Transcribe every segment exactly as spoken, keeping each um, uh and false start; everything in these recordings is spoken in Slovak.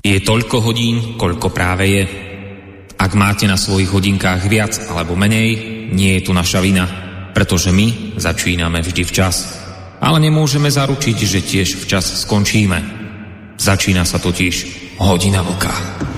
Je toľko hodín, koľko práve je. Ak máte na svojich hodinkách viac alebo menej, nie je tu naša vina, pretože my začíname vždy včas. Ale nemôžeme zaručiť, že tiež včas skončíme. Začína sa totiž Hodina vlka.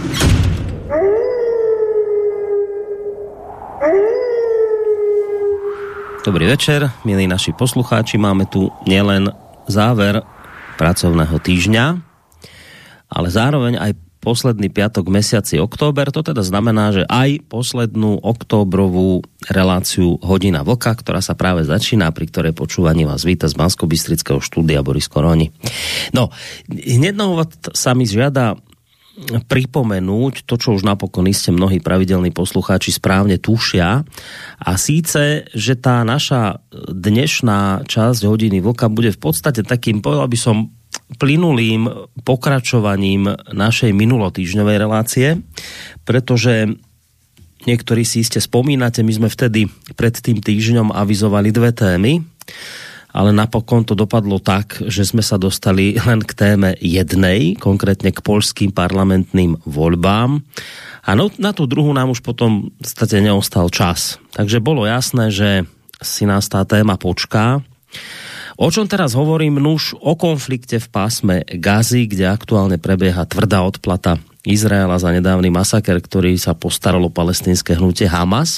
Dobrý večer, milí naši poslucháči. Máme tu nielen záver pracovného týždňa, ale zároveň aj posledný piatok v mesiaci október. To teda znamená, že aj poslednú októbrovú reláciu Hodina vlka, ktorá sa práve začína, pri ktorej počúvaní vás víta z Banskobystrického štúdia Boris Koroni. No, hneď na úvod sa mi žiada pripomenúť to, čo už napokon iste mnohí pravidelní poslucháči správne tušia, a síce, že tá naša dnešná časť Hodiny vlka bude v podstate takým, povedal by som, plynulým pokračovaním našej minulotýždňovej relácie, pretože niektorí si iste spomínate, my sme vtedy pred tým týždňom avizovali dve témy, ale napokon to dopadlo tak, že sme sa dostali len k téme jednej, konkrétne k poľským parlamentným voľbám. A na tú druhú nám už potom v podstate neostal čas. Takže bolo jasné, že si nás tá téma počká. O čom teraz hovorím? Nuž o konflikte v pásme Gazy, kde aktuálne prebieha tvrdá odplata Izraela za nedávny masaker, ktorý sa postaralo palestínske hnutie Hamas.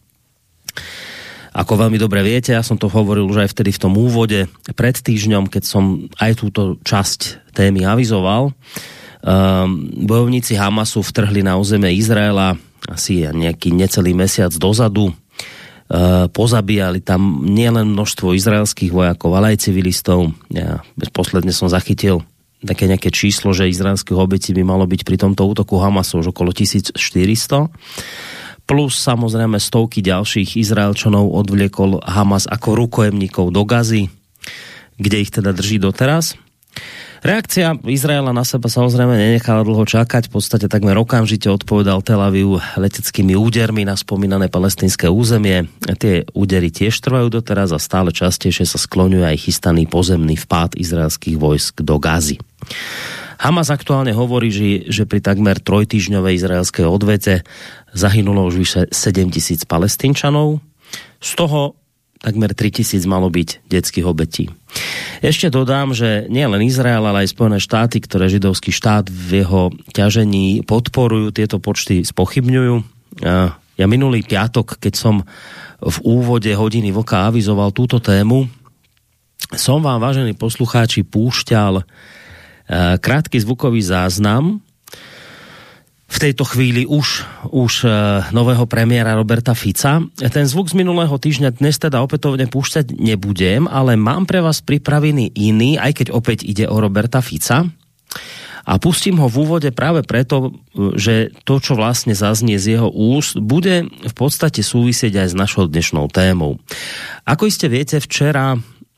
Ako veľmi dobre viete, ja som to hovoril už aj vtedy v tom úvode pred týždňom, keď som aj túto časť témy avizoval. Um, bojovníci Hamasu vtrhli na územie Izraela asi nejaký necelý mesiac dozadu. Uh, pozabíjali tam nielen množstvo izraelských vojakov, ale aj civilistov. Ja posledne som zachytil také nejaké číslo, že izraelských obetí by malo byť pri tomto útoku Hamasu už okolo tisícštyristo. Plus samozrejme stovky ďalších Izraelčanov odvliekol Hamas ako rukojemníkov do Gazy, kde ich teda drží doteraz. Reakcia Izraela na seba samozrejme nenechala dlho čakať, v podstate takmer okamžite odpovedal Tel Aviv leteckými údermi na spomínané palestínske územie. Tie údery tiež trvajú doteraz a stále častejšie sa skloňuje aj chystaný pozemný vpád izraelských vojsk do Gazy. Hamas aktuálne hovorí, že, že pri takmer trojtýždňovej izraelskej odvete zahynulo už vyše sedemtisíc Palestínčanov. Z toho takmer tritisíc malo byť detských obetí. Ešte dodám, že nie len Izrael, ale aj Spojené štáty, ktoré židovský štát v jeho ťažení podporujú, tieto počty spochybňujú. Ja minulý piatok, keď som v úvode Hodiny vlka avizoval túto tému, som vám, vážení poslucháči, púšťal krátky zvukový záznam v tejto chvíli už, už nového premiéra Roberta Fica. Ten zvuk z minulého týždňa dnes teda opätovne púšťať nebudem, ale mám pre vás pripravený iný, aj keď opäť ide o Roberta Fica. A pustím ho v úvode práve preto, že to, čo vlastne zaznie z jeho úst, bude v podstate súvisieť aj s našou dnešnou témou. Ako iste viete, včera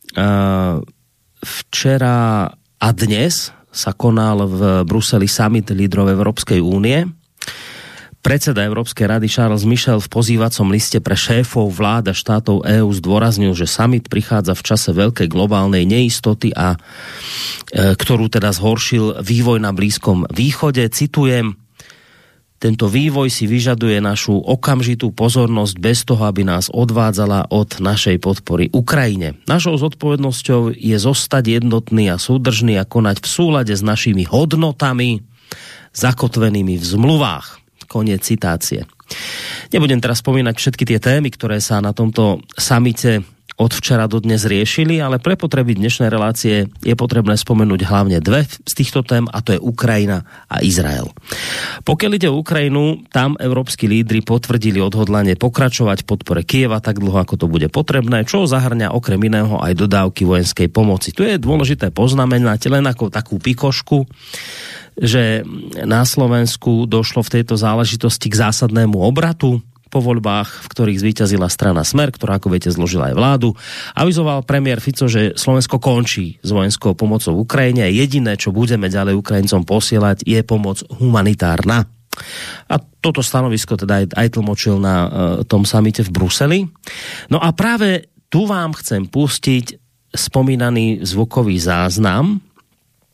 včera a dnes sa konal v Bruseli summit lídrov Európskej únie. Predseda Európskej rady Charles Michel v pozývacom liste pre šéfov vlád a štátov EÚ zdôraznil, že summit prichádza v čase veľkej globálnej neistoty, a e, ktorú teda zhoršil vývoj na Blízkom východe. Citujem: tento vývoj si vyžaduje našu okamžitú pozornosť bez toho, aby nás odvádzala od našej podpory Ukrajine. Našou zodpovednosťou je zostať jednotný a súdržný a konať v súlade s našimi hodnotami zakotvenými v zmluvách. Koniec citácie. Nebudem teraz spomínať všetky tie témy, ktoré sa na tomto samite od včera do dnes riešili, ale pre potreby dnešnej relácie je potrebné spomenúť hlavne dve z týchto tém, a to je Ukrajina a Izrael. Pokiaľ ide o Ukrajinu, tam európski lídri potvrdili odhodlanie pokračovať v podpore Kyjeva tak dlho, ako to bude potrebné, čo zahŕňa okrem iného aj dodávky vojenskej pomoci. Tu je dôležité poznamenať len ako takú pikošku, že na Slovensku došlo v tejto záležitosti k zásadnému obratu po voľbách, v ktorých zvíťazila strana Smer, ktorá, ako viete, zložila aj vládu. Avizoval premiér Fico, že Slovensko končí s vojenskou pomocou Ukrajine. Jediné, čo budeme ďalej Ukrajincom posielať, je pomoc humanitárna. A toto stanovisko teda aj, aj tlmočil na uh, tom samite v Bruseli. No a práve tu vám chcem pustiť spomínaný zvukový záznam,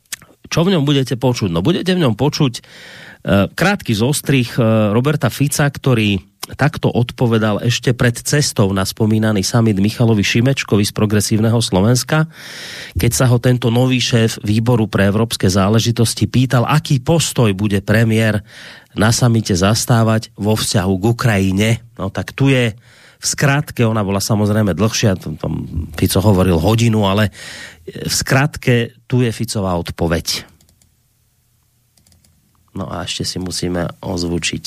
Čo v ňom budete počuť? No budete v ňom počuť e, krátky zostrih e, Roberta Fica, ktorý takto odpovedal ešte pred cestou na spomínaný summit Michalovi Šimečkovi z Progresívneho Slovenska, keď sa ho tento nový šéf výboru pre európske záležitosti pýtal, aký postoj bude premiér na samite zastávať vo vzťahu k Ukrajine. No tak tu je v skratke, ona bola samozrejme dlhšia, tam Fico hovoril hodinu, ale v skratke tu je Ficová odpoveď. No a ešte si musíme ozvučiť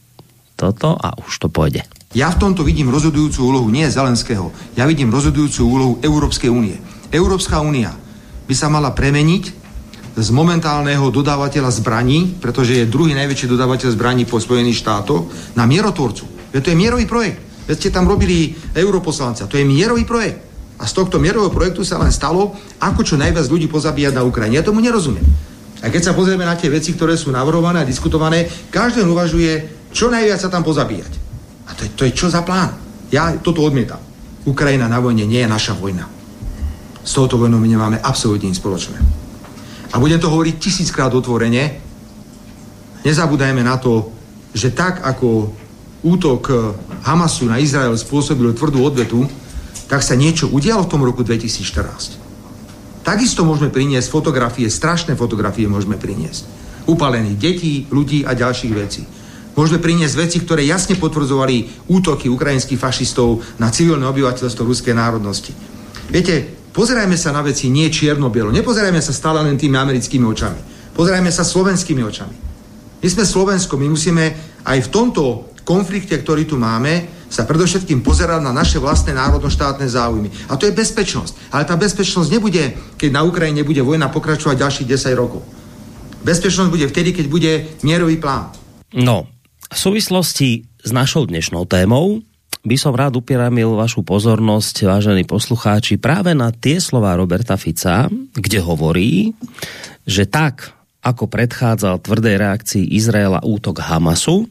toto a už to pôjde. Ja v tomto vidím rozhodujúcu úlohu nie Zelenského, ja vidím rozhodujúcu úlohu Európskej únie. Európska únia by sa mala premeniť z momentálneho dodávateľa zbraní, pretože je druhý najväčší dodávateľ zbraní po Spojených štátoch, na mierotvorcu. Veď to je mierový projekt. Veď ste tam robili europoslanca. To je mierový projekt. A z tohto mierového projektu sa len stalo, ako čo najviac ľudí pozabíjať na Ukrajine. Ja tomu nerozumiem. A keď sa pozrieme na tie veci, ktoré sú navrhované a diskutované, každý uvažuje, čo najviac sa tam pozabíjať. A to je, to je čo za plán? Ja toto odmietam. Ukrajina na vojne nie je naša vojna. S touto vojnou my nemáme absolútne nič spoločné. A budem to hovoriť tisíckrát otvorene. Nezabúdajme na to, že tak ako útok Hamasu na Izrael spôsobil tvrdú odvetu, tak sa niečo udialo v tom roku dvetisícštrnásť. Takisto môžeme priniesť fotografie, strašné fotografie môžeme priniesť. Upálených detí, ľudí a ďalších vecí. Môžeme priniesť veci, ktoré jasne potvrdzovali útoky ukrajinských fašistov na civilné obyvateľstvo ruskej národnosti. Viete, pozerajme sa na veci nie čierno-bielo. Nepozerajme sa stále len tými americkými očami. Pozerajme sa slovenskými očami. My sme Slovensko, my musíme aj v tomto konflikte, ktorý tu máme, sa predovšetkým pozerať na naše vlastné národno-štátne záujmy. A to je bezpečnosť. Ale tá bezpečnosť nebude, keď na Ukrajine bude vojna pokračovať ďalších desať rokov. Bezpečnosť bude vtedy, keď bude mierový plán. No, v súvislosti s našou dnešnou témou by som rád upieramil vašu pozornosť, vážení poslucháči, práve na tie slová Roberta Fica, kde hovorí, že tak, ako predchádzal tvrdej reakcii Izraela útok Hamasu,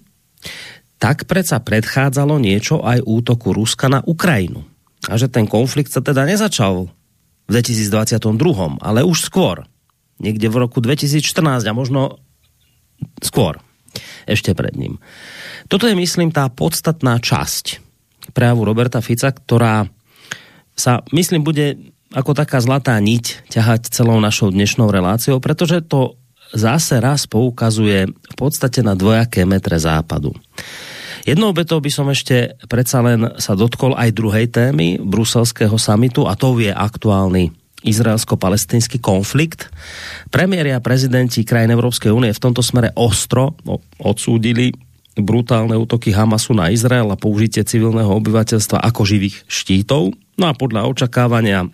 tak predsa predchádzalo niečo aj útoku Ruska na Ukrajinu. A že ten konflikt sa teda nezačal v dvetisícdvadsaťdva, ale už skôr. Niekde v roku dvetisícštrnásť a možno skôr. Ešte pred ním. Toto je, myslím, tá podstatná časť prejavu Roberta Fica, ktorá sa, myslím, bude ako taká zlatá niť ťahať celou našou dnešnou reláciou, pretože to zase raz poukazuje v podstate na dvojaké metre západu. Jednou vetou by som ešte predsa len sa dotkol aj druhej témy bruselského samitu, a to je aktuálny izraelsko-palestínsky konflikt. Premiéri a prezidenti krajín Európskej únie v tomto smere ostro odsúdili brutálne útoky Hamasu na Izrael a použitie civilného obyvateľstva ako živých štítov. No a podľa očakávania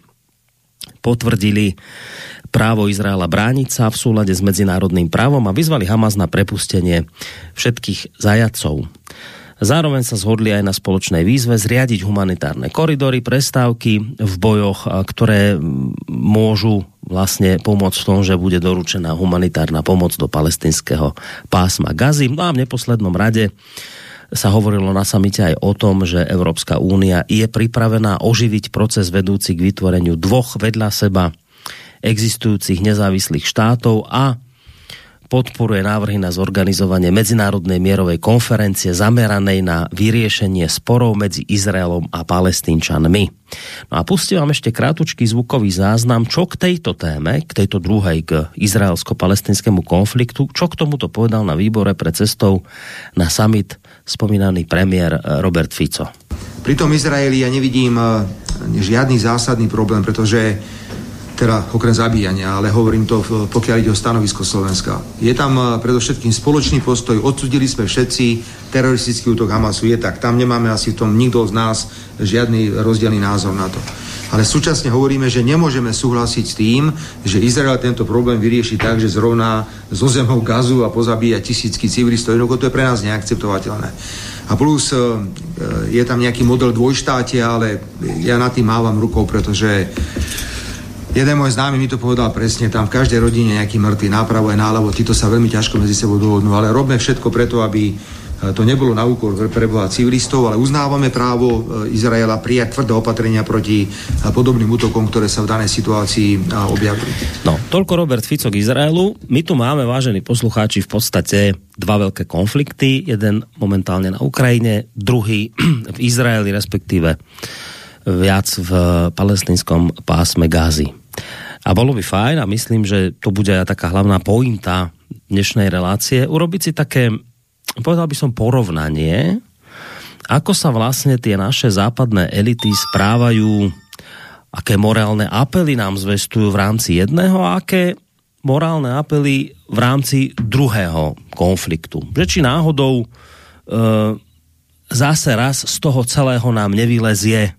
potvrdili právo Izraela brániť sa v súlade s medzinárodným právom a vyzvali Hamas na prepustenie všetkých zajatcov. Zároveň sa zhodli aj na spoločnej výzve zriadiť humanitárne koridory, prestávky v bojoch, ktoré môžu vlastne pomôcť v tom, že bude doručená humanitárna pomoc do palestinského pásma Gazy. No a v neposlednom rade sa hovorilo na samite aj o tom, že Európska únia je pripravená oživiť proces vedúci k vytvoreniu dvoch vedľa seba existujúcich nezávislých štátov a podporuje návrhy na zorganizovanie medzinárodnej mierovej konferencie zameranej na vyriešenie sporov medzi Izraelom a Palestínčanmi. No a pustím vám ešte krátučký zvukový záznam, čo k tejto téme, k tejto druhej, k izraelsko-palestínskému konfliktu, čo k tomuto povedal na výbore pred cestou na summit spomínaný premiér Robert Fico. Pri tom Izraeli ja nevidím žiadny zásadný problém, pretože teda okrem zabíjania, ale hovorím to, pokiaľ ide o stanovisko Slovenska. Je tam predovšetkým spoločný postoj, odsúdili sme všetci teroristický útok Hamasu, je tak, tam nemáme asi v tom nikto z nás žiadny rozdielny názor na to. Ale súčasne hovoríme, že nemôžeme súhlasiť s tým, že Izrael tento problém vyrieši tak, že zrovna zo zemou Gazu a pozabíja tisícky civilistov, jednoducho to je pre nás neakceptovateľné. A plus je tam nejaký model dvojštátia, ale ja na tým mávam rukou, pretože jeden môj známy mi to povedal presne, tam v každej rodine nejaký mŕtvy, nápravo aj náľavo, títo sa veľmi ťažko medzi sebou dohodnú, ale robme všetko preto, aby To nebolo na úkor preboha civilistov, ale uznávame právo Izraela prijať tvrdé opatrenia proti podobným útokom, ktoré sa v danej situácii objavili. No, toľko Robert Fico k Izraelu. My tu máme, vážení poslucháči, v podstate dva veľké konflikty. Jeden momentálne na Ukrajine, druhý v Izraeli, respektíve viac v palestínskom pásme Gázy. A bolo by fajn, a myslím, že to bude aj taká hlavná pointa dnešnej relácie, urobiť si také, povedal by som, porovnanie, ako sa vlastne tie naše západné elity správajú, aké morálne apely nám zvestujú v rámci jedného a aké morálne apely v rámci druhého konfliktu. Že či náhodou e, zase raz z toho celého nám nevylezie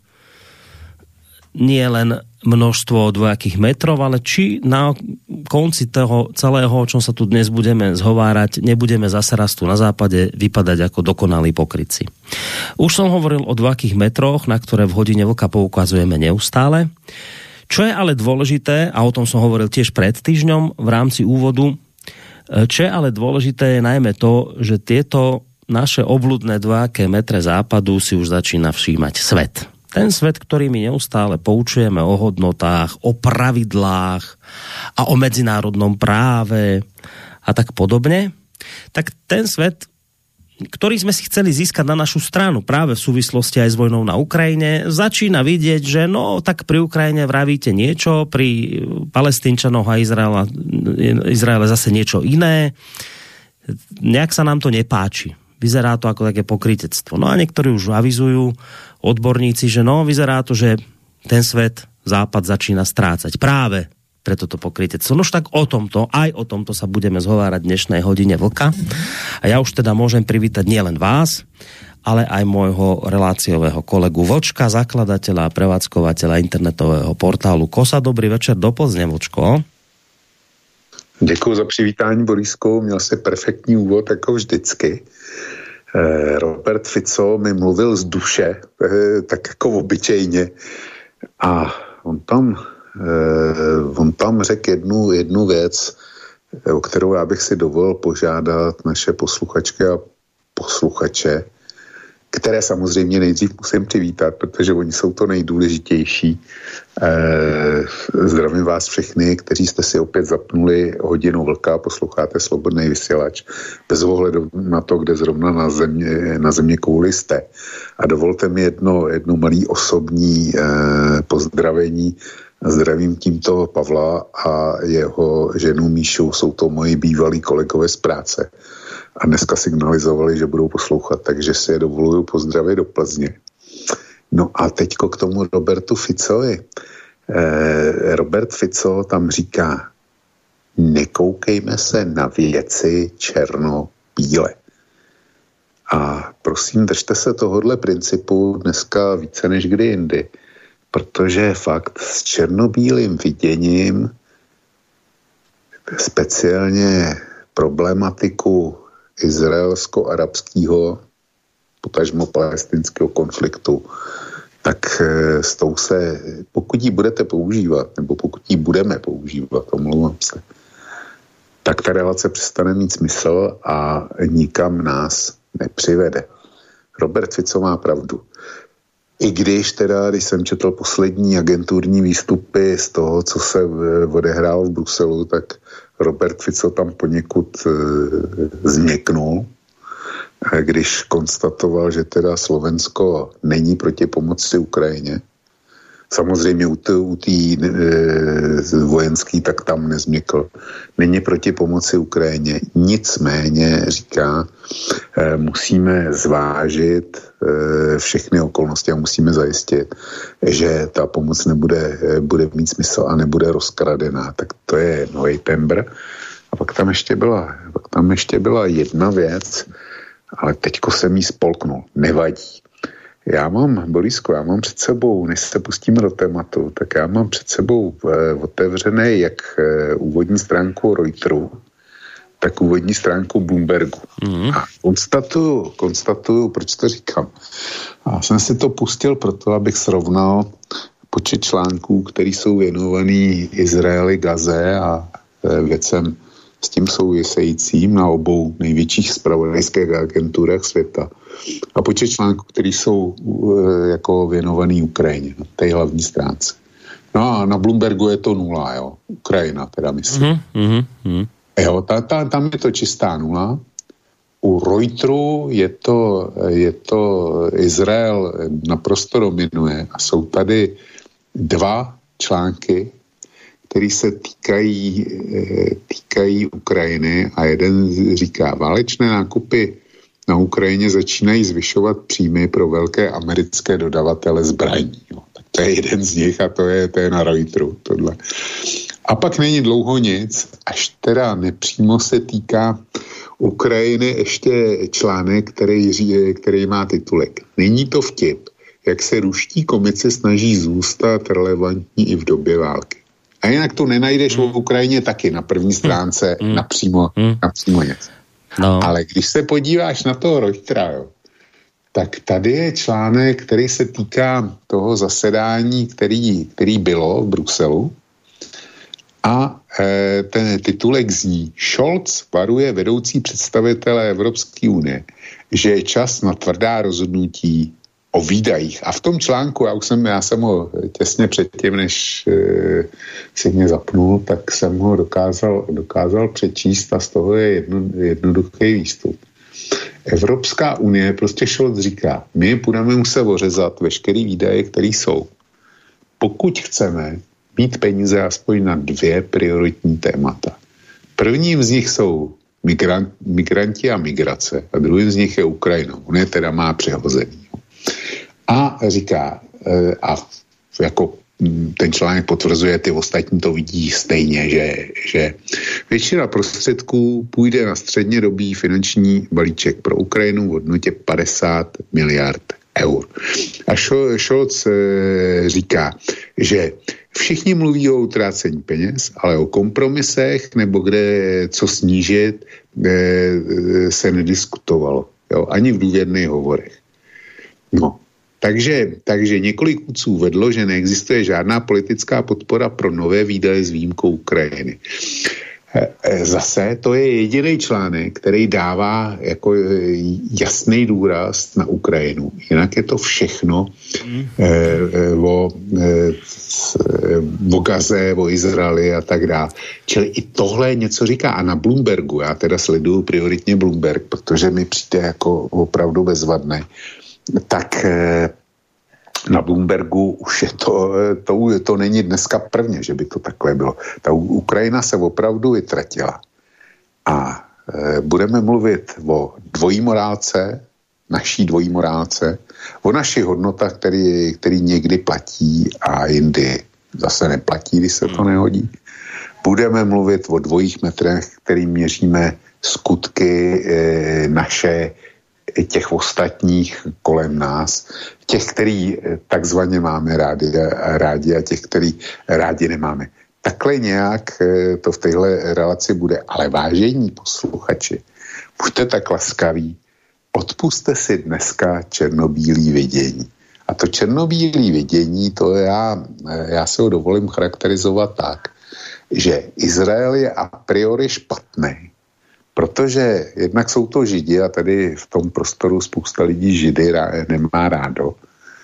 nie len množstvo dvojakých metrov, ale či na konci toho celého, o čom sa tu dnes budeme zhovárať, nebudeme zase raz tu na západe vypadať ako dokonalí pokrytci. Už som hovoril o dvojakých metroch, na ktoré v hodine vlka poukazujeme neustále. Čo je ale dôležité, a o tom som hovoril tiež pred týždňom v rámci úvodu, čo je ale dôležité je najmä to, že tieto naše obľudné dvojaké metre západu si už začína všímať svet. Ten svet, ktorý my neustále poučujeme o hodnotách, o pravidlách a o medzinárodnom práve a tak podobne, tak ten svet, ktorý sme si chceli získať na našu stranu práve v súvislosti aj s vojnou na Ukrajine, začína vidieť, že no, tak pri Ukrajine vravíte niečo, pri Palestínčanoch a Izraela, Izraele zase niečo iné. Nejak sa nám to nepáči. Vyzerá to ako také pokrytectvo. No a niektorí už avizujú, odborníci, že no, vyzerá to, že ten svet, západ začína strácať práve pre toto pokrytectvo. No už tak o tomto, aj o tomto sa budeme zhovárať v dnešnej hodine vlka. A ja už teda môžem privítať nielen vás, ale aj môjho reláciového kolegu Vlčka, zakladateľa a prevádzkovateľa internetového portálu Kosa. Dobrý večer do Plzně, Vlčko. Děkuji za přivítání, Borisko. Měl jsi perfektní úvod, jako vždycky. Robert Fico mi mluvil z duše, tak jako obyčejně. A on tam, on tam řekl jednu, jednu věc, o kterou já bych si dovolil požádat naše posluchačky a posluchače, které samozřejmě nejdřív musím přivítat, protože oni jsou to nejdůležitější. Zdravím vás všechny, kteří jste si opět zapnuli hodinu vlka, posloucháte Slobodný vysílač, bez ohledu na to, kde zrovna na země, na země kouli jste. A dovolte mi jedno, jedno malý osobní pozdravení. Zdravím tímto Pavla a jeho ženu Míšu, jsou to moji bývalí kolegové z práce. A dneska signalizovali, že budou poslouchat, takže si je dovoluju pozdravit do Plzně. No a teďko k tomu Robertu Ficovi. Eh, Robert Fico tam říká, nekoukejme se na věci černobíle. A prosím, držte se tohodle principu dneska více než kdy jindy, protože fakt s černobílým viděním speciálně problematiku izraelsko-arabského, potažmo palestinského konfliktu, tak s tou se, pokud ji budete používat, nebo pokud ji budeme používat, omlouvám se, tak ta relace přestane mít smysl a nikam nás nepřivede. Robert Fico má pravdu. I když teda, když jsem četl poslední agenturní výstupy z toho, co se odehrálo v Bruselu, tak Robert Fico tam poněkud e, změknul, když konstatoval, že teda Slovensko není proti pomoci Ukrajině. Samozřejmě u té e, vojenský tak tam nezměkl. Není proti pomoci Ukrajině. Nicméně, říká, e, musíme zvážit e, všechny okolnosti a musíme zajistit, že ta pomoc nebude e, bude mít smysl a nebude rozkradená. Tak to je nový tembr. A pak tam ještě byla, pak tam ještě byla jedna věc, ale teďko jsem jí spolknul. Nevadí. Já mám, Borisko, já mám před sebou, než se pustíme do tématu, tak já mám před sebou eh, otevřené jak eh, úvodní stránku Reuteru, tak úvodní stránku Bloombergu. Mm. A konstatuju, konstatuju, proč to říkám. A jsem si to pustil proto, abych srovnal počet článků, které jsou věnovaný Izraeli, Gaze a eh, věcem s tím souvisejícím na obou největších zpravodajských agenturách světa a počet článků, které jsou e, jako věnovaný Ukrajině na té hlavní stránce. No a na Bloombergu je to nula, jo. Ukrajina teda myslím. Mm-hmm, mm-hmm. Jo, ta, ta, tam je to čistá nula. U Reuteru je to, je to Izrael naprosto dominuje a jsou tady dva články, který se týkají, týkají Ukrajiny a jeden říká, válečné nákupy na Ukrajině začínají zvyšovat příjmy pro velké americké dodavatele zbraní. Jo. Tak to je jeden z nich a to je, to je na Reuteru. Tohle. A pak není dlouho nic, až teda nepřímo se týká Ukrajiny ještě článek, který, který má titulek. Není to vtip, jak se ruští komice snaží zůstat relevantní i v době války. A jinak to nenajdeš mm. v Ukrajině taky na první stránce mm. napřímo, mm. napřímo něco. No. Ale když se podíváš na toho Reutera, jo, tak tady je článek, který se týká toho zasedání, který, který bylo v Bruselu. A e, ten titulek zní: Scholz varuje vedoucí představitele Evropské unie, že je čas na tvrdá rozhodnutí o výdajích. A v tom článku, já už jsem, já jsem ho těsně předtím, než e, si mě zapnul, tak jsem ho dokázal, dokázal přečíst a z toho je jedno, jednoduchý výstup. Evropská unie, prostě Scholz říká, my budeme muset ořezat veškerý výdaje, které jsou. Pokud chceme mít peníze aspoň na dvě prioritní témata. Prvním z nich jsou migrant, migranti a migrace a druhým z nich je Ukrajina. On je teda má přehozený. A říká, a jako ten článek potvrzuje, ty ostatní to vidí stejně, že, že většina prostředků půjde na střednědobý finanční balíček pro Ukrajinu v hodnotě padesát miliard eur. A Scholz říká, že všichni mluví o utrácení peněz, ale o kompromisech nebo kde co snížit se nediskutovalo. Jo? Ani v důvěrných hovorech. No. Takže, takže několik vůdců vedlo, že neexistuje žádná politická podpora pro nové výdaje s výjimkou Ukrajiny. Zase to je jediný článek, který dává jako jasný důraz na Ukrajinu. Jinak je to všechno mm. eh, o, eh, o Gaze, o Izraeli a tak dále. Čili i tohle něco říká. A na Bloombergu, já teda sleduju prioritně Bloomberg, protože mi přijde jako opravdu bezvadný. Tak eh, na Bloombergu už je to, to, to není dneska prvně, že by to takhle bylo. Ta Ukrajina se opravdu vytratila. A e, budeme mluvit o dvojí morálce, naší dvojí morálce, o našich hodnotách, který, který někdy platí a jindy zase neplatí, když se to nehodí. Budeme mluvit o dvojích metrech, který měříme skutky e, naše těch ostatních kolem nás, těch, který takzvaně máme rádi, rádi a těch, který rádi nemáme. Takhle nějak to v téhle relaci bude. Ale vážení posluchači, buďte tak laskaví, odpuste si dneska černobílý vidění. A to černobílý vidění, to já, já se ho dovolím charakterizovat tak, že Izrael je a priori špatný, protože jednak jsou to Židi a tady v tom prostoru spousta lidí Židy nemá rádo.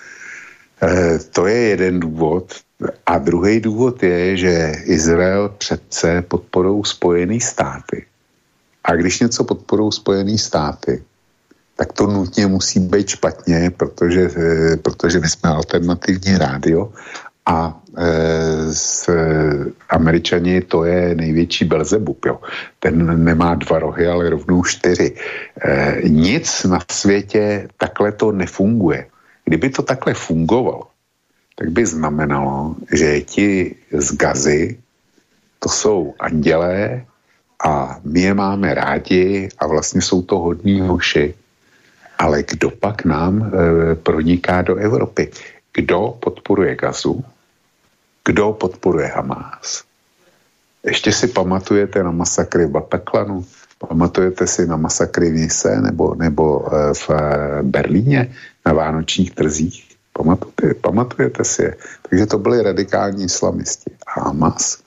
E, to je jeden důvod. A druhý důvod je, že Izrael přece podporou Spojený státy. A když něco podporou Spojený státy, tak to nutně musí být špatně, protože, e, protože my jsme alternativní rádio a e, s Američani to je největší Belzebub, jo. Ten nemá dva rohy, ale rovnou čtyři. E, nic na světě takhle to nefunguje. Kdyby to takhle fungovalo, tak by znamenalo, že ti z Gazy to jsou andělé a my je máme rádi a vlastně jsou to hodní hoši. Ale kdo pak nám e, proniká do Evropy? Kdo podporuje Gazu? Kdo podporuje Hamás? Ještě si pamatujete na masakry v Bataclanu? Pamatujete si na masakry v Nice nebo, nebo v Berlíně na vánočních trzích? Pamatujete, pamatujete si je? Takže to byli radikální islamisti. A Hamás,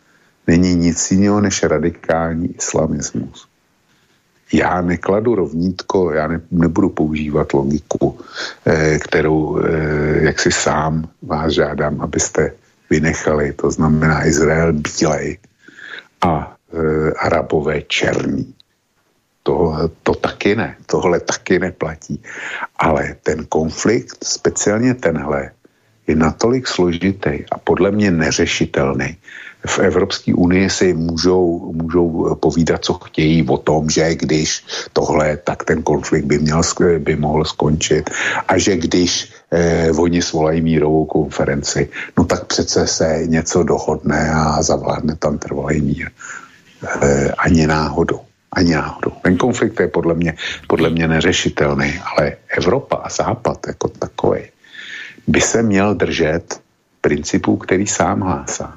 není nic jiného než radikální islamismus. Já nekladu rovnítko, já ne, nebudu používat logiku, eh, kterou eh, jak si sám vás žádám, abyste vynechali, to znamená Izrael bílej a e, Arabové černý. To, to taky ne, tohle taky neplatí. Ale ten konflikt, speciálně tenhle, je natolik složitý a podle mě neřešitelný. V Evropské unii si můžou, můžou povídat, co chtějí o tom, že když tohle, tak ten konflikt by, měl, by mohl skončit a že když eh, oni svolají mírovou konferenci, no tak přece se něco dohodne a zavládne tam trvalý mír. Eh, ani náhodou. Ani náhodou. Ten konflikt je podle mě, podle mě neřešitelný, ale Evropa a Západ jako takový by se měl držet principů, který sám hlásá.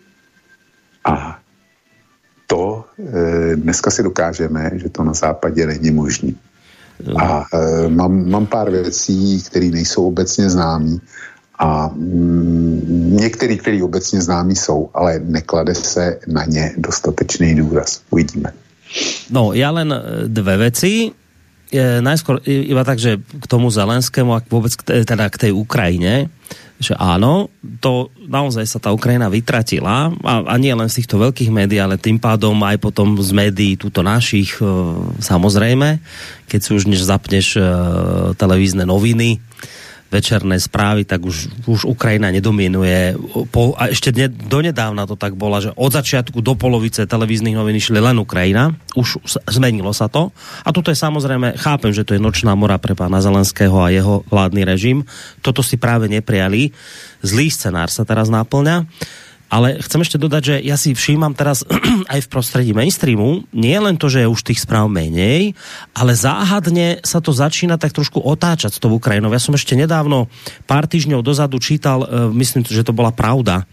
A to e, dneska si dokážeme, že to na západě není možné. A e, mám, mám pár věcí, které nejsou obecně známí a mm, některé, které obecně známí jsou, ale neklade se na ně dostatečný důraz. Uvidíme. No, ja len dve veci. E, najskôr iba tak, že k tomu Zelenskému a vôbec k, teda k tej Ukrajine, že áno, to naozaj sa tá Ukrajina vytratila a, a nie len z týchto veľkých médií, ale tým pádom aj potom z médií túto našich, e, samozrejme, keď si už než zapneš e, televízne noviny, večerné správy, tak už, už Ukrajina nedominuje. Po, a ešte ne, donedávna to tak bola, že od začiatku do polovice televíznych novín išli len Ukrajina. Už zmenilo sa to. A toto je samozrejme, chápem, že to je nočná mora pre pána Zelenského a jeho vládny režim. Toto si práve neprijali. Zlý scenár sa teraz náplňa. Ale chcem ešte dodať, že ja si všímam teraz aj v prostredí mainstreamu, nie len to, že je už tých správ menej, ale záhadne sa to začína tak trošku otáčať s tou Ukrajinou. Ja som ešte nedávno, pár týždňov dozadu čítal, myslím, že to bola Pravda,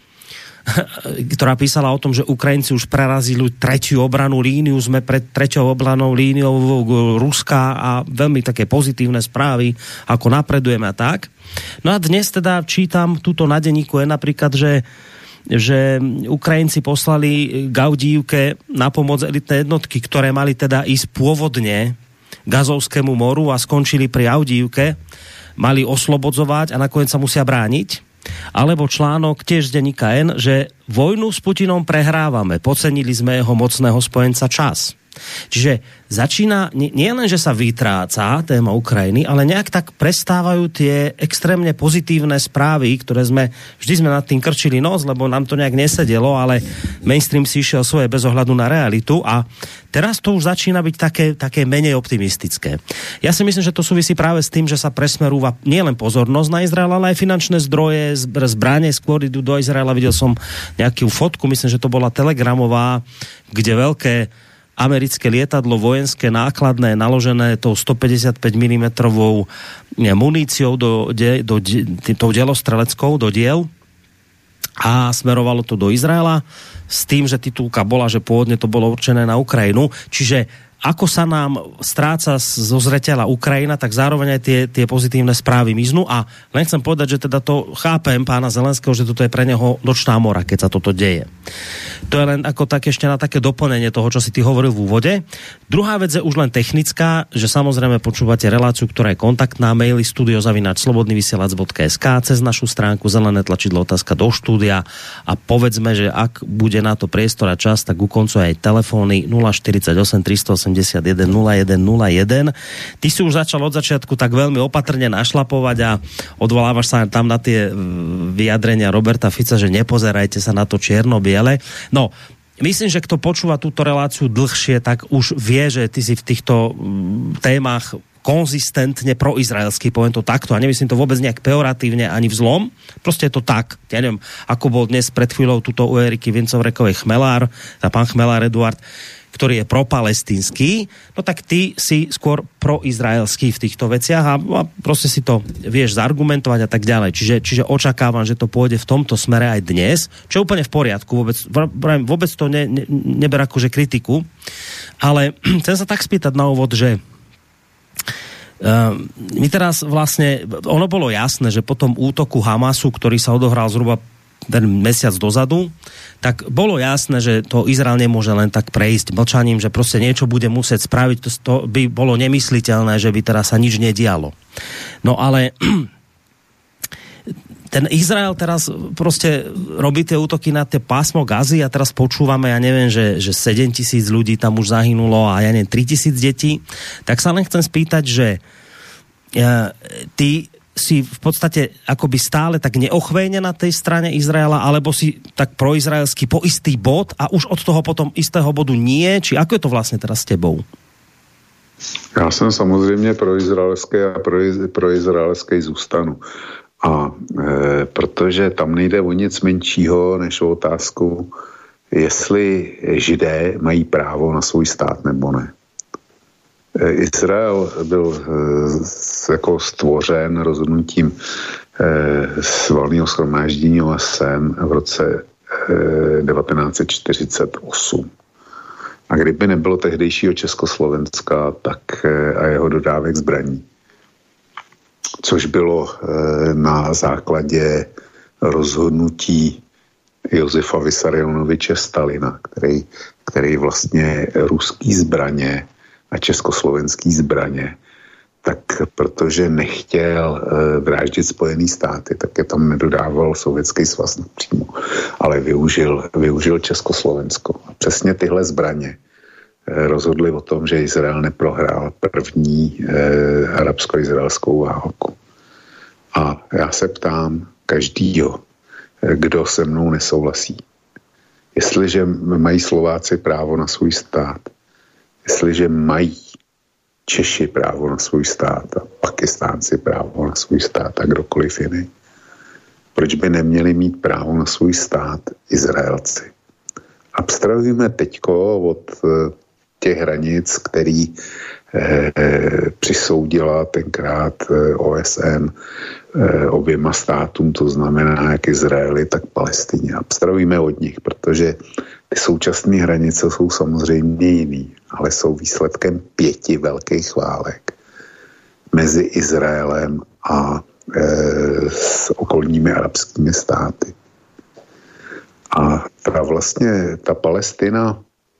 ktorá písala o tom, že Ukrajinci už prerazili tretiu obranú líniu, sme pred treťou obranou líniou Ruska a veľmi také pozitívne správy, ako napredujeme a tak. No a dnes teda čítam túto na denníku je napríklad, že že Ukrajinci poslali k Avdijivke na pomoc elitné jednotky, ktoré mali teda ísť pôvodne k Azovskému moru a skončili pri Avdijivke, mali oslobodzovať a nakoniec sa musia brániť. Alebo článok tiež z denníka N, že vojnu s Putinom prehrávame, podcenili sme jeho mocného spojenca čas. Čiže začína, nie, nie len, že sa vytráca téma Ukrajiny, ale nejak tak prestávajú tie extrémne pozitívne správy, ktoré sme, vždy sme nad tým krčili nos, lebo nám to nejak nesedelo, ale mainstream si išiel svoje bez ohľadu na realitu a teraz to už začína byť také, také menej optimistické. Ja si myslím, že to súvisí práve s tým, že sa presmerúva nielen pozornosť na Izrael, ale aj finančné zdroje, zbrane skôr idú do Izraela. Videl som nejakú fotku, myslím, že to bola telegramová, kde veľké americké lietadlo vojenské nákladné naložené tou stopäťdesiatpäť milimetrov muníciou do, de, do, de, tou delostreleckou do diel a smerovalo to do Izraela s tým, že titulka bola, že pôvodne to bolo určené na Ukrajinu. Čiže ako sa nám stráca zo zreteľa Ukrajina, tak zároveň aj tie, tie pozitívne správy miznú a len chcem povedať, že teda to chápem pána Zelenského, že toto je pre neho nočná mora, keď sa toto deje. To je len ako tak ešte na také doplnenie toho, čo si ty hovoril v úvode. Druhá vec je už len technická, že samozrejme počúvate reláciu, ktorá je kontaktná, maily studio zavináč slobodnyvysielac bodka es ká cez našu stránku zelené tlačidlo otázka do štúdia a povedzme, že ak bude na to priestor a čas, tak u koncu aj telefóny nula štyridsaťosem tristoosemdesiatjeden nula jeden nula jeden. Ty si už začal od začiatku tak veľmi opatrne našlapovať a odvolávaš sa tam na tie vyjadrenia Roberta Fica, že nepozerajte sa na to čierno-biele. No, myslím, že kto počúva túto reláciu dlhšie, tak už vie, že ty si v týchto témach konzistentne proizraelský, poviem to takto, a nemyslím to vôbec nejak pejoratívne ani v zlom, proste je to tak. Ja neviem, ako bol dnes pred chvíľou tuto u Eriky Vincovrekovej Chmelár, a pán Chmelár Eduard, ktorý je propalestínsky, no tak ty si skôr proizraelský v týchto veciach a, a proste si to vieš zargumentovať a tak ďalej. Čiže, čiže očakávam, že to pôjde v tomto smere aj dnes, čo je úplne v poriadku, vôbec, vôbec to ne, ne, neber akože kritiku, ale chcem sa tak spýtať na úvod, že Uh, my teraz vlastne, ono bolo jasné, že po tom útoku Hamasu, ktorý sa odohral zhruba ten mesiac dozadu, tak bolo jasné, že to Izrael nemôže len tak prejsť mlčaním, že proste niečo bude musieť spraviť, to, to by bolo nemysliteľné, že by teraz sa nič nedialo. No ale ten Izrael teraz proste robí tie útoky na tie pásmo Gazy a teraz počúvame, ja neviem, že, že sedem tisíc ľudí tam už zahynulo a ja neviem, tri tisíc detí. Tak sa len chcem spýtať, že ja, ty si v podstate akoby stále tak neochvejne na tej strane Izraela, alebo si tak proizraelský po istý bod a už od toho potom istého bodu nie? Či ako je to vlastne teraz s tebou? Já jsem samozřejmě proizraelský a proizraelský zůstanu. A e, protože tam nejde o nic menšího než o otázku, jestli Židé mají právo na svůj stát nebo ne. E, Izrael byl e, jako stvořen rozhodnutím e, valného shromáždění O S N v roce e, devatenáct set čtyřicet osm. A kdyby nebylo tehdejšího Československa tak, e, a jeho dodávek zbraní, což bylo na základě rozhodnutí Josefa Vissarionoviče Stalina, který, který vlastně ruský zbraně a československý zbraně, tak protože nechtěl vraždit Spojený státy, tak je tam nedodával Sovětský svaz napřímo, ale využil, využil Československo. A přesně tyhle zbraně rozhodli o tom, že Izrael neprohrál první eh, arabsko-izraelskou válku. A já se ptám každýho, eh, kdo se mnou nesouhlasí. Jestliže mají Slováci právo na svůj stát, jestliže mají Češi právo na svůj stát a Pakistánci právo na svůj stát a kdokoliv jiný, proč by neměli mít právo na svůj stát Izraelci? Abstrahujeme teďko od eh, těch hranic, který eh, přisoudila tenkrát eh, O S N eh, oběma státům, to znamená jak Izraeli, tak Palestině. Abstrahujeme od nich, protože ty současné hranice jsou samozřejmě jiný, ale jsou výsledkem pěti velkých válek mezi Izraelem a eh, s okolními arabskými státy. A ta vlastně, ta Palestina,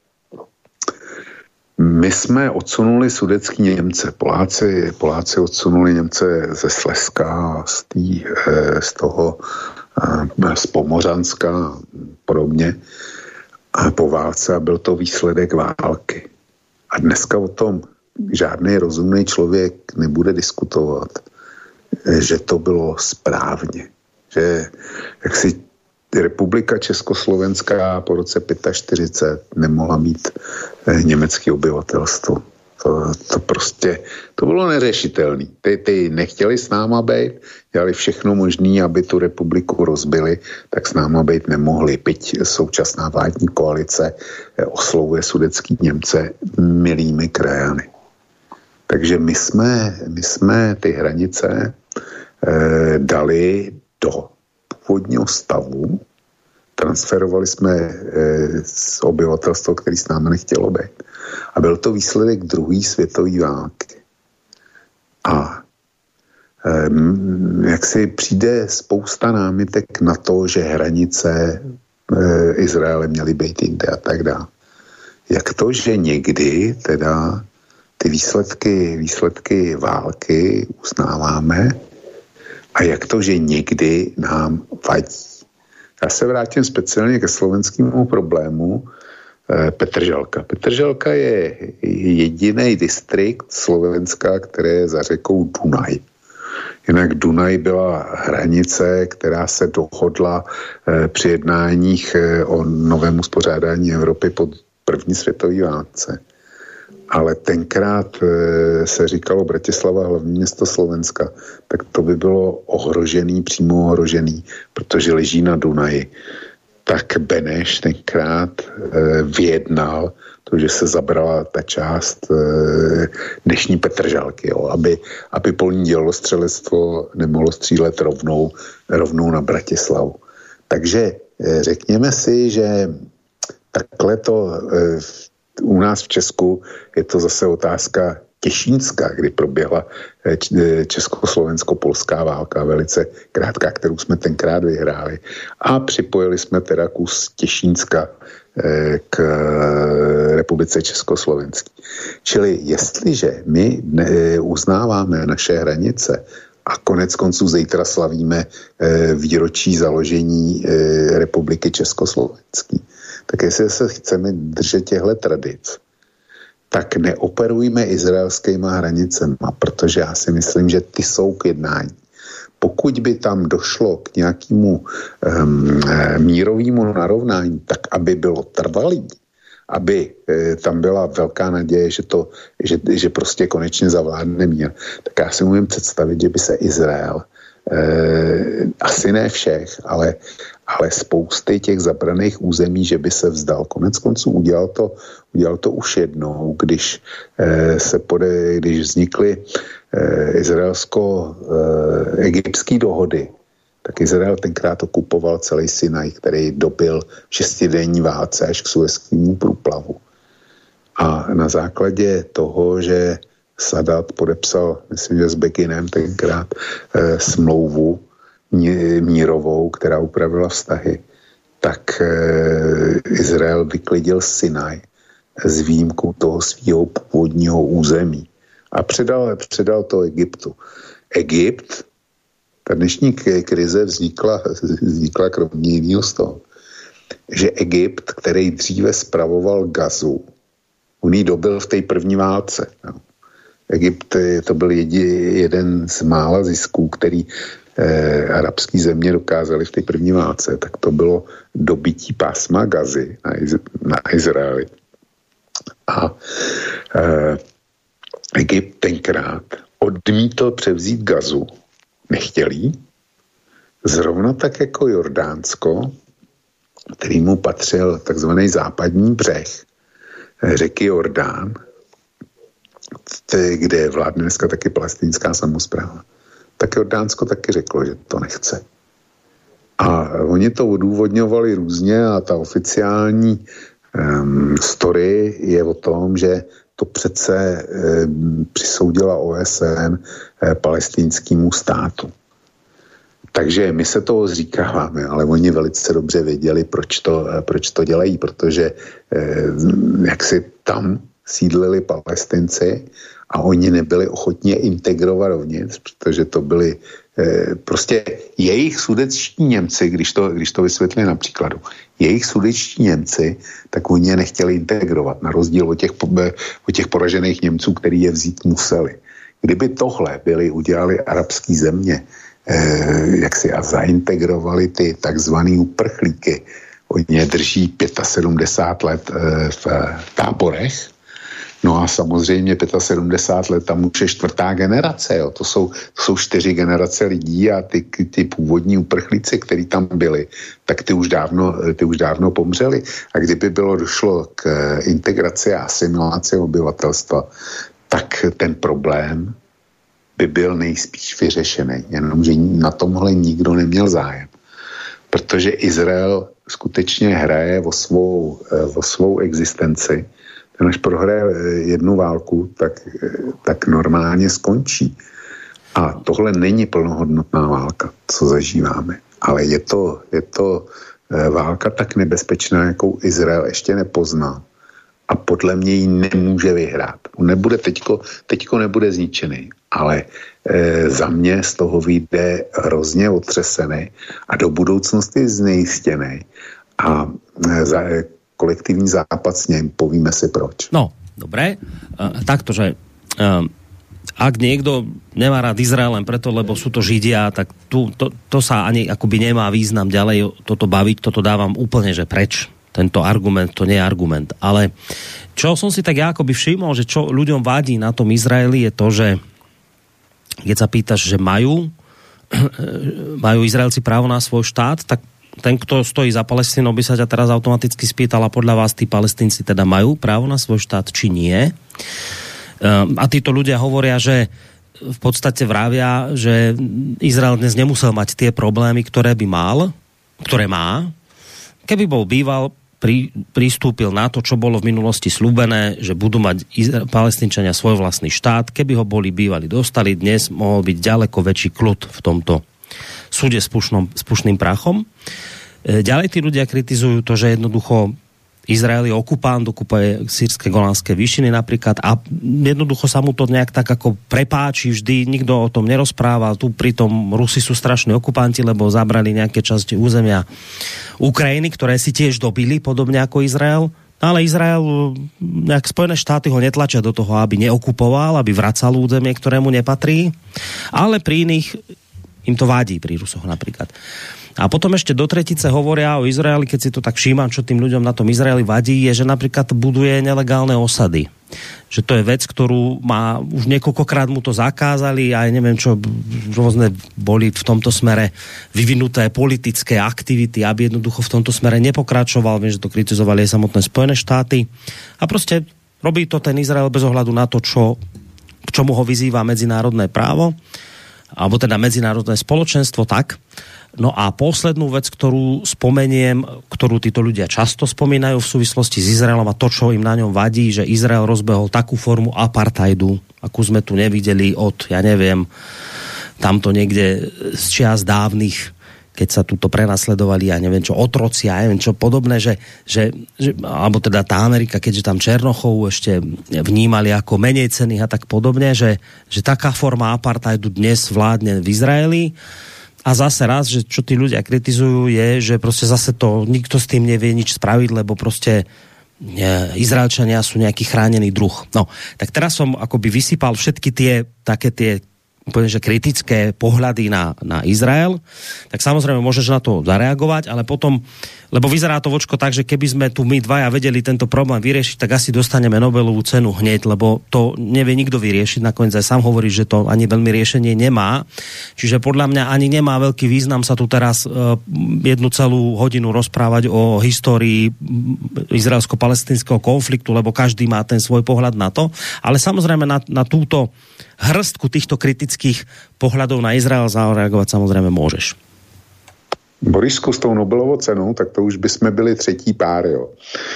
my jsme odsunuli sudetský Němce, Poláci, Poláci odsunuli Němce ze Slezska, z, tý, z toho, z Pomořanska a podobně a po válce a byl to výsledek války. A dneska o tom žádný rozumný člověk nebude diskutovat, že to bylo správně, že jak si Republika Československá po roce čtyřicet pět nemohla mít eh, německé obyvatelstvo. To, to prostě, to bylo neřešitelné. Ty, ty nechtěli s náma být, dělali všechno možné, aby tu republiku rozbili, tak s náma být nemohli. Byť současná vládní koalice eh, oslovuje sudetský Němce milými krajany. Takže my jsme, my jsme ty hranice eh, dali do původního stavu, transferovali jsme e, z obyvatelstva, který s námi nechtělo být. A byl to výsledek druhé světové války. A e, jak si přijde spousta námitek na to, že hranice e, Izraele měly být jinde a tak dále. Jak to, že někdy teda ty výsledky, výsledky války uznáváme, a jak to, že někdy nám vadí. Já se vrátím speciálně ke slovenskému problému eh, Petržalka. Petržalka je jediný distrikt Slovenska, které je za řekou Dunaj. Jinak Dunaj byla hranice, která se dohodla eh, při jednáních eh, o novém uspořádání Evropy po první světové válce. Ale tenkrát e, se říkalo Bratislava, hlavní město Slovenska, tak to by bylo ohrožený, přímo ohrožený, protože leží na Dunaji. Tak Beneš tenkrát e, vyjednal to, že se zabrala ta část e, dnešní Petržalky, jo, aby, aby polní dělostřelectvo nemohlo střílet rovnou, rovnou na Bratislavu. Takže e, řekněme si, že takhle to e, u nás v Česku je to zase otázka Těšínska, kdy proběhla československo-polská válka, velice krátká, kterou jsme tenkrát vyhráli. A připojili jsme teda kus Těšínska k republice Československý. Čili jestliže my uznáváme naše hranice a konec konců zítra slavíme výročí založení republiky Československý, tak jestli se chceme držet těchto tradic, tak neoperujme izraelskýma hranicema, protože já si myslím, že ty jsou k jednání. Pokud by tam došlo k nějakému um, mírovému narovnání, tak aby bylo trvalý, aby e, tam byla velká naděje, že, to, že, že prostě konečně zavládne mír, tak já si můžu představit, že by se Izrael, e, asi ne všech, ale, ale spousty těch zabraných území, že by se vzdal. Konec konců udělal to, udělal to už jednou, když e, se pode, když vznikly e, izraelsko-egyptské dohody, tak Izrael tenkrát okupoval celý Sinaj, který dobil šestidenní válce až k Suezkému průplavu. A na základě toho, že Sadat podepsal, myslím, že s Beginem tenkrát e, smlouvu mírovou, která upravila vztahy, tak e, Izrael vyklidil Sinaj s výjimkou toho svého původního území a předal, předal to Egyptu. Egypt, ta dnešní krize vznikla, vznikla kromě jiného z toho, že Egypt, který dříve spravoval Gazu, on ji dobil v té první válce. No. Egypt to byl jedi, jeden z mála zisků, který eh, arabský země dokázaly v té první válce, tak to bylo dobytí pásma Gazy na, Iz, na Izraeli. A eh, Egypt tenkrát odmítl převzít Gazu, nechtěli, zrovna tak jako Jordánsko, kterýmu patřil takzvaný západní břeh řeky Jordán, kde vládne dneska taky palestinská samospráva, tak Jordánsko taky řeklo, že to nechce. A oni to odůvodňovali různě a ta oficiální um, story je o tom, že to přece um, přisoudila O S N eh, palestinskému státu. Takže my se toho zříkáváme, ale oni velice dobře věděli, proč to, proč to dělají, protože eh, jak si tam sídlili Palestinci a oni nebyli ochotně integrovat dovnitř, protože to byli eh, prostě jejich sudetští Němci, když to, když to vysvětlili na příkladu, jejich sudetští Němci, tak oni je nechtěli integrovat, na rozdíl od těch, od těch poražených Němců, který je vzít museli. Kdyby tohle byli udělali arabský země, eh, jak si a zaintegrovali ty takzvaný uprchlíky, oni je drží sedmdesát pět let eh, v eh, táborech. No a samozřejmě sedmdesát pět let tam už je čtvrtá generace, jo. To jsou, to jsou čtyři generace lidí a ty, ty původní uprchlíci, kteří tam byli, tak ty už, dávno, ty už dávno pomřeli. A kdyby bylo došlo k integraci a asimilaci obyvatelstva, tak ten problém by byl nejspíš vyřešený. Jenomže na tomhle nikdo neměl zájem. Protože Izrael skutečně hraje o svou, o svou existenci. Ten až prohraje jednu válku, tak, tak normálně skončí. A tohle není plnohodnotná válka, co zažíváme. Ale je to, je to válka tak nebezpečná, jakou Izrael ještě nepoznal. A podle mě ji nemůže vyhrát. On nebude teďko, teďko nebude zničený, ale e, za mě z toho vyjde hrozně otřesený a do budoucnosti znejistěný. A e, za, e, kolektivní západ s ním, povíme si proč. No, dobré. Uh, takto, že uh, ak niekto nemá rád Izrael len preto, lebo sú to Židia, tak tu, to, to sa ani akoby nemá význam ďalej toto baviť, toto dávam úplne, že preč. Tento argument, to nie je argument. Ale čo som si tak ja akoby všimol, že čo ľuďom vadí na tom Izraeli je to, že keď sa pýtaš, že majú majú Izraelci právo na svoj štát, tak ten, kto stojí za Palestínou, by sa ťa teraz automaticky spýtala, podľa vás tí Palestínci teda majú právo na svoj štát, či nie? Um, a títo ľudia hovoria, že v podstate vravia, že Izrael dnes nemusel mať tie problémy, ktoré by mal, ktoré má, keby bol býval pri, pristúpil na to, čo bolo v minulosti sľúbené, že budú mať Izra- Palestínčania svoj vlastný štát. Keby ho boli bývali dostali, dnes mohol byť ďaleko väčší kľud v tomto súde s, pušnom, s pušným prachom. E, ďalej tí ľudia kritizujú to, že jednoducho Izrael je okupant, okupuje sýrske Golánske výšiny napríklad a jednoducho sa mu to nejak tak ako prepáči vždy, nikto o tom nerozpráva, tu pritom Rusi sú strašní okupanti, lebo zabrali nejaké časti územia Ukrajiny, ktoré si tiež dobili, podobne ako Izrael, ale Izrael, nejak Spojené štáty ho netlačia do toho, aby neokupoval, aby vracal územie, ktorému nepatrí, ale pri iných im to vadí, pri Rusoch napríklad. A potom ešte do tretice hovoria o Izraeli, keď si to tak všímam, čo tým ľuďom na tom Izraeli vadí, je, že napríklad buduje nelegálne osady. Že to je vec, ktorú má, už niekoľkokrát mu to zakázali a neviem čo, rôzne boli v tomto smere vyvinuté politické aktivity, aby jednoducho v tomto smere nepokračoval. Viem, že to kritizovali aj samotné Spojené štáty. A proste robí to ten Izrael bez ohľadu na to, čo, k čomu ho vyzýva medzinárodné právo, alebo teda medzinárodné spoločenstvo, tak. No a poslednú vec, ktorú spomeniem, ktorú títo ľudia často spomínajú v súvislosti s Izraelom a to, čo im na ňom vadí, že Izrael rozbehol takú formu apartheidu, akú sme tu nevideli od, ja neviem, tamto niekde z čias dávnych, keď sa tuto prenasledovali, ja neviem čo, otroci, ja neviem čo podobné, že, že, že alebo teda tá Amerika, keďže tam Černochov ešte vnímali ako menej cenných a tak podobne, že, že taká forma apartheidu dnes vládne v Izraeli. A zase raz, že čo tí ľudia kritizujú je, že proste zase to nikto s tým nevie nič spraviť, lebo proste Izraelčania sú nejaký chránený druh. No, tak teraz som akoby vysypal všetky tie také tie úplne, že kritické pohľady na, na Izrael, tak samozrejme môžeš na to zareagovať, ale potom, lebo vyzerá to vočko tak, že keby sme tu my dvaja vedeli tento problém vyriešiť, tak asi dostaneme Nobelovú cenu hneď, lebo to nevie nikto vyriešiť, nakoniec aj sám hovorí, že to ani veľmi riešenie nemá. Čiže podľa mňa ani nemá veľký význam sa tu teraz uh, jednu celú hodinu rozprávať o histórii izraelsko-palestinského konfliktu, lebo každý má ten svoj pohľad na to, ale samozrejme na, na túto hrstku týchto kritických pohľadov na Izrael zareagovať samozrejme môžeš. Borisku, s tou Nobelovou cenou, tak to už bychom byli třetí pár, jo.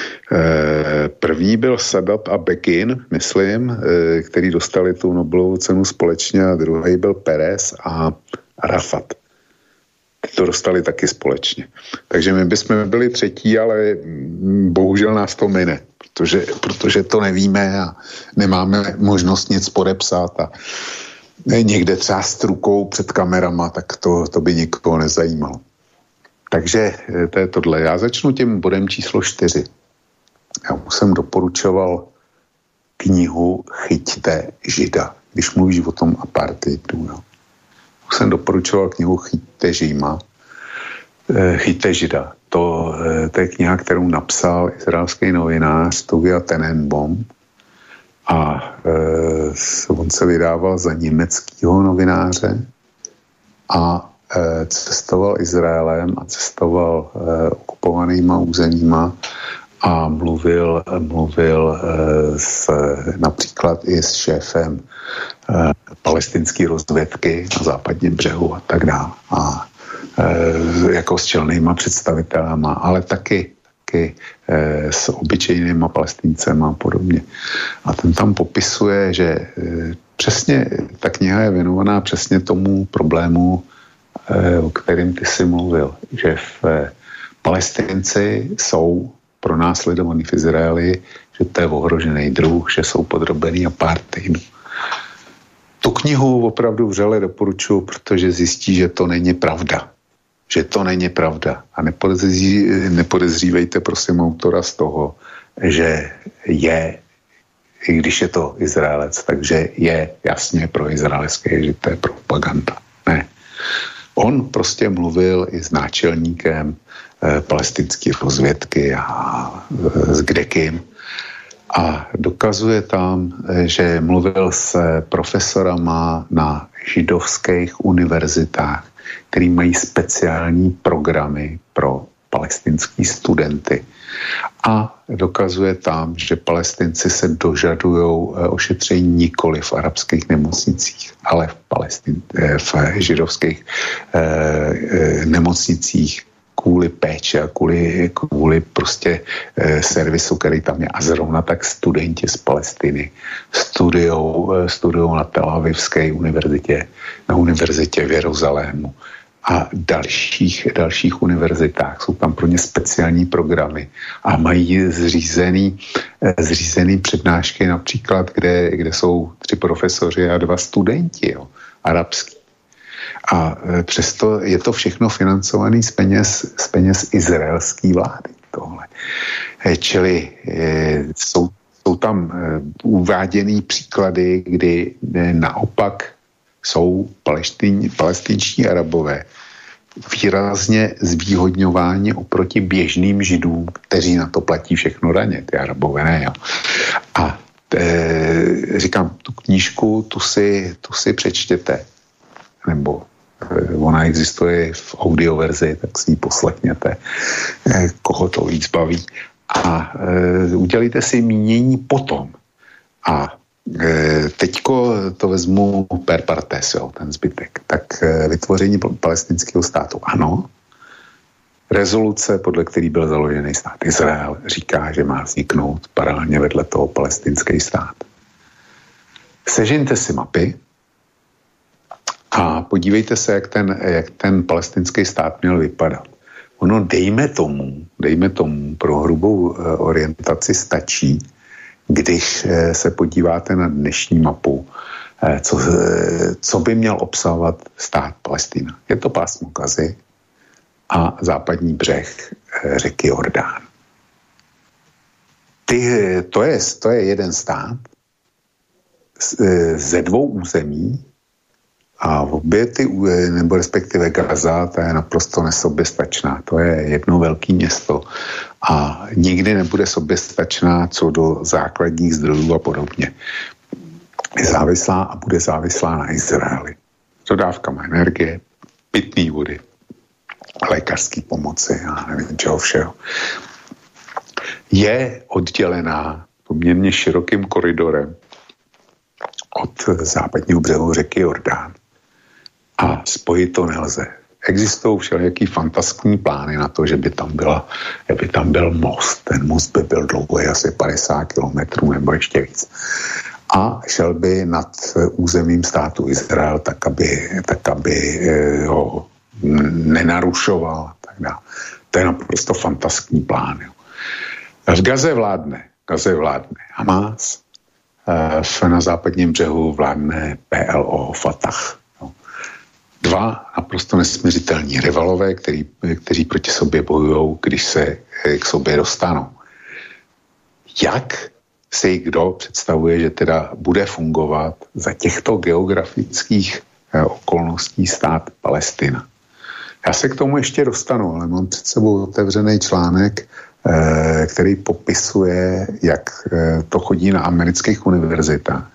E, první byl Sadat a Begin, myslím, e, který dostali tu Nobelovou cenu společně, a druhý byl Peres a Arafat. Ty to dostali taky společně. Takže my bychom byli třetí, ale bohužel nás to mine, protože, protože to nevíme a nemáme možnost nic podepsat a někde třást rukou před kamerama, tak to, to by nikoho nezajímalo. Takže to je tohle. Já začnu tím bodem číslo čtyři. Já jsem doporučoval knihu Chyťte Žida, když mluvíš o tom apartheidu. No. Jsem doporučoval knihu Chyťte Žima, Chyťte Žida. To, to je kniha, kterou napsal izraelský novinář Tovia Tenenbaum a e, on se vydával za německého novináře a e, cestoval Izraelem a cestoval e, okupovanýma územíma a mluvil, mluvil e, s, například i s šéfem e, palestinské rozvědky na západním břehu a tak dále. A e, jako s čelnýma představitelama, ale taky, taky e, s obyčejnýma palestincema a podobně. A ten tam popisuje, že e, přesně ta kniha je věnovaná přesně tomu problému, e, o kterém ty jsi mluvil, že v e, Palestinci jsou pronásledovaní v Izraeli, že to je ohrožený druh, že jsou podrobený apartheidu. Tu knihu opravdu vřele doporučuji, protože zjistí, že to není pravda. Že to není pravda. A nepodezří, nepodezřívejte prosím autora z toho, že je, i když je to Izraelec, takže je jasně pro izraelské, že to je propaganda. Ne. On prostě mluvil i s náčelníkem eh, palestinské rozvědky a eh, s kdekým a dokazuje tam, eh, že mluvil s profesorama na židovských univerzitách, který mají speciální programy pro palestinský studenty. A dokazuje tam, že Palestinci se dožadujou ošetření nikoli v arabských nemocnicích, ale v, Palestin, v židovských eh, nemocnicích kvůli péči a kvůli, kvůli prostě e, servisu, který tam je. A zrovna tak studenti z Palestiny studujou, e, studujou na Tel Avivské univerzitě, na univerzitě v Jeruzalému a dalších, dalších univerzitách. Jsou tam pro ně speciální programy a mají zřízený, e, zřízený přednášky například, kde, kde jsou tři profesoři a dva studenti, jo, arabský. A přesto je to všechno financované z peněz, z peněz izraelské vlády. Tohle. Čili jsou, jsou tam uváděný příklady, kdy naopak jsou palestin, palestinští Arabové výrazně zvýhodňováni oproti běžným Židům, kteří na to platí všechno daně, ty Arabové ne. Jo. A e, říkám, tu knížku, tu si, tu si přečtěte, nebo ona existuje v audioverzi, tak si ji poslechněte, koho to víc baví. A e, udělejte si mínění potom. A e, teďko to vezmu per partes, jo, ten zbytek. Tak e, vytvoření palestinského státu. Ano, rezoluce, podle který byl založený stát Izrael, říká, že má vzniknout paralelně vedle toho palestinský stát. Sežeňte si mapy a podívejte se, jak ten, jak ten palestinský stát měl vypadat. Ono dejme tomu, dejme tomu pro hrubou orientaci stačí, když se podíváte na dnešní mapu, co, co by měl obsahovat stát Palestina. Je to pásmo Gazy a západní břeh řeky Jordán. Ty, to, je, to je jeden stát ze dvou území, a obě ty, nebo respektive Gaza, ta je naprosto nesoběstačná. To je jedno velké město a nikdy nebude soběstačná co do základních zdrojů a podobně. Je závislá a bude závislá na Izraeli. Dodávkama energie, pitné vody, lékařské pomoci a nevím čeho všeho. Je oddělená poměrně širokým koridorem od západního břehu řeky Jordán. A spojit to nelze. Existují všelijaký fantastický plány na to, že by tam, byla, že by tam byl most. Ten most by byl dlouhý asi padesát kilometrů nebo ještě víc. A šel by nad územím státu Izrael tak, aby, tak, aby ho nenarušoval. Tak dále. To je naprosto fantastický plán. Jo. V Gaze vládne, Gaze vládne Hamas, na západním břehu vládne P L O, Fatah. Dva naprosto nesměřitelní rivalové, který, kteří proti sobě bojují, když se k sobě dostanou. Jak si kdo představuje, že teda bude fungovat za těchto geografických okolností stát Palestina? Já se k tomu ještě dostanu, ale mám před sebou otevřený článek, který popisuje, jak to chodí na amerických univerzitách,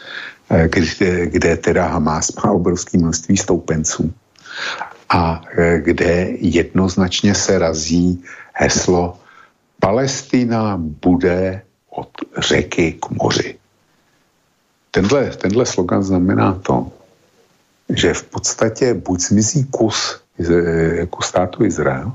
kde, kde teda Hamas má obrovské množství stoupenců a kde jednoznačně se razí heslo Palestina bude od řeky k moři. Tenhle, tenhle slogan znamená to, že v podstatě buď zmizí kus, kus státu Izrael,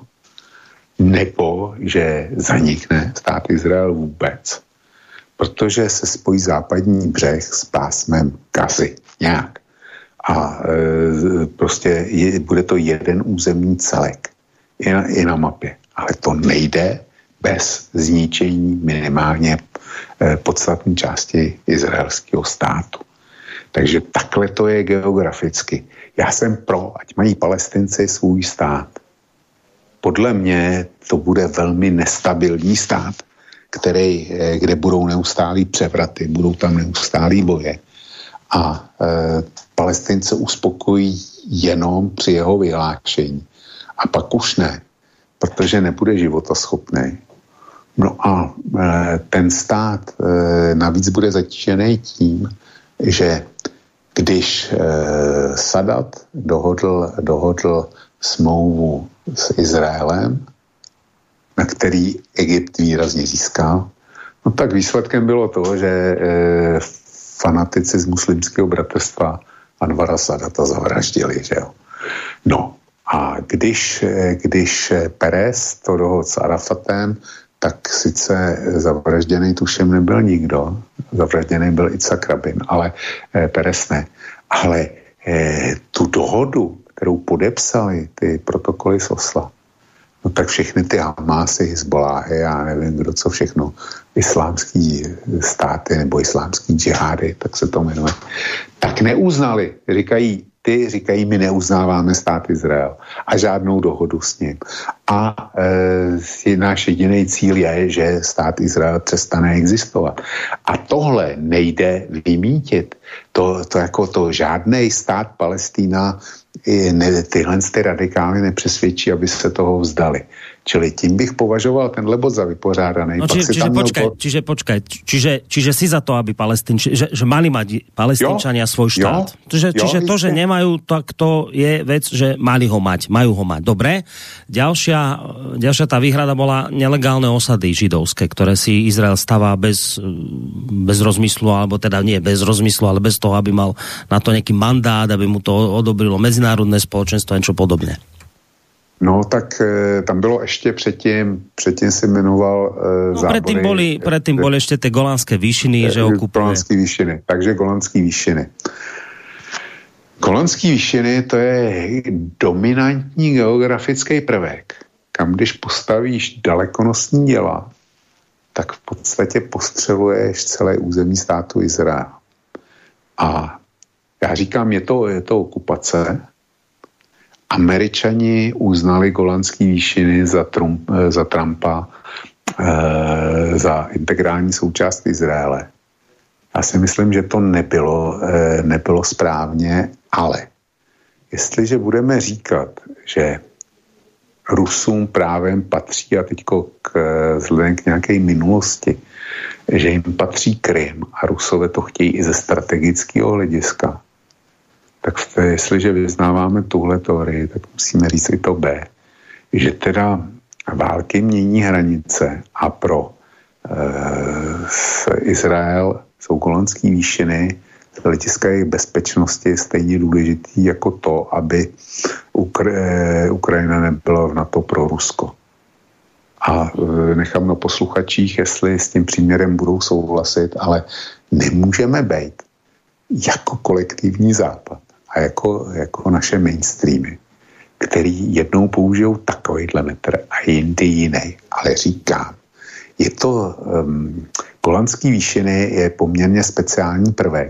nebo že zanikne stát Izrael vůbec, protože se spojí západní břeh s pásmem Gazy nějak. A e, prostě je, bude to jeden územní celek i na, i na mapě. Ale to nejde bez zničení minimálně e, podstatné části izraelského státu. Takže takhle to je geograficky. Já jsem pro, ať mají Palestinci svůj stát. Podle mě to bude velmi nestabilní stát, který, kde budou neustálý převraty, budou tam neustálý boje. A e, Palestince uspokojí jenom při jeho vyhlášení. A pak už ne, protože nebude životaschopný. No a e, ten stát e, navíc bude zatížený tím, že když e, Sadat dohodl, dohodl smlouvu s Izraelem, na který Egypt výrazně získal, no tak výsledkem bylo to, že e, fanatici z muslimského bratrstva Anvara Sadata zavraždili, že jo. No A když, když Perez to dohodl s Arafatem, tak sice zavražděný tuším nebyl nikdo, zavražděný byl Itzhak Rabin, ale eh, Perez ne. Ale eh, tu dohodu, kterou podepsali ty protokoly z Osla, no tak všechny ty Hamásy, Hizboláhy, já nevím, kdo co všechno, islámský státy nebo islámský džihády, tak se to jmenuje, tak neuznali. Říkají, ty říkají, my neuznáváme stát Izrael a žádnou dohodu s ním. A e, náš jediný cíl je, že stát Izrael přestane existovat. A tohle nejde vymítit. To, to jako to žádný stát Palestína ne, tyhle ty radikály nepřesvědčí, aby se toho vzdali. Čili tím bych považoval tenhle bod za vypořádaný. No, či, čiže, počkaj, bod... čiže počkaj, čiže, čiže si za to, aby Palestinči, že, že mali mať Palestínčania svoj štát. Jo, čiže jo, čiže to, že nemajú, tak to je vec, že mali ho mať, majú ho mať. Dobre. Ďalšia, ďalšia tá výhrada bola nelegálne osady židovské, ktoré si Izrael stavá bez, bez rozmyslu, alebo teda nie bez rozmyslu, ale bez toho, aby mal na to nejaký mandát, aby mu to odobrilo medzinárodné spoločenstvo a niečo podobné. No, tak e, tam bylo ještě předtím, předtím si jmenoval e, no, zábory. Predtým boli, predtým boli ešte tie Golánske výšiny, e, že okupuje. Golánske výšiny, takže Golánske výšiny. Golánske výšiny to je dominantní geografický prvek, kam když postavíš dalekonosní děla, tak v podstatě postřeluješ celé území státu Izrael. A já říkám, je to, je to okupace. Američani uznali Golanské výšiny za, Trump, za Trumpa e, za integrální součást Izraele. Já si myslím, že to nebylo, e, nebylo správně, ale jestliže budeme říkat, že Rusům právem patří a teďko k, vzhledem k nějaké minulosti, že jim patří Krym a Rusové to chtějí i ze strategického hlediska, tak jestliže vyznáváme tuhle teorii, tak musíme říct i to B, že teda války mění hranice a pro e, Izrael jsou Golanské výšiny z hlediska jejich bezpečnosti stejně důležitý jako to, aby Ukra- Ukrajina nebyla v NATO pro Rusko. A e, nechám na posluchačích, jestli s tím příměrem budou souhlasit, ale nemůžeme být jako kolektivní západ a jako, jako naše mainstreamy, který jednou použijou takovýhle metr a jindy jiný. Ale říkám, je to um, Golanské výšiny je poměrně speciální prvek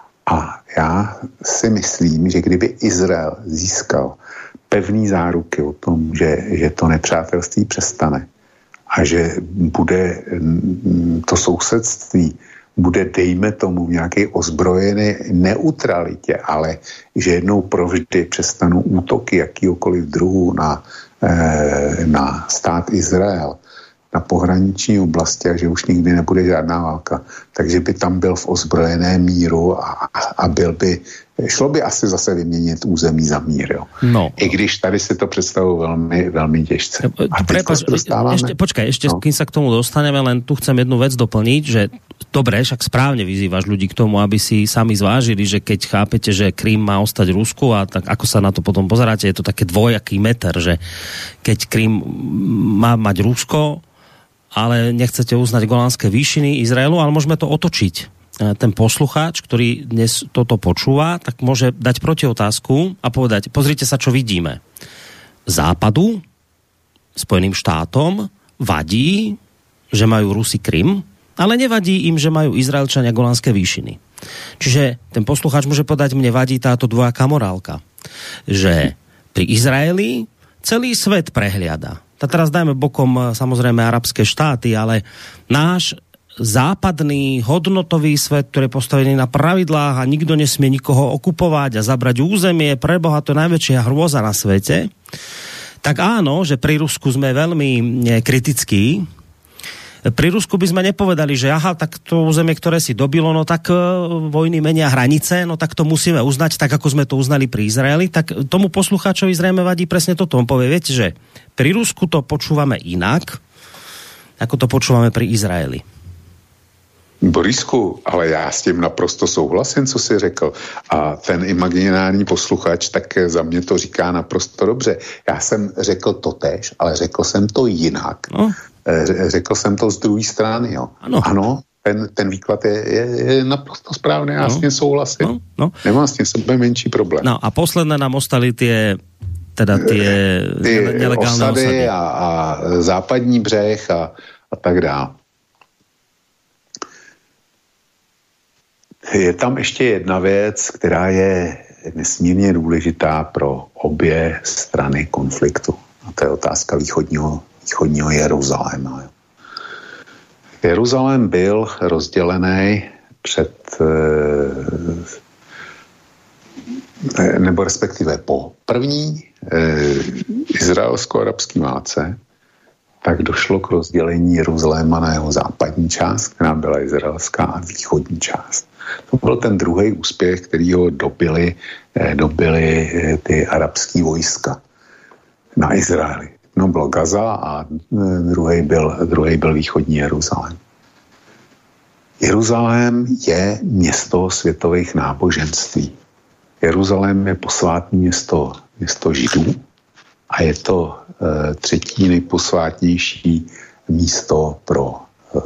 a já si myslím, že kdyby Izrael získal pevný záruky o tom, že, že to nepřátelství přestane a že bude to sousedství bude, dejme tomu, v nějaké ozbrojené neutralitě, ale že jednou provždy přestanou útoky jakýkoliv druhu na, eh, na stát Izrael, na pohraniční oblasti a že už nikdy nebude žádná válka. Takže by tam byl v ozbrojeném míru a, a byl by, šlo by asi zase vyměnit území za mír. Jo. No. I když tady si to představují velmi, velmi těžce. A Prepač, ešte, počkaj, ešte no. Kým sa k tomu dostaneme, len tu chcem jednu vec doplniť, že dobre, však správne vyzývaš ľudí k tomu, aby si sami zvážili, že keď chápete, že Krym má ostať Rusku a tak ako sa na to potom pozeráte, je to také dvojaký meter, že keď Krym má mať Rusko, ale nechcete uznať Golánske výšiny Izraelu, ale môžeme to otočiť. Ten poslucháč, ktorý dnes toto počúva, tak môže dať protiotázku a povedať, pozrite sa, čo vidíme. Západu, Spojeným štátom, vadí, že majú Rusi Krym, ale nevadí im, že majú Izraelčania Golánske výšiny. Čiže ten poslucháč môže povedať, mne vadí táto dvojaká morálka. Že pri Izraeli celý svet prehliada. A teraz dajme bokom samozrejme arabské štáty, ale náš západný hodnotový svet, ktorý je postavený na pravidlách a nikto nesmie nikoho okupovať a zabrať územie, preboha, to je najväčšia hrôza na svete, tak áno, že pri Rusku sme veľmi kritickí. Pri Rusku by sme nepovedali, že aha, tak to územie, ktoré si dobilo, no tak vojny menia hranice, no tak to musíme uznať, tak ako sme to uznali pri Izraeli, tak tomu poslucháčovi zrejme vadí presne toto. On povie, viete, že pri Rusku to počúvame inak, ako to počúvame pri Izraeli. Borisku, ale já s tím naprosto souhlasím, co jsi řekl. A ten imaginární posluchač, tak za mě to říká naprosto dobře. Já jsem řekl to též, ale řekl jsem to jinak. No. Řekl jsem to z druhé strany, jo. Ano. ano ten, ten výklad je, je, je naprosto správný, já no. s tím souhlasím. No. No. Nemám s tím sebe menší problém. No a posledné nám ostali tie teda tie ty nelegálne osady, osady. A, a západní břeh a, a tak dále. Je tam ještě jedna věc, která je nesmírně důležitá pro obě strany konfliktu. A to je otázka východního, východního Jeruzaléma. Jeruzalém byl rozdělený před, nebo respektive po první izraelsko-arabské válce, tak došlo k rozdělení Jeruzaléma na jeho západní část, která byla izraelská, a východní část. To byl ten druhý úspěch, který ho dobili, dobili ty arabský vojska na Izraeli. No bylo Gaza a druhý byl, druhý byl východní Jeruzalém. Jeruzalém je město světových náboženství. Jeruzalém je posvátné město, město Židů a je to e, třetí nejposvátnější místo pro e,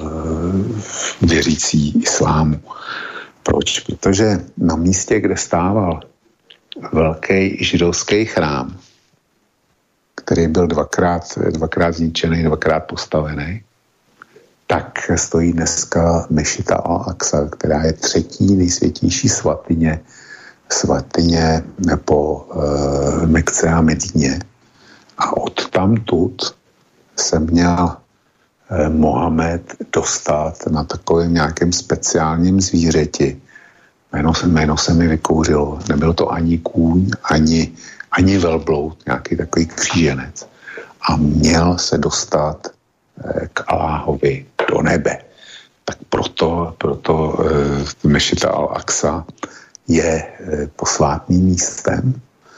věřící islámu. Proč? Protože na místě, kde stával velký židovský chrám, který byl dvakrát, dvakrát zničený, dvakrát postavený, tak stojí dneska mešita Al-Aqsa, která je třetí nejsvětější svatyně, svatyně po e, Mekce a Medíně. A od tamtud se měl e, Mohamed dostat na takovém nějakém speciálním zvířeti. Jméno, jméno se mi vykouřilo. Nebyl to ani kůň, ani, ani velbloud, nějaký takový kříženec. A měl se dostat e, k Aláhovi do nebe. Tak proto, proto e, mešita Al-Aqsa je e, posvátným místem,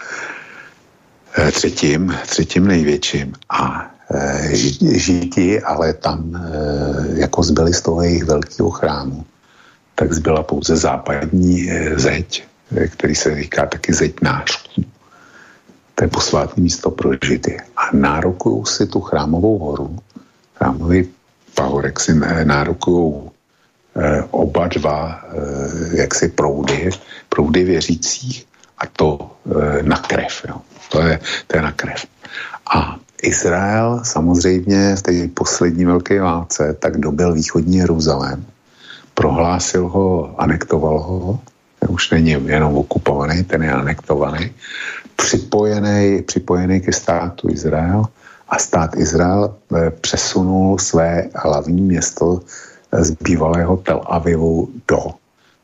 e, třetím, třetím největším. A e, Židi, ale tam e, jako zbyli z toho jejich velkého chrámu, tak zbyla pouze západní e, zeď, e, který se říká taky zeď nářků. To je posvátné místo pro Židy. A nárokují si tu chrámovou horu, chrámový pahorek si nárokují eh, oba dva eh, jaksi proudy, proudy věřících, a to eh, na krev. Jo. To, je, to je na krev. A Izrael samozřejmě v té poslední velké válce tak dobil východní Jeruzalém, prohlásil ho, anektoval ho, už není jenom okupovaný, ten je anektovaný, připojený, připojený ke státu Izrael, a stát Izrael přesunul své hlavní město z bývalého Tel Avivu do e,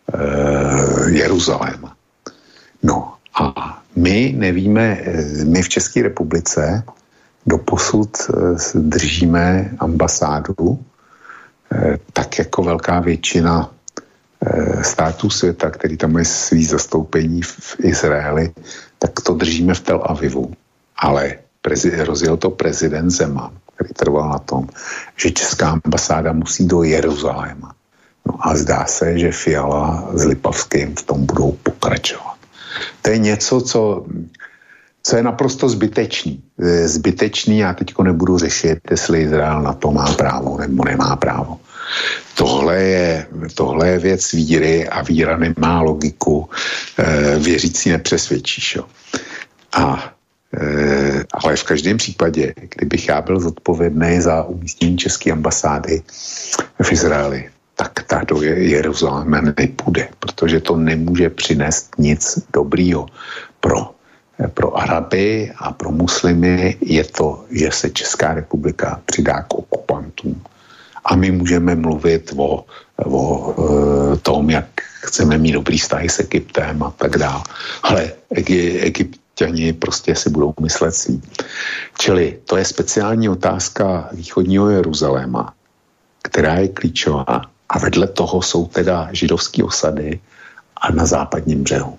Jeruzaléma. No a my nevíme, my v České republice doposud držíme ambasádu, e, tak jako velká většina e, států světa, který tam mají svý zastoupení v Izraeli, tak to držíme v Tel Avivu. Ale Prezident, rozjel to prezident Zeman, který trval na tom, že česká ambasáda musí do Jeruzaléma. No a zdá se, že Fiala s Lipavským v tom budou pokračovat. To je něco, co, co je naprosto zbytečný. Zbytečný, já teďko nebudu řešit, jestli Izrael na to má právo nebo nemá právo. Tohle je, tohle je věc víry a víra nemá logiku. Věřící nepřesvědčíš. Jo. A E, ale v každém případě, kdybych já byl zodpovědný za umístění české ambasády v Izraeli, tak ta do Jeruzaléma nepůjde, protože to nemůže přinést nic dobrýho. Pro, pro Araby a pro muslimy je to, že se Česká republika přidá k okupantům. A my můžeme mluvit o, o e, tom, jak chceme mít dobrý vztahy s Egyptem a tak dále. Ale Egypt ani prostě si budou myslet svý. Čili to je speciální otázka východního Jeruzaléma, která je klíčová, a vedle toho jsou teda židovské osady a na západním břehu.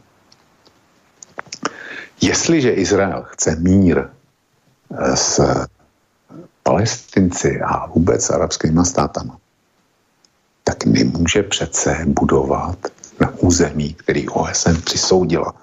Jestliže Izrael chce mír s Palestinci a vůbec arabskýma státama, tak nemůže přece budovat na území, který O S N přisoudila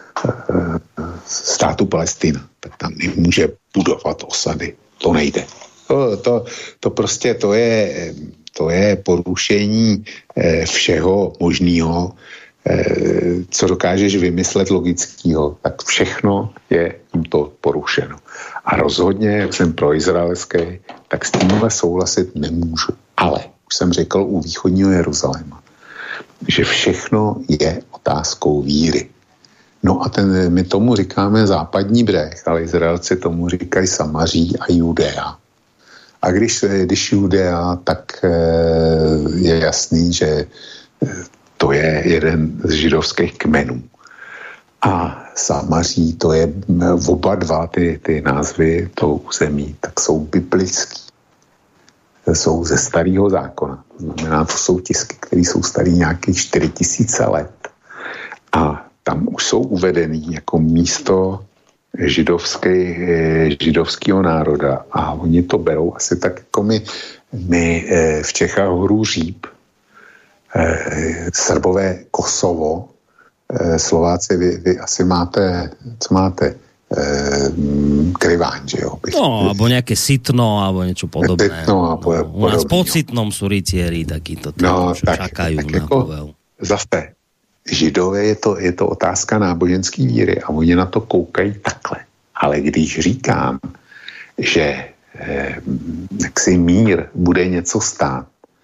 státu Palestina, tak tam nemůže budovat osady. To nejde. To, to, to prostě to je, to je porušení všeho možného, co dokážeš vymyslet logického, tak všechno je tímto porušeno. A rozhodně, jak jsem proizraelský, tak s tímhle souhlasit nemůžu. Ale už jsem řekl u východního Jeruzaléma, že všechno je otázkou víry. No a ten, my tomu říkáme západní břeh, ale Izraelci tomu říkají Samaří a Judea. A když, když Judea, tak je jasný, že to je jeden z židovských kmenů. A Samaří, to je oba dva ty, ty názvy toho území, tak jsou biblický. Jsou ze starého zákona. To znamená, to jsou tisky, které jsou starý nějakých čtyři tisíce let. A tam už jsou uvedený jako místo židovské, židovského národa. A oni to berou asi tak, jako my, my v Čechách horu Říp, Srbové Kosovo, Slováci, vy, vy asi máte, co máte, Kryváň, že jo? No, alebo nejaké Sitno, alebo niečo podobné. Sitno a po, no, u nás pod Sitnom sú rytieri takíto, tí, no, čo tak, čakajú tak na jako, povel. Zase, Židové je to, je to otázka náboženské víry a oni na to koukají takhle. Ale když říkám, že eh, jaksi mír bude něco stát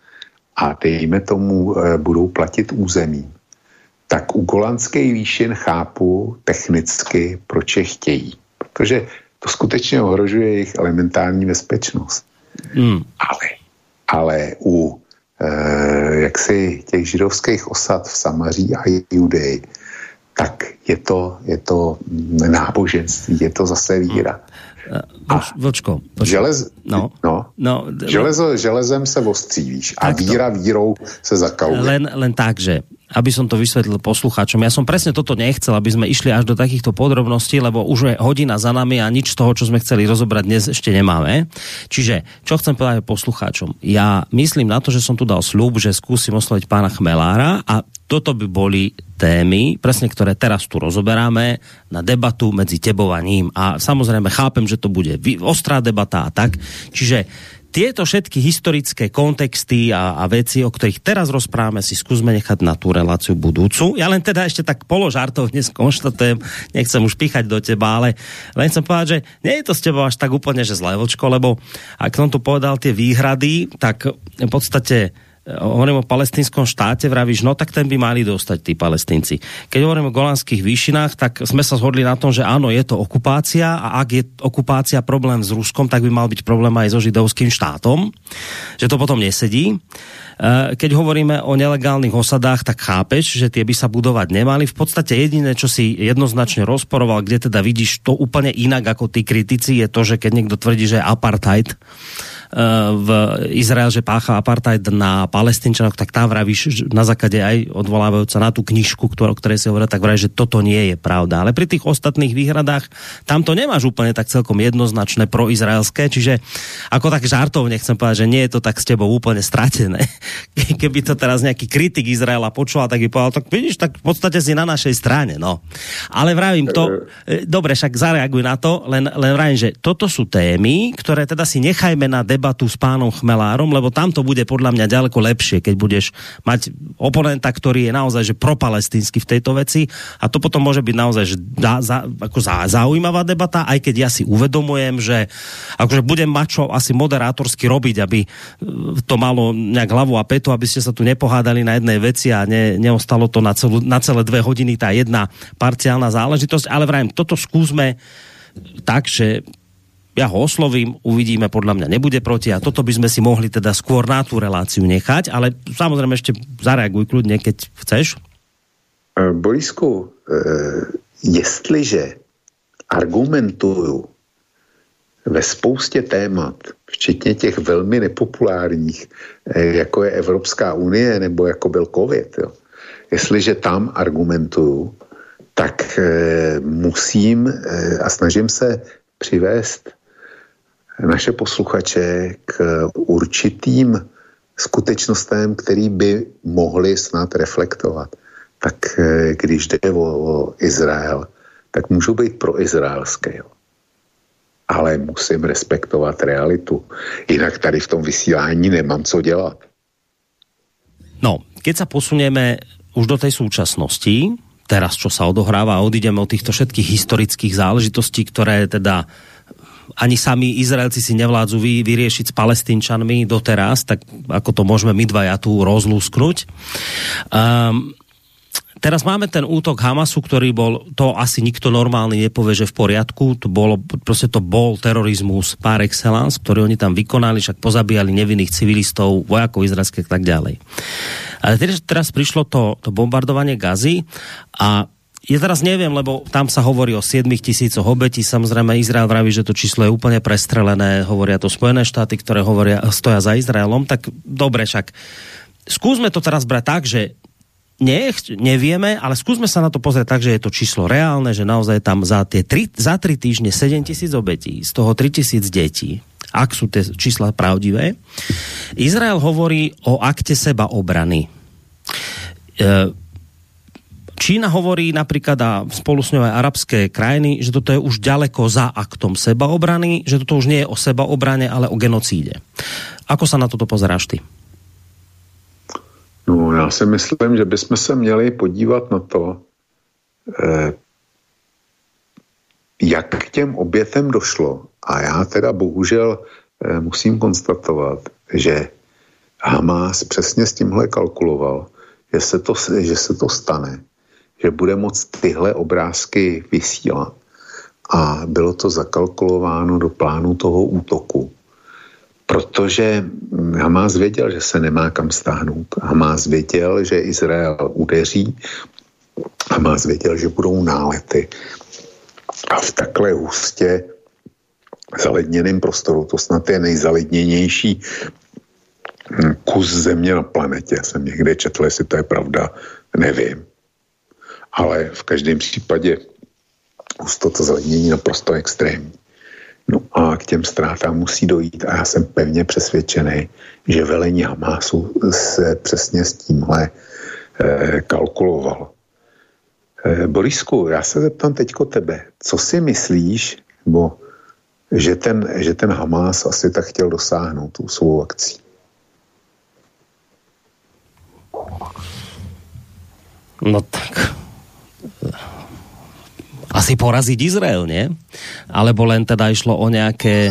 a dejme tomu eh, budou platit území, tak u Golanských výšin chápu technicky, proč je chtějí. Protože to skutečně ohrožuje jejich elementární bezpečnost. Mm. Ale, ale u eh, jaksi těch židovských osad v Samaří a Judeji, tak je to, je to náboženství, je to zase víra. A Vočko, želez, no, no, no, železo, železem se ostří, víš, a víra vírou se zakaluje. Len, len tak, že aby som to vysvetlil poslucháčom, ja som presne toto nechcel, aby sme išli až do takýchto podrobností, lebo už je hodina za nami a nič z toho, čo sme chceli rozobrať, dnes ešte nemáme. Čiže, čo chcem povedať poslucháčom? Ja myslím na to, že som tu dal sľub, že skúsim osloviť pána Chmelára a toto by boli témy, presne ktoré teraz tu rozoberáme, na debatu medzi tebou a ním. A samozrejme chápem, že to bude ostrá debata a tak. Čiže tieto všetky historické kontexty a, a veci, o ktorých teraz rozprávame, si skúsme nechať na tú reláciu budúcu. Ja len teda ešte tak položartovne skonštatujem, nechcem už píchať do teba, ale len chcem povedať, že nie je to s tebou až tak úplne, že zlé, Vočko, lebo ak som tu povedal tie výhrady, tak v podstate hovorím o palestínskom štáte, vravíš, no tak ten by mali dostať tí Palestínci. Keď hovorím o Golanských výšinách, tak sme sa zhodli na tom, že áno, je to okupácia a ak je okupácia problém s Ruskom, tak by mal byť problém aj so židovským štátom, že to potom nesedí. Keď hovoríme o nelegálnych osadách, tak chápeš, že tie by sa budovať nemali. V podstate jediné, čo si jednoznačne rozporoval, kde teda vidíš to úplne inak ako tí kritici, je to, že keď niekto tvrdí, že je apartheid v Izrael, že pácha apartheid na Palestínčanoch, tak tam vravíš na základe aj odvolávajúca na tú knižku, ktorú, ktoré si hovorí, tak vravíš, že toto nie je pravda. Ale pri tých ostatných výhradách tam to nemáš úplne tak celkom jednoznačné proizraelské, čiže ako tak žartovne chcem povedať, že nie je to tak s tebou úplne stratené. Keby to teraz nejaký kritik Izraela počul, tak by povedal, tak vidíš, tak v podstate si na našej strane, no. Ale vravím to, dobre, však zareaguj na to, len, len vravím, že toto sú témy, ktoré teda si nechajme na debatu s pánom Chmelárom, lebo tam to bude podľa mňa ďaleko lepšie, keď budeš mať oponenta, ktorý je naozaj že propalestínsky v tejto veci a to potom môže byť naozaj že za, za, ako za, zaujímavá debata, aj keď ja si uvedomujem, že akože budem mať čo asi moderátorsky robiť, aby to malo nejak hlavu a petu, aby ste sa tu nepohádali na jednej veci a ne, neostalo to na, celú, na celé dve hodiny tá jedna parciálna záležitosť, ale vrajím, toto skúsme tak, že ja ho oslovím, uvidíme, podľa mňa nebude proti a toto by sme si mohli teda skôr na tú reláciu nechať, ale samozrejme ešte zareaguj kľudne, keď chceš. Borisku, jestliže argumentuju ve spoustě témat, včetně těch velmi nepopulárních, jako je Evropská unie nebo jako byl COVID, jo. Jestliže tam argumentuju, tak musím a snažím se přivést naše posluchače k určitým skutečnostem, který by mohli snad reflektovat. Tak když jde o, o Izrael, tak můžu být pro izraelské. Ale musím respektovat realitu. Jinak tady v tom vysílání nemám co dělat. No, keď sa posunieme už do tej súčasnosti, teraz čo sa odohráva a odídeme od týchto všetkých historických záležitostí, ktoré teda ani sami Izraelci si nevládzu vy, vyriešiť s Palestínčanmi doteraz, tak ako to môžeme my dvaja tu rozlúsknuť. Um, Teraz máme ten útok Hamasu, ktorý bol, to asi nikto normálny nepovie, že v poriadku, to bolo, proste to bol terorizmus par excellence, ktorý oni tam vykonali, však pozabíjali nevinných civilistov, vojakov izraelských a tak ďalej. Ale teraz, teraz prišlo to, to bombardovanie Gazy a ja teraz neviem, lebo tam sa hovorí o siedmich tisícoch obetí, samozrejme Izrael vraví, že to číslo je úplne prestrelené, hovoria to Spojené štáty, ktoré hovoria, stoja za Izraelom, tak dobre, však skúsme to teraz brať tak, že Nech, nevieme, ale skúsme sa na to pozrieť tak, že je to číslo reálne, že naozaj tam za tie tri, za tri týždne sedem tisíc obetí, z toho tri tisíc detí, ak sú tie čísla pravdivé. Izrael hovorí o akte sebaobrany. Čína hovorí napríklad a spolu s ňou aj arabské krajiny, že toto je už ďaleko za aktom sebaobrany, že toto už nie je o sebaobrane, ale o genocíde. Ako sa na toto pozeráš ty? No, já si myslím, že bychom se měli podívat na to, eh, jak k těm obětem došlo. A já teda bohužel eh, musím konstatovat, že Hamas přesně s tímhle kalkuloval, že se to, že se to stane, že bude moct tyhle obrázky vysílat. A bylo to zakalkulováno do plánu toho útoku. Protože Hamas věděl, že se nemá kam stáhnout. Hamas věděl, že Izrael udeří. Hamas věděl, že budou nálety. A v takhle hustě zaledněném prostoru, to snad je nejzaledněnější kus země na planetě. Jsem někde četl, jestli to je pravda, nevím. Ale v každém případě hustota zalednění naprosto extrémní. No a k těm ztrátám musí dojít a já jsem pevně přesvědčený, že velení Hamasu se přesně s tímhle eh, kalkuloval. Eh, Borisku, já se zeptám teďko tebe, co si myslíš, bo, že, ten, že ten Hamas asi tak chtěl dosáhnout tu svou akcí? No tak... asi poraziť Izrael, nie? Alebo len teda išlo o nejaké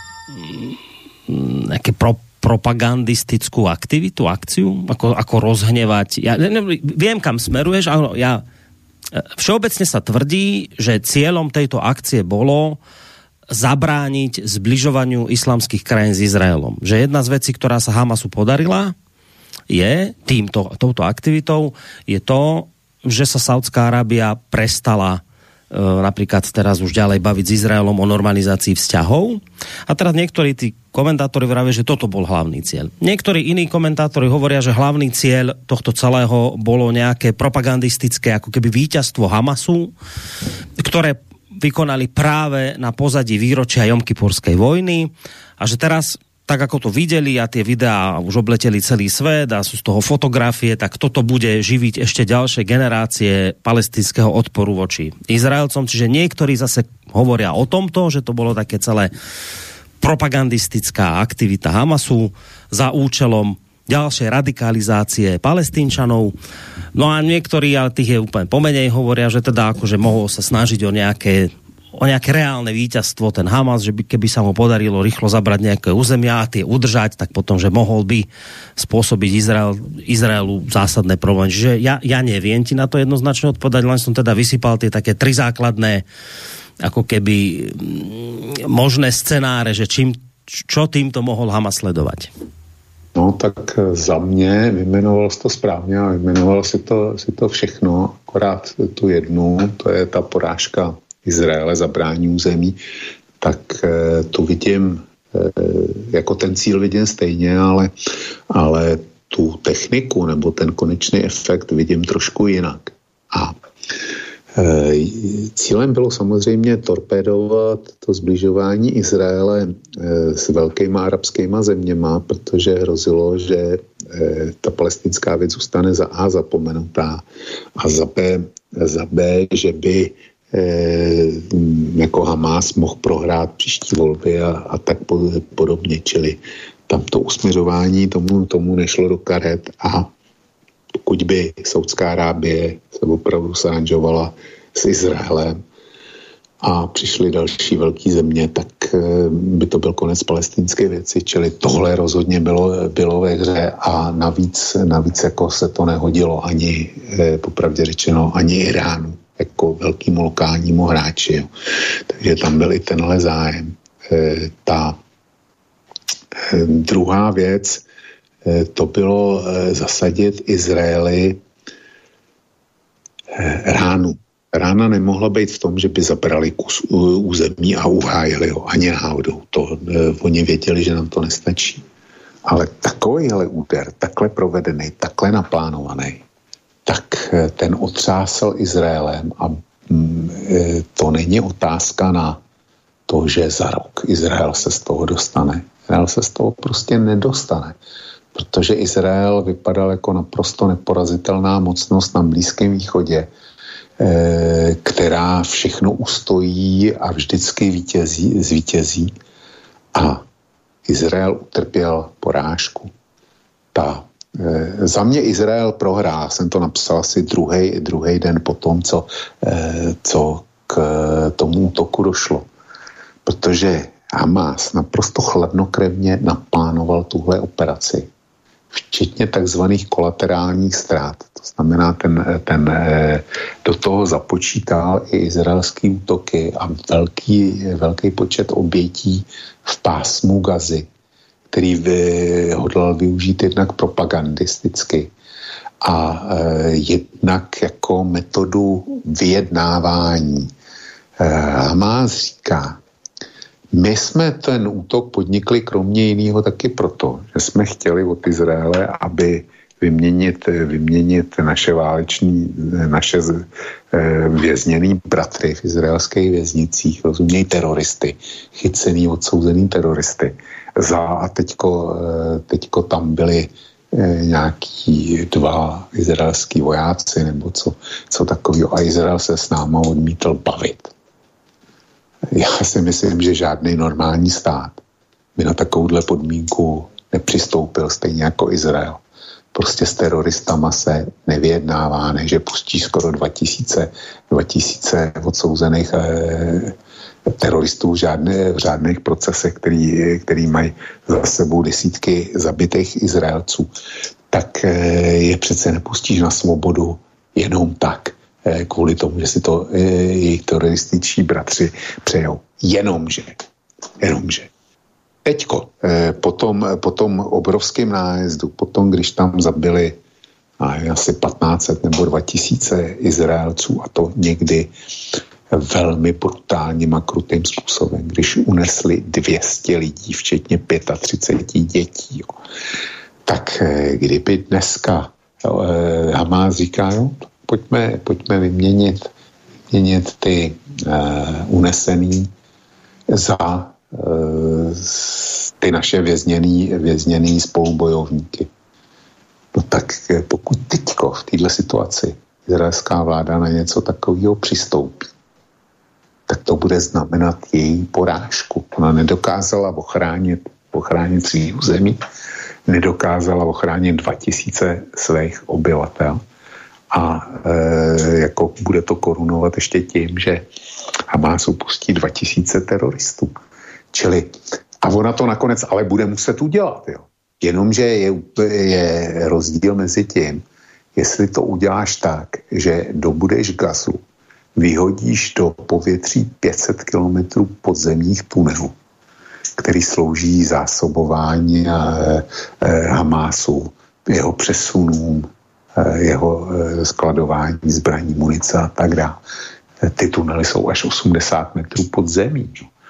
nejaké pro, propagandistickú aktivitu, akciu? Ako, ako rozhnevať? Ja ne, viem, kam smeruješ, ale ja všeobecne sa tvrdí, že cieľom tejto akcie bolo zabrániť zbližovaniu islamských krajín s Izraelom. Že jedna z vecí, ktorá sa Hamasu podarila, je týmto, touto aktivitou, je to, že sa Saudská Arábia prestala napríklad teraz už ďalej baviť s Izraelom o normalizácii vzťahov. A teraz niektorí tí komentátori vravia, že toto bol hlavný cieľ. Niektorí iní komentátori hovoria, že hlavný cieľ tohto celého bolo nejaké propagandistické ako keby víťazstvo Hamasu, ktoré vykonali práve na pozadí výročia Jomkipurskej vojny a že teraz tak ako to videli a tie videá už obleteli celý svet a sú z toho fotografie, tak toto bude živiť ešte ďalšie generácie palestínskeho odporu voči Izraelcom. Čiže niektorí zase hovoria o tomto, že to bolo také celé propagandistická aktivita Hamasu za účelom ďalšej radikalizácie Palestínčanov. No a niektorí, ale tých je úplne pomenej, hovoria, že teda akože mohol sa snažiť o nejaké o nejaké reálne víťazstvo ten Hamas, že by, keby sa mu podarilo rýchlo zabrať nejaké územia a tie udržať, tak potom, že mohol by spôsobiť Izrael, Izraelu zásadné problémy. Čiže ja, ja neviem ti na to jednoznačne odpovedať, len som teda vysypal tie také tri základné ako keby možné scenáre, že čím, čo týmto mohol Hamas sledovať. No tak za mě vyjmenoval jsi to správně a vyjmenoval si to, si to všechno, akorát tu jednu, to je ta porážka Izraele, zabrání území, tak e, to vidím, e, jako ten cíl vidím stejně, ale, ale tu techniku nebo ten konečný efekt vidím trošku jinak. A Cílem bylo samozřejmě torpédovat to zbližování Izraele s velkýma arabskýma zeměma, protože hrozilo, že ta palestinská věc zůstane za A zapomenutá a za B, za B že by jako Hamás mohl prohrát příští volby a, a tak podobně. Čili tam to usměřování tomu, tomu nešlo do karet a pokud by Saudská Arábie se opravdu saranžovala s Izraelem a přišly další velké země, tak by to byl konec palestinské věci, čili tohle rozhodně bylo, bylo ve hře a navíc, navíc jako se to nehodilo ani, popravdě řečeno, ani Iránu, jako velkýmu lokálnímu hráči. Jo. Takže tam byl i tenhle zájem. Ta druhá věc, to bylo zasadit Izraeli ránu. Rána nemohla být v tom, že by zabrali kus území a uhájili ho. Ani náhodou. To, oni věděli, že nám to nestačí. Ale takovýhle úder, takhle provedený, takhle naplánovaný, tak ten otřásl Izraelem a to není otázka na to, že za rok Izrael se z toho dostane. Izrael se z toho prostě nedostane. Protože Izrael vypadal jako naprosto neporazitelná mocnost na Blízkém východě, která všechno ustojí a vždycky vítězí, zvítězí. A Izrael utrpěl porážku. Ta, za mě Izrael prohrál, jsem to napsal asi druhý, druhý den po tom, co, co k tomu útoku došlo. Protože Hamás naprosto chladnokrevně naplánoval tuhle operaci, včetně takzvaných kolaterálních ztrát. To znamená, ten, ten do toho započítal i izraelský útoky a velký, velký počet obětí v pásmu Gazy, který vy, hodlal využít jednak propagandisticky a jednak jako metodu vyjednávání. Hamás říká, my jsme ten útok podnikli kromě jiného taky proto, že jsme chtěli od Izraele, aby vyměnit, vyměnit naše váleční, naše vězněný bratry v izraelských věznicích, rozumějí teroristy, chycený, odsouzený teroristy. Za, a teďko, teďko tam byli nějaký dva izraelský vojáci nebo co, co takového a Izrael se s náma odmítl bavit. Já si myslím, že žádný normální stát by na takovouhle podmínku nepřistoupil, stejně jako Izrael. Prostě s teroristama se nevyjednává, ne, že pustí skoro dva tisíce odsouzených eh, teroristů v, žádné, v žádných procesech, který, který mají za sebou desítky zabitých Izraelců. Tak eh, je přece nepustíš na svobodu jenom tak. Kvůli tomu, že si to e, jejich terorističtí bratři přejou. Jenomže, jenomže. Teďko, e, po, tom, po tom obrovském nájezdu, potom, když tam zabili a, asi patnáct set nebo dva tisíce Izraelců a to někdy velmi brutálním a krutým způsobem, když unesli dvě stě lidí, včetně třicet pět dětí, jo. Tak e, kdyby dneska e, Hamás říká, jo, Pojďme, pojďme vyměnit, vyměnit ty uh, unesený za uh, ty naše vězněný, vězněný spolubojovníky. No tak pokud teďko v této situaci izraelská vláda na něco takového přistoupí, tak to bude znamenat její porážku. Ona nedokázala ochránit, ochránit svý území, nedokázala ochránit dva tisíce svých obyvatel. A e, jako bude to korunovat ještě tím, že Hamás upustí dva tisíce teroristů. Čili, a ona to nakonec ale bude muset udělat. Jo. Jenomže je, je rozdíl mezi tím, jestli to uděláš tak, že dobudeš Gazu, vyhodíš do povětří pět set kilometrů podzemních tunelů, který slouží zásobování e, e, Hamásu, jeho přesunům, jeho skladování zbraní, munice a tak dále. Ty tunely jsou až osmdesát metrů pod zemí.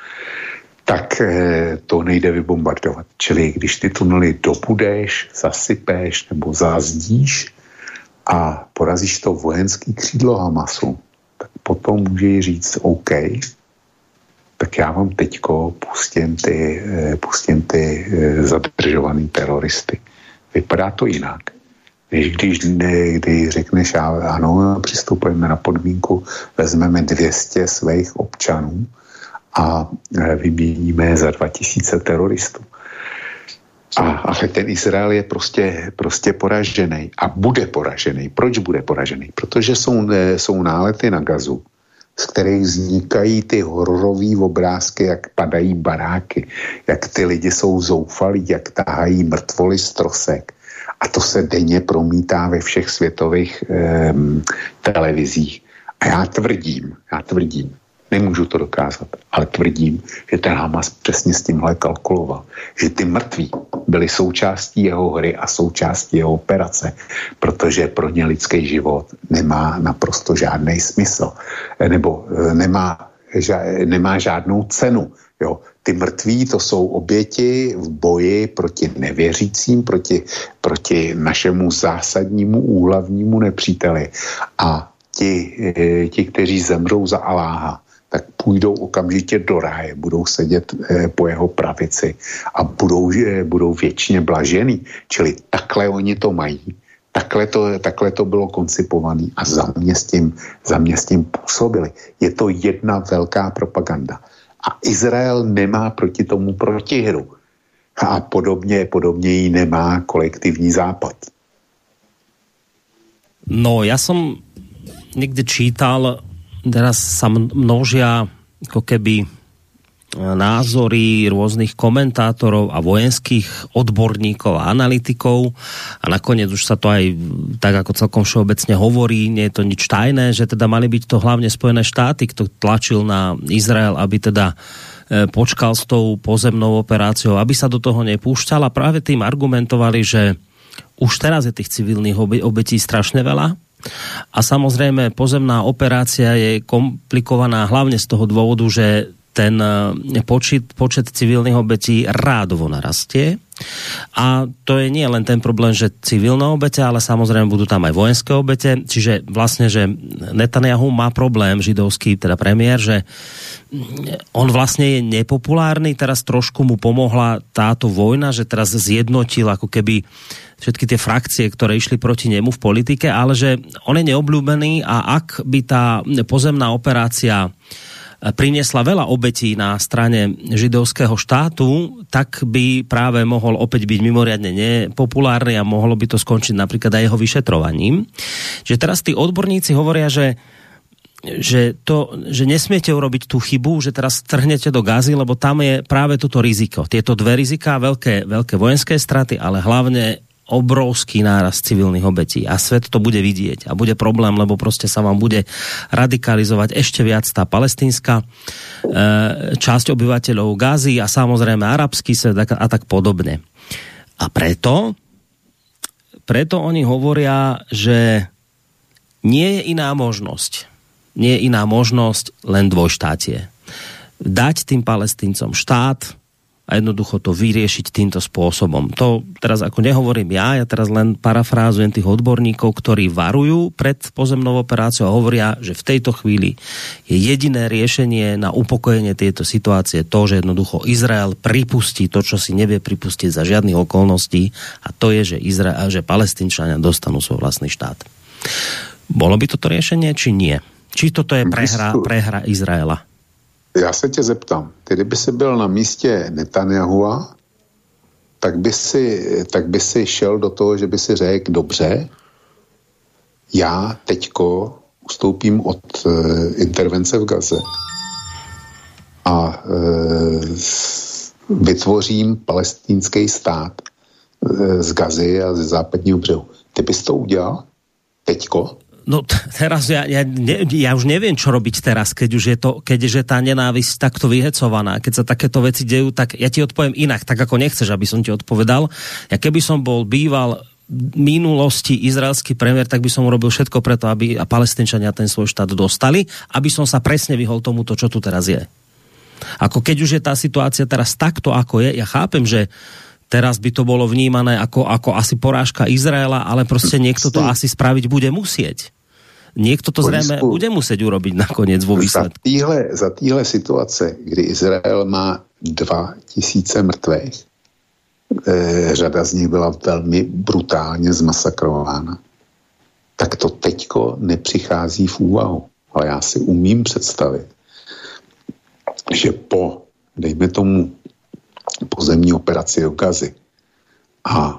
Tak to nejde vybombardovat. Čili když ty tunely dobudeš, zasypeš nebo zazdíš a porazíš to vojenský křídlo Hamasu, tak potom může říct OK, tak já vám teďko pustím ty, pustím ty zadržovaný teroristy. Vypadá to jinak. Když, když, když řekneš, ano, přistupujeme na podmínku, vezmeme dvě stě svých občanů a vyměníme za dva tisíce teroristů. A, ale ten Izrael je prostě, prostě poražený a bude poražený. Proč bude poražený? Protože jsou, jsou nálety na Gazu, z kterých vznikají ty hororové obrázky, jak padají baráky, jak ty lidi jsou zoufalí, jak tahají mrtvoly z trosek. A to se denně promítá ve všech světových eh, televizích. A já tvrdím, já tvrdím, nemůžu to dokázat, ale tvrdím, že ten Hamas přesně s tímhle kalkuloval. Že ty mrtví byli součástí jeho hry a součástí jeho operace, protože pro ně lidský život nemá naprosto žádný smysl. Nebo nemá, ža, nemá žádnou cenu. Jo. Ty mrtví, to jsou oběti v boji proti nevěřícím, proti, proti našemu zásadnímu úhlavnímu nepříteli. A ti, ti, kteří zemřou za Aláha, tak půjdou okamžitě do ráje, budou sedět eh, po jeho pravici a budou, eh, budou věčně blažený. Čili takhle oni to mají, takhle to, takhle to bylo koncipované a za mě, s tím, za mě s tím působili. Je to jedna velká propaganda. A Izrael nemá proti tomu protihru. A podobně, podobně ji nemá kolektivní západ. No, ja som niekde čítal, teraz sa množia ako keby názory rôznych komentátorov a vojenských odborníkov a analytikov a nakoniec už sa to aj tak ako celkom všeobecne hovorí, nie je to nič tajné, že teda mali byť to hlavne Spojené štáty, kto tlačil na Izrael, aby teda počkal s tou pozemnou operáciou, aby sa do toho nepúšťal a práve tým argumentovali, že už teraz je tých civilných obetí strašne veľa. A samozrejme pozemná operácia je komplikovaná hlavne z toho dôvodu, že ten počet, počet civilných obetí rádovo narastie. A to je nie len ten problém, že civilné obete, ale samozrejme budú tam aj vojenské obete. Čiže vlastne, že Netanyahu má problém, židovský teda premiér, že on vlastne je nepopulárny, teraz trošku mu pomohla táto vojna, že teraz zjednotil ako keby všetky tie frakcie, ktoré išli proti nemu v politike, ale že on je neobľúbený a ak by tá pozemná operácia priniesla veľa obetí na strane židovského štátu, tak by práve mohol opäť byť mimoriadne nepopulárny a mohlo by to skončiť napríklad aj jeho vyšetrovaním. Že teraz tí odborníci hovoria, že že, to, že nesmiete urobiť tú chybu, že teraz trhnete do Gazy, lebo tam je práve toto riziko. Tieto dve riziká, veľké, veľké vojenské straty, ale hlavne obrovský náraz civilných obetí a svet to bude vidieť a bude problém, lebo proste sa vám bude radikalizovať ešte viac tá palestínska e, časť obyvateľov Gazy a samozrejme arabský svet a, a tak podobne. A preto preto oni hovoria, že nie je iná možnosť nie je iná možnosť len dvojštátie. Dať tým Palestíncom štát a jednoducho to vyriešiť týmto spôsobom. To teraz ako nehovorím ja, ja teraz len parafrázujem tých odborníkov, ktorí varujú pred pozemnou operáciou a hovoria, že v tejto chvíli je jediné riešenie na upokojenie tejto situácie to, že jednoducho Izrael pripustí to, čo si nevie pripustiť za žiadnych okolností a to je, že, Izrael, že Palestínčania dostanú svoj vlastný štát. Bolo by toto riešenie, či nie? Či toto je prehra, prehra Izraela? Já se tě zeptám, ty kdyby jsi byl na místě Netanyahua, tak by si, tak by si šel do toho, že by si řekl, dobře, já teďko ustoupím od e, intervence v Gaze a e, vytvořím palestinský stát e, z Gazy a ze západního břehu. Ty bys to udělal? Teďko? No teraz ja, ja, ne, ja už neviem, čo robiť teraz, keď už je to, keď je tá nenávisť takto vyhecovaná. Keď sa takéto veci dejú, tak ja ti odpoviem inak, tak ako nechceš, aby som ti odpovedal. Ja keby som bol býval minulosti izraelský premiér, tak by som urobil všetko preto, aby Palestínčania ten svoj štát dostali, aby som sa presne vyhol tomuto, čo tu teraz je. Ako keď už je tá situácia teraz takto, ako je, ja chápem, že teraz by to bolo vnímané ako, ako asi porážka Izraela, ale proste niekto to asi spraviť bude musieť. niekto to zrejme bude musieť urobiť nakoniec vo výsledku. Za týhle, za týhle situace, kdy Izrael má dva tisíce mrtvých, e, řada z nich byla velmi brutálně zmasakrována, tak to teďko nepřichází v úvahu. Ale já si umím představit, že po, dejme tomu, pozemní operaci do Gazy a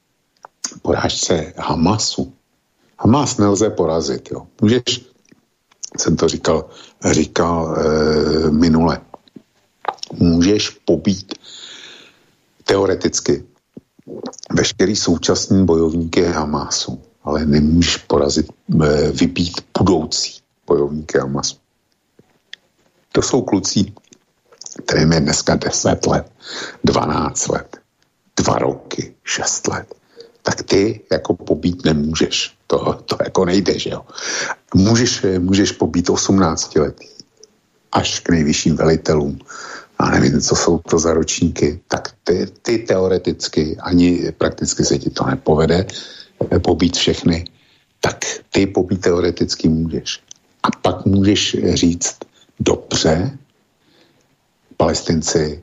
porážce Hamasu. Hamas nelze porazit, jo. Můžeš, jsem to říkal, říkal e, minule, můžeš pobít teoreticky veškerý současný bojovníky Hamasu, ale nemůžeš porazit, e, vybít budoucí bojovníky Hamasu. To jsou kluci, kterým je dneska deset let, dvanáct let, dva roky, šest let. Tak ty jako pobít nemůžeš. To, to jako nejde, že jo. Můžeš, můžeš pobít osmnáctiletý až k nejvyšším velitelům. A nevím, co jsou to za ročníky. Tak ty, ty teoreticky, ani prakticky se ti to nepovede pobít všechny. Tak ty pobít teoreticky můžeš. A pak můžeš říct, dobře, Palestinci,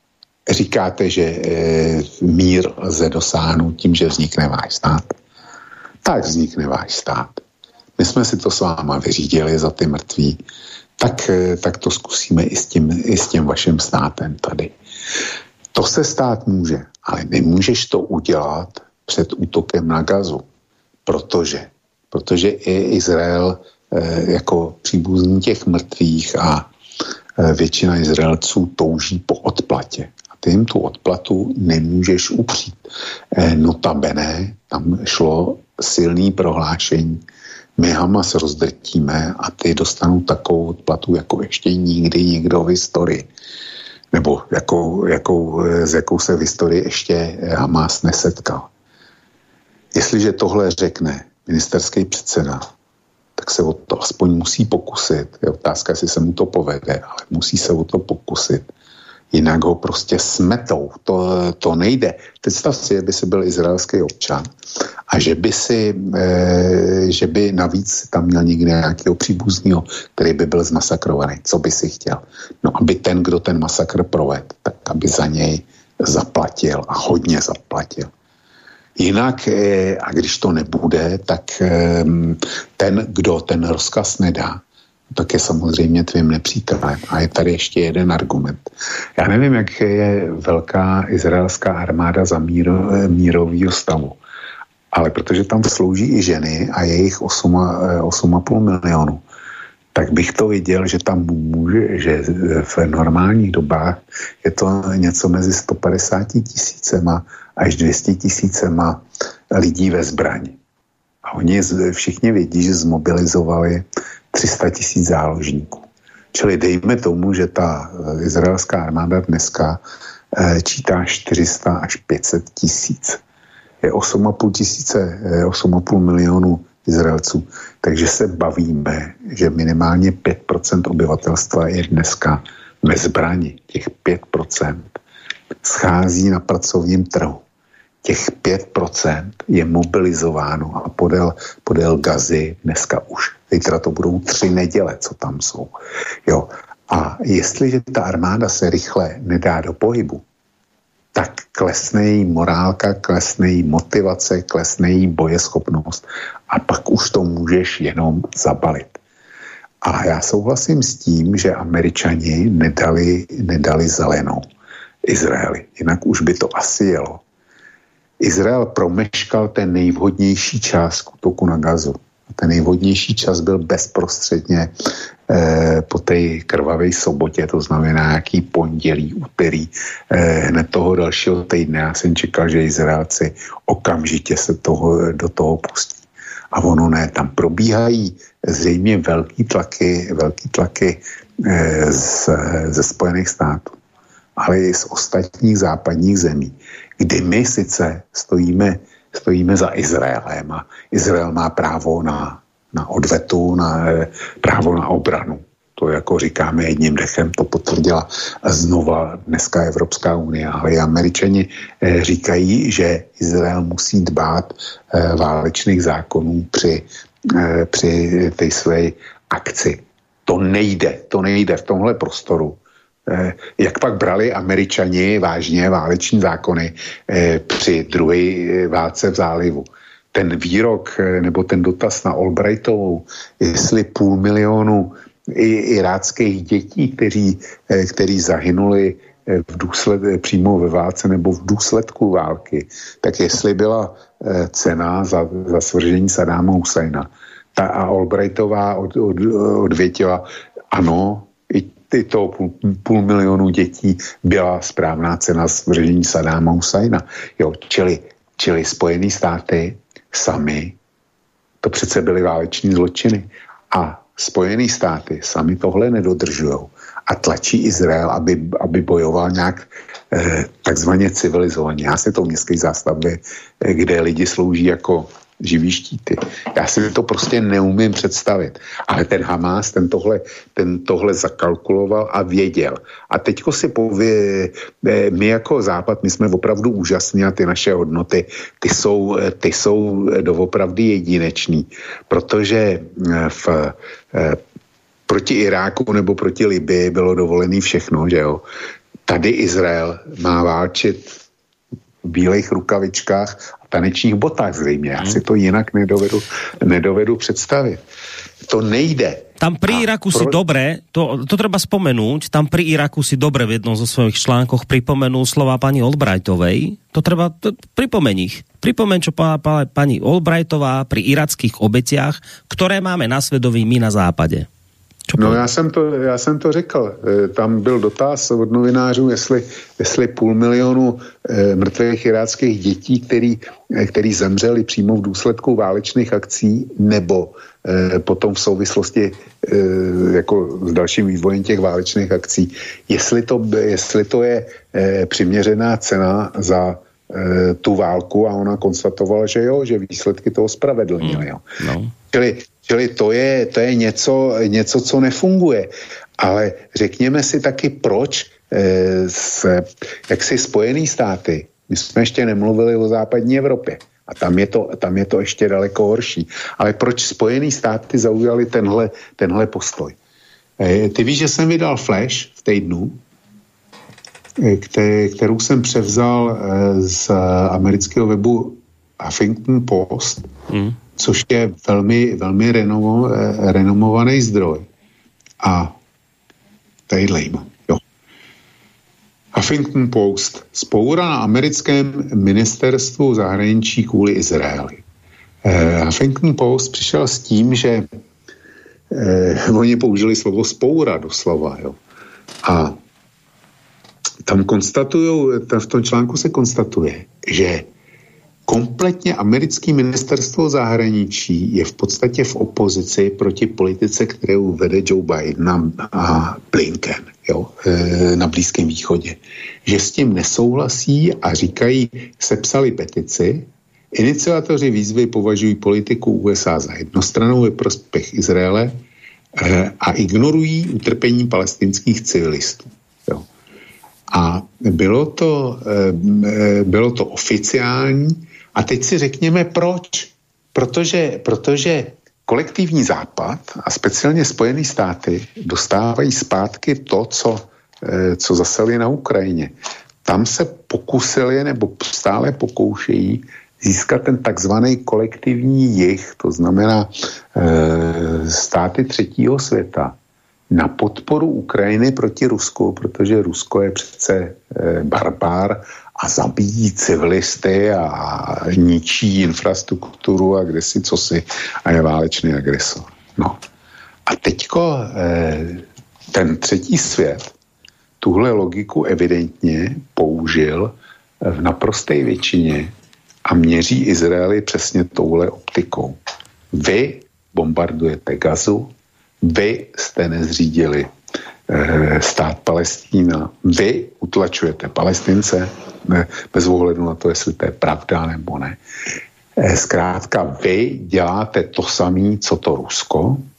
říkáte, že e, mír lze dosáhnout tím, že vznikne váš stát. Tak vznikne váš stát. My jsme si to s váma vyřídili za ty mrtví, tak, e, tak to zkusíme i s, tím, i s tím vaším státem tady. To se stát může, ale nemůžeš to udělat před útokem na Gazu, protože, protože i Izrael e, jako příbuzný těch mrtvých a e, většina Izraelců touží po odplatě. Ty jim tu odplatu nemůžeš upřít. E, notabene, tam šlo silný prohlášení, my Hamas rozdrtíme a ty dostanou takovou odplatu, jako ještě nikdy nikdo v historii. Nebo jakou, jakou, s jakou se v historii ještě Hamas nesetkal. Jestliže tohle řekne ministerský předseda, tak se o to aspoň musí pokusit. Je otázka, jestli se mu to povede, ale musí se o to pokusit. Jinak ho prostě smetou. To, to nejde. Představ si, že by si byl izraelský občan a že by si, e, že by navíc tam měl někde nějakého příbuzného, který by byl zmasakrovaný. Co by si chtěl? No, aby ten, kdo ten masakr provedl, tak aby za něj zaplatil a hodně zaplatil. Jinak, e, a když to nebude, tak e, ten, kdo ten rozkaz nedá, tak je samozřejmě tvým nepřítelem. A je tady ještě jeden argument. Já nevím, jak je velká izraelská armáda za míro, mírovýho stavu, ale protože tam slouží i ženy a je jich osm a půl milionu, tak bych to viděl, že tam může, že v normálních dobách je to něco mezi sto padesáti tisícema až dvě stě tisícema lidí ve zbrani. A oni všichni vědí, že zmobilizovali tři sta tisíc záložníků. Čili dejme tomu, že ta izraelská armáda dneska e, čítá čtyři sta až pět set tisíc. Je osm a půl tisíce, osm a půl milionu Izraelců. Takže se bavíme, že minimálně pět procent obyvatelstva je dneska ve zbrani. Těch pět procent schází na pracovním trhu. Těch pět procent je mobilizováno a podél, podél Gazy dneska už. Zítra to budou tři neděle, co tam jsou. Jo. A jestliže ta armáda se rychle nedá do pohybu, tak klesne její morálka, klesne její motivace, klesne její bojeschopnost a pak už to můžeš jenom zabalit. A já souhlasím s tím, že Američani nedali, nedali zelenou Izraeli, jinak už by to asi jelo. Izrael promeškal ten nejvhodnější čas k útoku na Gazu. Ten nejvhodnější čas byl bezprostředně eh, po té krvavé sobotě, to znamená nějaký pondělí, úterý, eh, hned toho dalšího týdne. Já jsem čekal, že Izraelci okamžitě se toho, do toho pustí. A ono ne, tam probíhají zřejmě velký tlaky, velký tlaky eh, z, ze Spojených států, ale i z ostatních západních zemí, kdy my sice stojíme, stojíme za Izraelem a Izrael má právo na, na odvetu, na právo na obranu. to jako říkáme jedním dechem, to potvrdila znova dneska Evropská unie, ale i Američani říkají, že Izrael musí dbát válečných zákonů při, při té své akci. To nejde, to nejde v tomhle prostoru. Jak pak brali Američani vážně váleční zákony při druhé válce v zálivu. Ten výrok nebo ten dotaz na Albrightovou, jestli půl milionu iráckých dětí, kteří, kteří zahynuli v důsled, přímo ve válce nebo v důsledku války, tak jestli byla cena za, za svržení Saddáma Husajna. Ta a Albrightová od, od, odvětila, ano, i ty to půl, půl milionu dětí byla správná cena svržení Saddáma Husajna. Jo, čili, čili Spojené státy sami, to přece byly váleční zločiny. A Spojené státy sami tohle nedodržujou a tlačí Izrael, aby, aby bojoval nějak eh, takzvaně civilizovaně. Já si to v městské zástavbě, eh, kde lidi slouží jako živý štíty. Já si to prostě neumím představit. Ale ten Hamas, ten tohle, ten tohle zakalkuloval a věděl. A teďko si pově, my jako Západ, my jsme opravdu úžasní a ty naše hodnoty, ty jsou, ty jsou doopravdy jedinečný. Protože v, proti Iráku nebo proti Libii bylo dovolený všechno, že jo. Tady Izrael má válčit v bílejch rukavičkách a tanečních botách zřejmě. Já si to jinak nedovedu, nedovedu představit. To nejde. Tam pri Iraku pro... si dobre, to, to treba spomenúť, tam pri Iraku si dobre v jednom zo svojich článkoch pripomenul slova pani Albrightovej. To treba, to, pripomeň ich. Pripomeň, čo povedala pani Albrightová pri irackých obetiach, ktoré máme na svedomí my na západe. No já jsem, to, já jsem to řekl. Tam byl dotaz od novinářů, jestli, jestli půl milionu e, mrtvých iráckých dětí, který, který zemřeli přímo v důsledku válečných akcí, nebo e, potom v souvislosti e, jako s dalším vývojem těch válečných akcí, jestli to, jestli to je e, přiměřená cena za e, tu válku, a ona konstatovala, že jo, že výsledky toho spravedlnily. Jo. No. Čili Čili to je, to je něco, něco, co nefunguje. Ale řekněme si taky, proč e, se, jak si Spojené státy, my jsme ještě nemluvili o západní Evropě, a tam je to, tam je to ještě daleko horší, ale proč Spojené státy zaujali tenhle, tenhle postoj? E, ty víš, že jsem vydal flash v týdnu, který, kterou jsem převzal e, z amerického webu Huffington Post, mm. což je velmi, velmi renovo, renomovaný zdroj. A tadyhle jim. Jo. Huffington Post. Spoura na americkém ministerstvu zahraničí kvůli Izraeli. Eh, Huffington Post přišel s tím, že eh, oni použili slovo spoura doslova. Jo. A tam konstatujou, v tom článku se konstatuje, že kompletně americké ministerstvo zahraničí je v podstatě v opozici proti politice, kterou vede Joe Biden a Blinken, jo, na Blízkém východě. Že s tím nesouhlasí a říkají, sepsali petici, iniciátoři výzvy považují politiku U S A za jednostrannou ve prospěch Izraele a ignorují utrpení palestinských civilistů. Jo. A bylo to, bylo to oficiální. A teď si řekněme proč. Protože, protože kolektivní Západ a speciálně Spojené státy dostávají zpátky to, co, co zaseli na Ukrajině. Tam se pokusili nebo stále pokoušejí získat ten takzvaný kolektivní jih, to znamená e, státy třetího světa, na podporu Ukrajiny proti Rusku, protože Rusko je přece e, barbár a zabíjí civilisty a ničí infrastrukturu a kdesi cosi a je válečný agresor. No. A teďko e, ten třetí svět tuhle logiku evidentně použil v naprosté většině a měří Izraeli přesně touhle optikou. Vy bombardujete Gazu, vy jste nezřídili e, stát Palestína, vy utlačujete Palestince, ne, bez ohledu na to, jestli to je pravda nebo ne. E, zkrátka, vy děláte to samé, co to Rusko,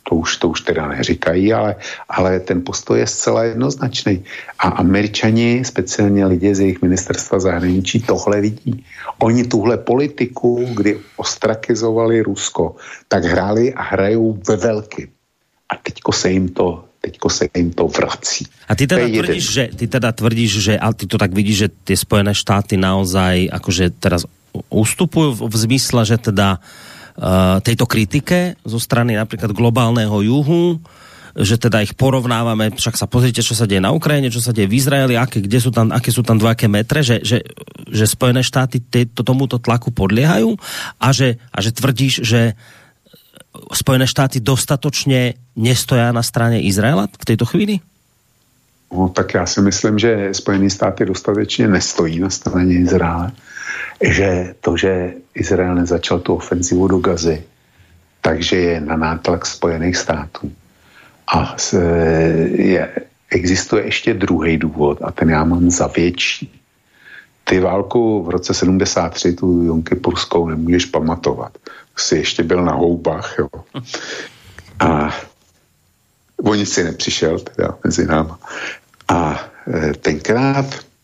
To už, to už teda neříkají, ale, ale ten postoj je zcela jednoznačný. A Američani, speciálně lidé z jejich ministerstva zahraničí, tohle vidí. Oni tuhle politiku, kdy ostrakizovali Rusko, tak hráli a hrajou ve velkým. A teďko se jim to, teďko se jim to vrací. A ty teda tvrdíš, že, ty teda tvrdíš, že, ale ty to tak vidíš, že tie Spojené štáty naozaj akože teraz ustupujú v, v zmysle, že teda uh, tejto kritike zo strany napríklad globálneho juhu, že teda ich porovnávame, však sa pozrite, čo sa deje na Ukrajine, čo sa deje v Izraeli, aké, kde sú tam, aké sú tam dvojaké metre, že, že, že Spojené štáty tejto, tomuto tlaku podliehajú a že, a že tvrdíš, že Spojené štáty dostatočne nestoja na strane Izraela v tejto chvíli? No, tak já si myslím, že Spojené státy dostatečně nestojí na straně Izraele. Že to, že Izrael nezačal tu ofenzivu do Gazy, takže je na nátlak Spojených států. A je, existuje ještě druhý důvod a ten já mám za větší. Ty válku v roce sedmdesát tři, tu Jomkypurskou, nemůžeš pamatovat. Jsi ještě byl na houbách, jo. A o nic si nepřišel, teda mezi náma. A tenkrát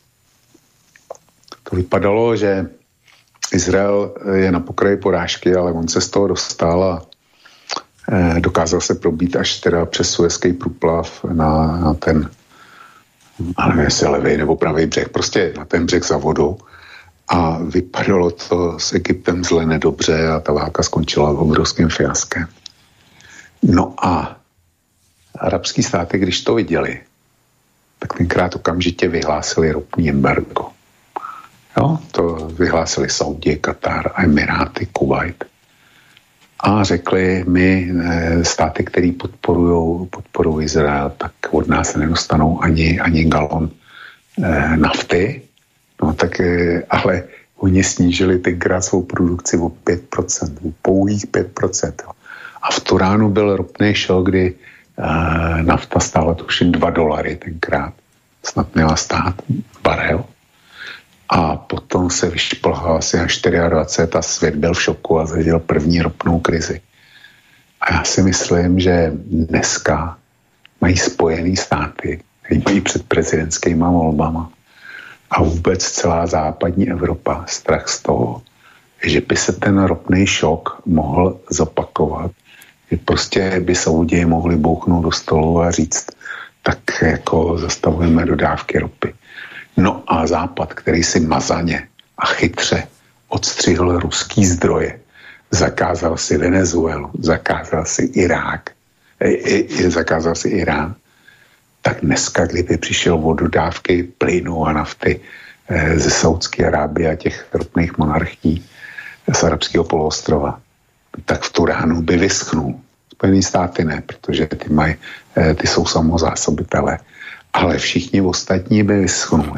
to vypadalo, že Izrael je na pokraji porážky, ale on se z toho dostal a dokázal se probít až teda přes Suezský průplav na, na ten, nevím, jestli levej nebo pravý břeh, prostě na ten břeh za vodou. A vypadalo to s Egyptem zle nedobře a ta válka skončila obrovským fiaskem. No a arabský státy, když to viděli, tak tenkrát okamžitě vyhlásili ropný embargo. Jo, to vyhlásili Saudi, Katar, Emiráty, Kuwait. A řekli, my státy, které podporují podporují Izrael, tak od nás se nedostanou ani, ani galon eh, nafty. No tak, eh, ale oni snížili tenkrát svou produkci o pět procent, o pouhých pět procent. Jo. A v Turánu byl ropný šok, kdy eh, nafta stála tuším dva dolary tenkrát. Snad měla stát barel. A potom se vyšplhal asi na dvacet čtyři a svět byl v šoku a zažil první ropnou krizi. A já si myslím, že dneska mají Spojený státy, který mají před prezidentskýma volbama a vůbec celá západní Evropa strach z toho, že by se ten ropný šok mohl zopakovat. Že prostě by Saudí mohli bouchnout do stolu a říct, tak jako zastavujeme dodávky ropy. No a Západ, který si mazaně a chytře odstřihl ruský zdroje, zakázal si Venezuelu, zakázal si Irák, e, e, zakázal si Irán, tak dneska, kdyby přišel o dodávky plynu a nafty e, ze Saudské Arábie a těch ropných monarchií z arabského poloostrova, tak v Turánu by vyschnul. Spojené státy ne, protože ty, maj, e, ty jsou samozásobitelé. Ale všichni ostatní by vyschnuli.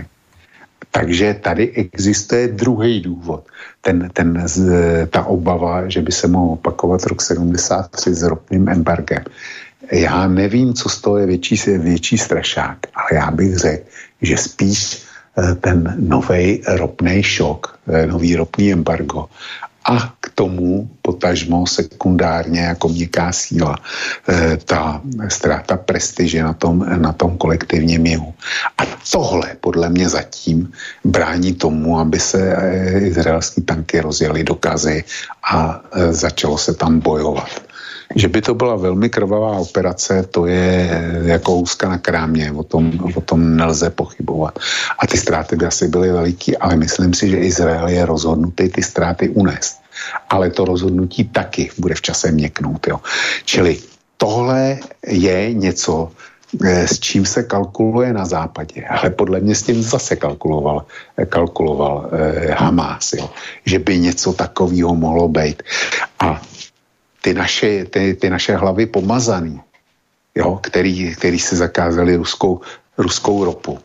Takže tady existuje druhý důvod. Ten, ten, ta obava, že by se mohl opakovat rok sedmdesát tři s ropným embargem. Já nevím, co z toho je větší, větší strašák, ale já bych řekl, že spíš ten novej ropný šok, nový ropný embargo a k tomu potažmo sekundárně jako měkká síla e, ta ztráta prestiže na tom, na tom kolektivním jihu. A tohle podle mě zatím brání tomu, aby se e, izraelský tanky rozjeli do Gazy a e, začalo se tam bojovat. Že by to byla velmi krvavá operace, to je jako úzka na krámě, o tom, o tom nelze pochybovat. A ty ztráty by asi byly veliký, ale myslím si, že Izrael je rozhodnutý ty ztráty unést. Ale to rozhodnutí taky bude v čase měknout. Jo. Čili tohle je něco, s čím se kalkuluje na západě, ale podle mě s tím zase kalkuloval, kalkuloval eh, Hamás, jo. Že by něco takového mohlo být. A ty naše, ty, ty naše hlavy pomazaný, jo, který, který si zakázali ruskou, ruskou ropu,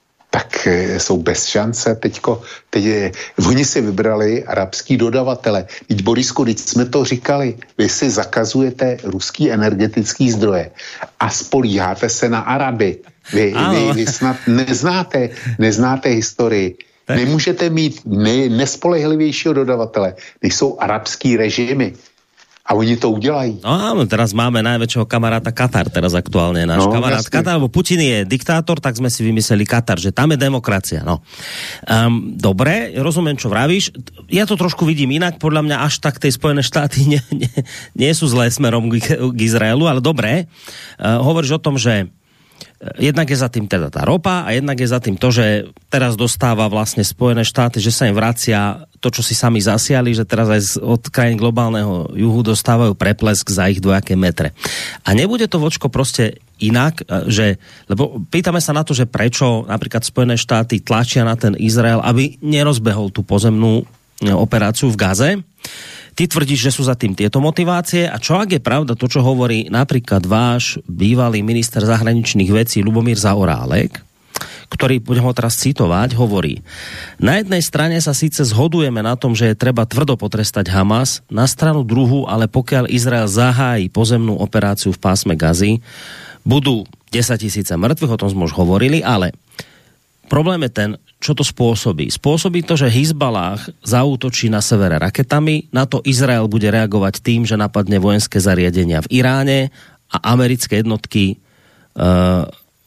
tak e, jsou bez šance. Teďko, teď je, oni si vybrali arabský dodavatele. Teď, Borisku, teď jsme to říkali, vy si zakazujete ruský energetický zdroje a spolíháte se na Araby. Vy, vy, vy snad neznáte, neznáte historii. Tak. Nemůžete mít ne, nespolehlivějšího dodavatele, než jsou arabský režimy. A oni to udělají. No áno, teraz máme najväčšieho kamaráta Katar, teraz aktuálne je náš no, kamarát jasne. Katar, lebo Putin je diktátor, tak sme si vymysleli Katar, že tam je demokracia. No. Um, dobre, rozumiem, čo vravíš. Ja to trošku vidím inak, podľa mňa až tak tej Spojené štáty nie, nie, nie sú zlé smerom k, k Izraelu, ale dobre. Uh, hovoríš o tom, že jednak je za tým teda tá ropa a jednak je za tým to, že teraz dostáva vlastne Spojené štáty, že sa im vracia to, čo si sami zasiali, že teraz aj od krajín globálneho juhu dostávajú preplesk za ich dvojaké metre. A nebude to, vočko, proste inak, že, lebo pýtame sa na to, že prečo napríklad Spojené štáty tlačia na ten Izrael, aby nerozbehol tú pozemnú operáciu v Gaze. Ty tvrdíš, že sú za tým tieto motivácie a čo ak je pravda to, čo hovorí napríklad váš bývalý minister zahraničných vecí Ľubomír Zaorálek, ktorý, budem ho teraz citovať, hovorí: na jednej strane sa síce zhodujeme na tom, že je treba tvrdo potrestať Hamas, na stranu druhú, ale pokiaľ Izrael zahájí pozemnú operáciu v pásme Gazy, budú desaťtisíce mŕtvych, o tom sme už hovorili, ale problém je ten, čo to spôsobí. Spôsobí to, že Hizballah zaútočí na severe raketami, na to Izrael bude reagovať tým, že napadne vojenské zariadenia v Iráne a americké jednotky uh,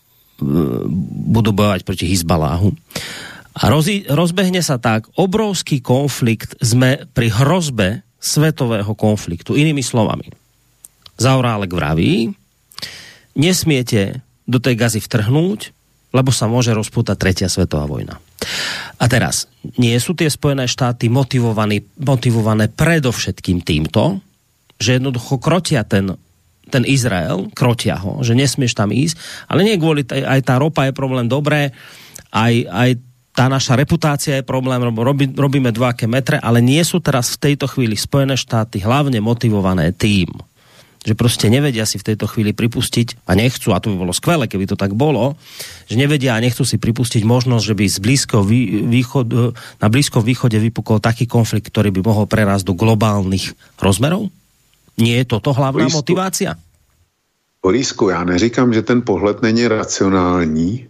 budú bojovať proti Hizballáhu. A roz, rozbehne sa tak obrovský konflikt, sme pri hrozbe svetového konfliktu. Inými slovami, Zaorálek vraví, nesmiete do tej Gazy vtrhnúť, lebo sa môže rozpútať tretia svetová vojna. A teraz, nie sú tie Spojené štáty motivované, motivované predovšetkým týmto, že jednoducho krotia ten ten Izrael, krotia ho, že nesmieš tam ísť, ale nie kvôli, aj tá ropa je problém, dobré, aj, aj tá naša reputácia je problém, robí, robíme dvojaké metre, ale nie sú teraz v tejto chvíli Spojené štáty hlavne motivované tým, že proste nevedia si v tejto chvíli pripustiť a nechcú, a to by bolo skvelé, keby to tak bolo, že nevedia a nechcú si pripustiť možnosť, že by z blízko východ, na Blízkom východe vypukol taký konflikt, ktorý by mohol prerásť do globálnych rozmerov? Nie je toto hlavná Borisku, motivácia? Borisku, já neříkám, že ten pohled není racionální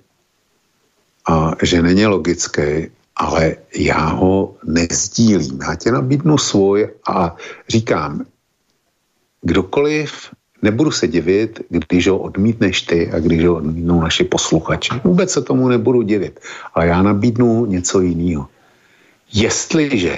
a že není logický, ale já ho nezdílím. Já tě nabídnu svůj a říkám, kdokoliv, nebudu se divit, když ho odmítneš ty a když ho odmítnou naši posluchači. Vůbec se tomu nebudu divit, ale já nabídnu něco jiného. Jestliže,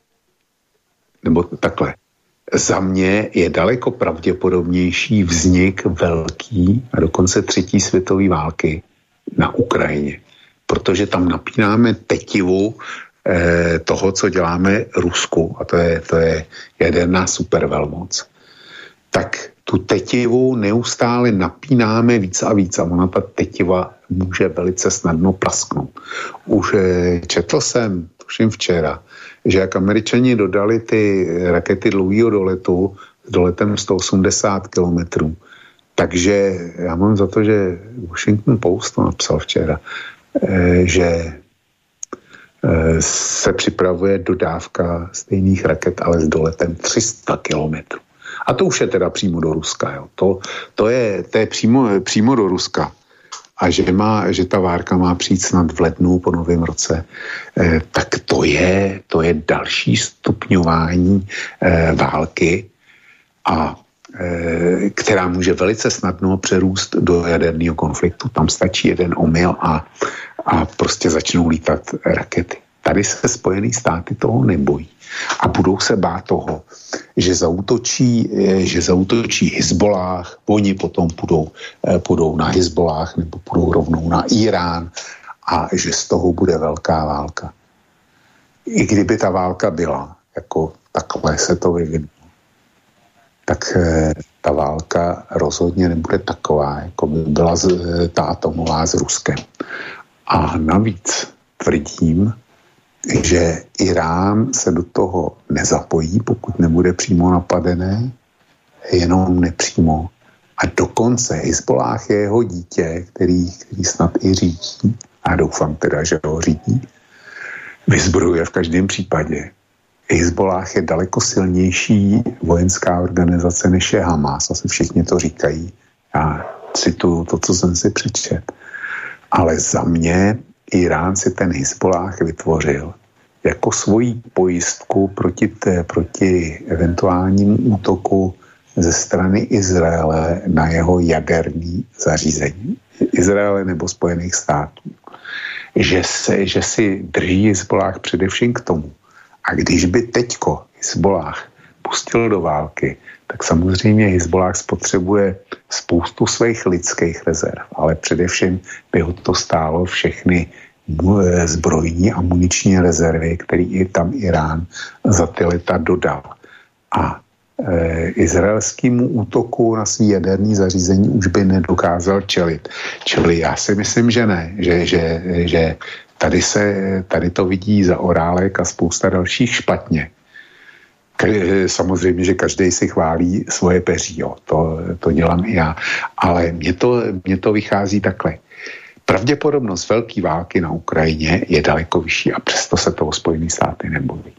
nebo takhle, za mě je daleko pravděpodobnější vznik velký a dokonce třetí světové války na Ukrajině, protože tam napínáme tetivu eh, toho, co děláme Rusku, a to je, to je jaderná supervelmoc. Tak tu tetivu neustále napínáme víc a víc a ona ta tetiva může velice snadno prasknout. Už eh, četl jsem, tuším včera, že jak Američani dodali ty rakety dlouhého doletu s doletem sto osmdesát kilometrů. Takže já mám za to, že Washington Post to napsal včera, že se připravuje dodávka stejných raket, ale s doletem tři sta kilometrů. A to už je teda přímo do Ruska. Jo. To, to, je, to je přímo, přímo do Ruska. A že, má, že ta várka má přijít snad v lednu po novém roce, eh, tak to je, to je další stupňování eh, války, a eh, která může velice snadno přerůst do jaderného konfliktu. Tam stačí jeden omyl a, a prostě začnou lítat rakety. Tady se Spojené státy toho nebojí. A budou se bát toho, že zaútočí, že zaútočí Hizballah, oni potom půjdou, půjdou na Hizballah nebo půjdou rovnou na Irán a že z toho bude velká válka. I kdyby ta válka byla, jako takhle se to vyvinulo, tak ta válka rozhodně nebude taková, jako by byla ta atomová s Ruskem. A navíc tvrdím, že Irán se do toho nezapojí, pokud nebude přímo napadené, jenom nepřímo. A dokonce Hizballah je jeho dítě, který, který snad i řídí, a doufám teda, že ho řídí, vyzbrojuje v každém případě. Hizballah je daleko silnější vojenská organizace, než je Hamas, asi všichni to říkají. Já cituju to, co jsem si přečet. Ale za mě Irán si ten Hizballah vytvořil jako svoji pojistku proti, té, proti eventuálnímu útoku ze strany Izraele na jeho jaderní zařízení. Izraele nebo Spojených států. Že, se, že si drží Hizbollah především k tomu. A když by teďko Hizbollah pustil do války, tak samozřejmě Hizbollah spotřebuje spoustu svých lidských rezerv, ale především by ho to stálo všechny zbrojní a muniční rezervy, který i tam Irán za ty leta dodal. A e, izraelskému útoku na svý jaderní zařízení už by nedokázal čelit. Čili já si myslím, že ne, že, že, že tady, se, tady to vidí za Orálek a spousta dalších špatně. Samozřejmě, že každý si chválí svoje peří, jo. To, to dělám i já, ale mně to, mně to vychází takhle. Pravděpodobnost velké války na Ukrajině je daleko vyšší a přesto se toho Spojené státy nebojí.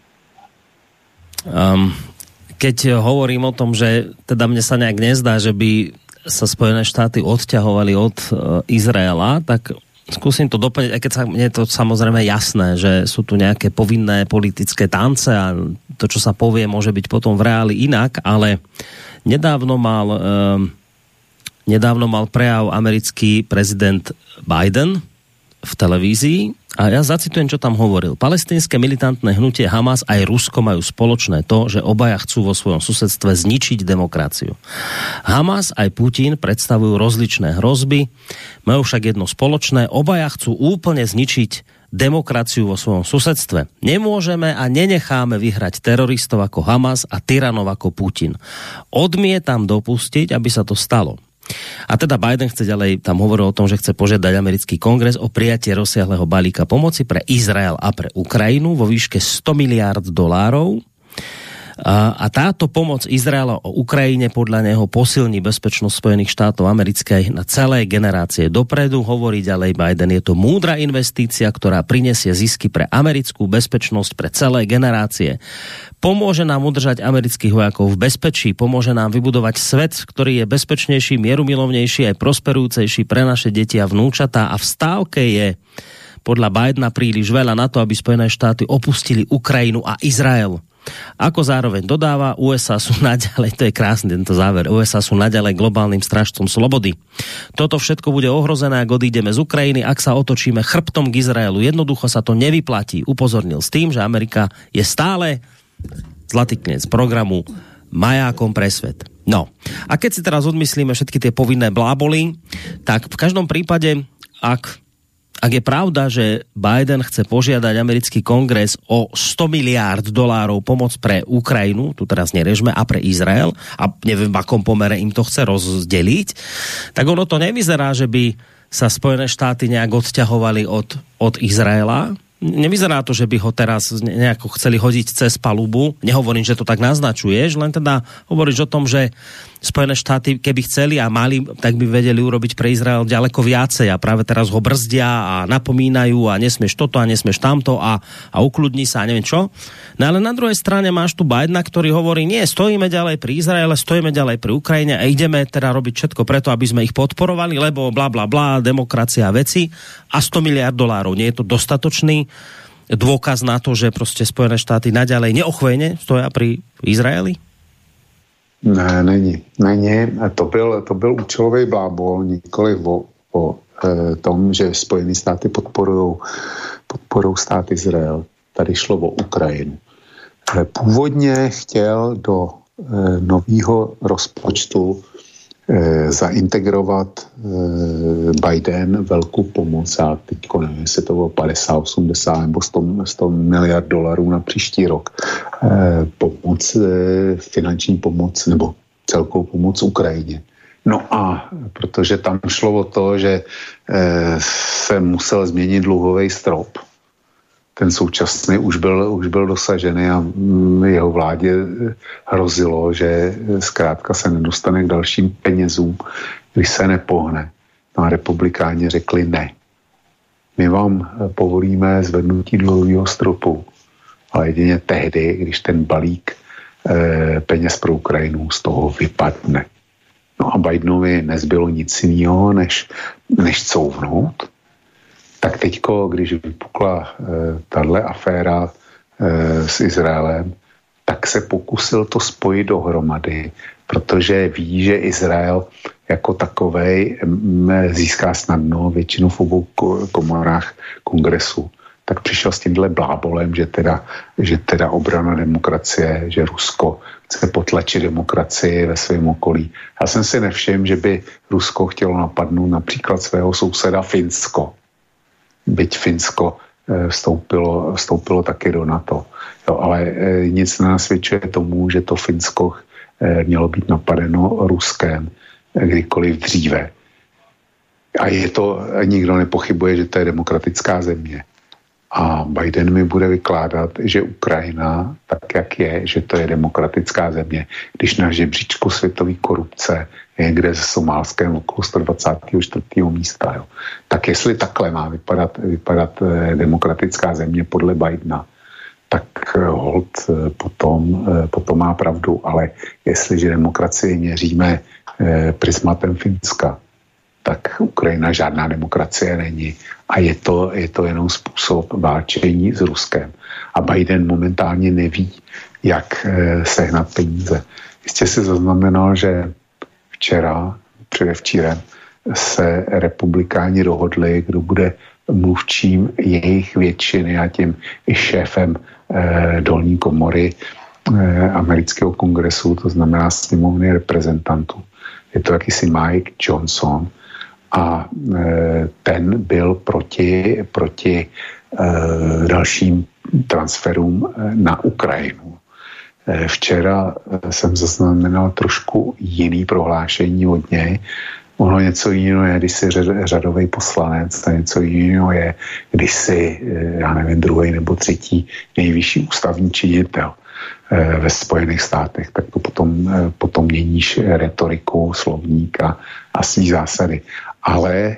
Um, keď hovorím o tom, že teda mne sa nejak nezdá, že by sa Spojené štáty odťahovali od uh, Izraela, tak skúsim to doplniť, aj keď sa, mne je to samozrejme jasné, že sú tu nejaké povinné politické tance a to, čo sa povie, môže byť potom v reáli inak, ale nedávno mal um, Nedávno mal prejav americký prezident Biden v televízii a ja zacitujem, čo tam hovoril. Palestínske militantné hnutie Hamas aj Rusko majú spoločné to, že obaja chcú vo svojom susedstve zničiť demokraciu. Hamas aj Putin predstavujú rozličné hrozby, majú však jedno spoločné, obaja chcú úplne zničiť demokraciu vo svojom susedstve. Nemôžeme a nenecháme vyhrať teroristov ako Hamas a tyranov ako Putin. Odmietam dopustiť, aby sa to stalo. A teda Biden chce ďalej, tam hovoril o tom, že chce požiadať americký kongres o prijatie rozsiahleho balíka pomoci pre Izrael a pre Ukrajinu vo výške sto miliárd dolárov. A, a táto pomoc Izraela o Ukrajine podľa neho posilní bezpečnosť Spojených štátov amerických na celé generácie dopredu. Hovorí ďalej Biden, je to múdra investícia, ktorá prinesie zisky pre americkú bezpečnosť pre celé generácie. Pomôže nám udržať amerických vojakov v bezpečí, pomôže nám vybudovať svet, ktorý je bezpečnejší, mierumilovnejší aj prosperujúcejší pre naše deti a vnúčatá a v stávke je podľa Bidena príliš veľa na to, aby Spojené štáty opustili Ukrajinu a Izrael. Ako zároveň dodáva, ú es á sú naďalej, to je krásny tento záver, ú es á sú naďalej globálnym strážcom slobody. Toto všetko bude ohrozené, ak odídeme z Ukrajiny, ak sa otočíme chrbtom k Izraelu. Jednoducho sa to nevyplatí. Upozornil s tým, že Amerika je stále zlatý kniec programu majákom pre svet. No, a keď si teraz odmyslíme všetky tie povinné bláboly, tak v každom prípade, ak Ak je pravda, že Biden chce požiadať americký kongres o sto miliárd dolárov pomoc pre Ukrajinu, tu teraz nerežme, a pre Izrael, a neviem, v akom pomere im to chce rozdeliť, tak ono to nevyzerá, že by sa Spojené štáty nejak odťahovali od, od Izraela. Nevyzerá to, že by ho teraz nejako chceli hodiť cez palubu. Nehovorím, že to tak naznačuješ, len teda hovoríš o tom, že Spojené štáty, keby chceli a mali, tak by vedeli urobiť pre Izrael ďaleko viacej a práve teraz ho brzdia a napomínajú a nesmieš toto a nesmieš tamto a, a ukludni sa a neviem čo. No ale na druhej strane máš tu Bidena, ktorý hovorí, nie, stojíme ďalej pri Izraele, stojíme ďalej pri Ukrajine a ideme teda robiť všetko preto, aby sme ich podporovali, lebo bla bla bla, demokracia a veci a sto miliárd dolárov. Nie je to dostatočný dôkaz na to, že proste Spojené štáty naďalej neochvejne stoja pri Izraeli? Ne, není. Není. To byl, to byl účelový blábol, nikoliv o, o e, tom, že Spojené státy podporují podporují stát Izrael. Tady šlo o Ukrajinu. E, původně chtěl do e, nového rozpočtu e, zaintegrovat e, Biden velkou pomoc a teďko nevím, jestli to bylo padesát, osmdesát nebo sto miliard dolarů na příští rok. E, pomoc, e, finanční pomoc nebo celkovou pomoc Ukrajině. No a protože tam šlo o to, že e, se musel změnit dluhový strop. Ten současný už byl, už byl dosažený a jeho vládě hrozilo, že zkrátka se nedostane k dalším penězům, když se nepohne. No a republikáni řekli ne. My vám povolíme zvednutí dluhového stropu, ale jedině tehdy, když ten balík e, peněz pro Ukrajinu z toho vypadne. No a Bidenovi nezbylo nic jiného, než, než couvnout tak teďko, když vypukla e, tahle aféra e, s Izraelem, tak se pokusil to spojit dohromady, protože ví, že Izrael jako takovej získá snadno většinu v obou komorách kongresu. Tak přišel s tímhle blábolem, že teda, že teda obrana demokracie, že Rusko chce potlačit demokracii ve svém okolí. Já jsem si nevšiml, že by Rusko chtělo napadnout například svého souseda Finsko. Byť Finsko vstoupilo, vstoupilo taky do NATO. Jo, ale nic nenasvědčuje tomu, že to Finsko mělo být napadeno Ruskem kdykoliv dříve. A je to, nikdo nepochybuje, že to je demokratická země. A Biden mi bude vykládat, že Ukrajina, tak jak je, že to je demokratická země, když na žebříčku světové korupce je někde ze Somálském okolo sto dvacátého čtvrtého místa. Jo. Tak jestli takhle má vypadat, vypadat demokratická země podle Bidena, tak hold potom, potom má pravdu. Ale jestliže demokracii měříme prismatem Finska, tak Ukrajina žádná demokracie není. A je to, je to jenom způsob válčení s Ruskem. A Biden momentálně neví, jak sehnat peníze. Jistě si zaznamenal, že včera, předevčírem, se republikáni dohodli, kdo bude mluvčím jejich většiny a tím i šéfem eh, dolní komory eh, amerického kongresu, to znamená sněmovny reprezentantů. Je to jakýsi Mike Johnson a eh, ten byl proti, proti eh, dalším transferům eh, na Ukrajinu. Eh, včera eh, jsem zaznamenal trošku jiný prohlášení od něj. Ono něco jiného je, když jsi řadový poslanec, a něco jiného je, když jsi, já nevím, druhý nebo třetí nejvyšší ústavní činitel ve Spojených státech, tak to potom, potom měníš retoriku, slovník a, a svý zásady. Ale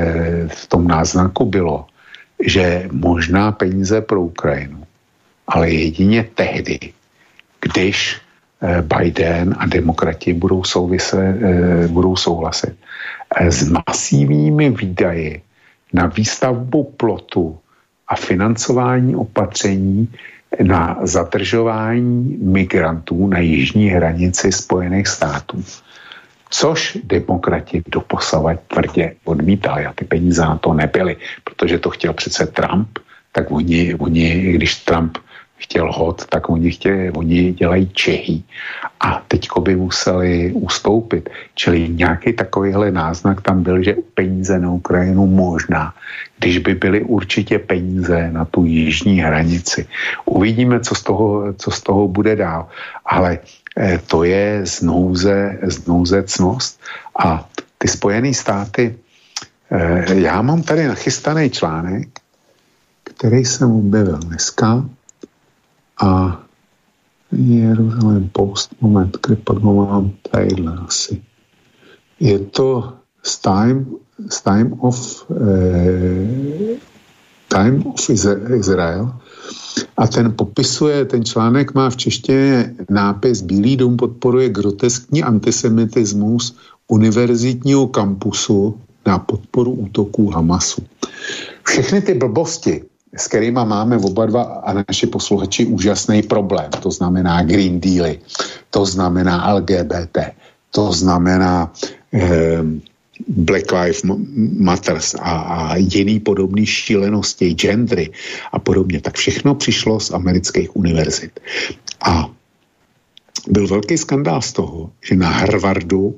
v tom náznaku bylo, že možná peníze pro Ukrajinu, ale jedině tehdy, když Biden a demokrati budou, souvise, budou souhlasit s masivními výdaji na výstavbu plotu a financování opatření na zadržování migrantů na jižní hranici Spojených států. Což demokrati doposavad tvrdě odmítali a ty peníze na to nebyly, protože to chtěl přece Trump, tak oni, oni když Trump chtěl hod, tak oni, chtěli, oni dělají Čehy a teďko by museli ustoupit. Čili nějaký takovýhle náznak tam byl, že peníze na Ukrajinu možná, když by byly určitě peníze na tu jižní hranici. Uvidíme, co z toho, co z toho bude dál. Ale eh, to je znouze, znouzecnost a ty Spojené státy, eh, já mám tady nachystaný článek, který jsem objevil dneska, a Jeruzalém Post, moment, kde pak ho mám tadyhle asi. Je to z Time, z Time of, eh, Time of Israel a ten popisuje, ten článek má v češtině nápis Bílý dům podporuje groteskní antisemitismus univerzitního kampusu na podporu útoků Hamasu. Všechny ty blbosti, s kterými máme oba dva a naši posluchači úžasný problém. To znamená Green Dealy, to znamená L G B T, to znamená eh, Black Lives Matters a, a jiný podobný šílenosti, gendry a podobně. Tak všechno přišlo z amerických univerzit. A byl velký skandál z toho, že na Harvardu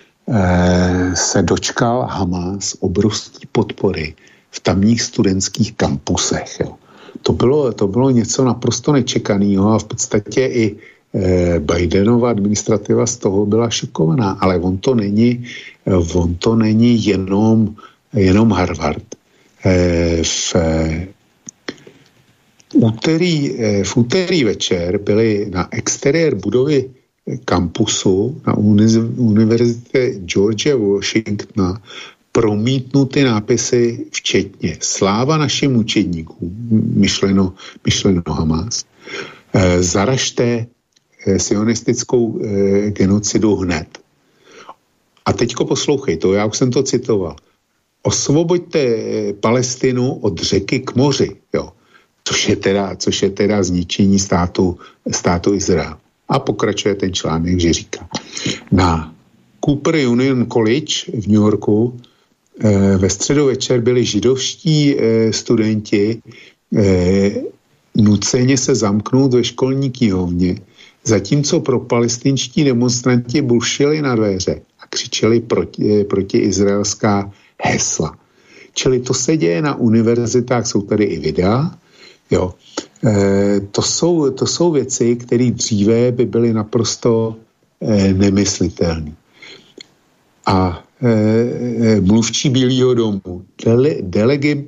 eh, se dočkal Hamas obrovské podpory v tamních studentských kampusech. Jo. To bylo, to bylo něco naprosto nečekaného a v podstatě i eh, Bidenova administrativa z toho byla šokovaná, ale on to není, on to není jenom, jenom Harvard. Eh, v, eh, úterý, eh, v úterý večer byly na exteriér budovy kampusu na univerzitě George Washingtona promítnuty nápisy včetně sláva našim mučedníkům, myšleno, myšleno Hamas, e, zaražte e, sionistickou e, genocidu hned. A teďko poslouchej, to já už jsem to citoval. osvoboďte Palestinu od řeky k moři, jo. Což je teda, což je teda zničení státu, státu Izrael. A pokračuje ten článek, že říká. Na Cooper Union College v New Yorku eh, ve středu večer byli židovští eh, studenti eh, nuceně se zamknout ve školní knihovně, zatímco pro palestinští demonstranti bušili na dveře a křičeli proti, eh, proti izraelská hesla. Čili to se děje na univerzitách, jsou tady i videa, jo. E, to, jsou, to jsou věci, které dříve by byly naprosto e, nemyslitelné. A e, mluvčí Bílého domu, dele, delegi,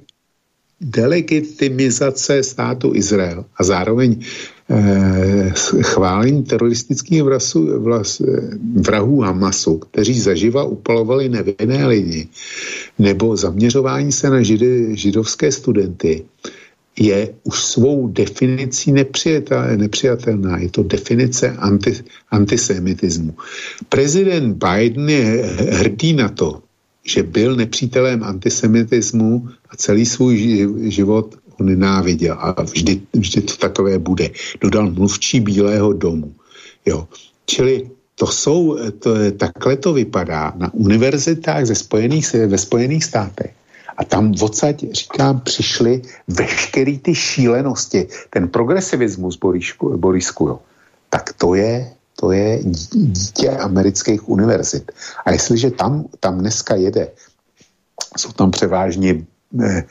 delegitimizace státu Izrael a zároveň e, chválení teroristických vrasu, vlas, vrahů Hamasu, kteří zaživa upalovali nevinné lidi, nebo zaměřování se na žide, židovské studenty, je už svou definicí nepřijatelná. Je to definice anti, antisemitismu. Prezident Biden je hrdý na to, že byl nepřítelem antisemitismu a celý svůj život ho nenáviděl. A vždy, vždy to takové bude. Dodal mluvčí Bílého domu. Jo. Čili to jsou, to, takhle to vypadá na univerzitách ze Spojených, ve Spojených státech. A tam odsaď, říkám, přišly veškerý ty šílenosti. Ten progresivismus, Borisku, Borisku, jo, tak to je, to je dítě amerických univerzit. A jestliže tam, tam dneska jede, jsou tam převážně eh,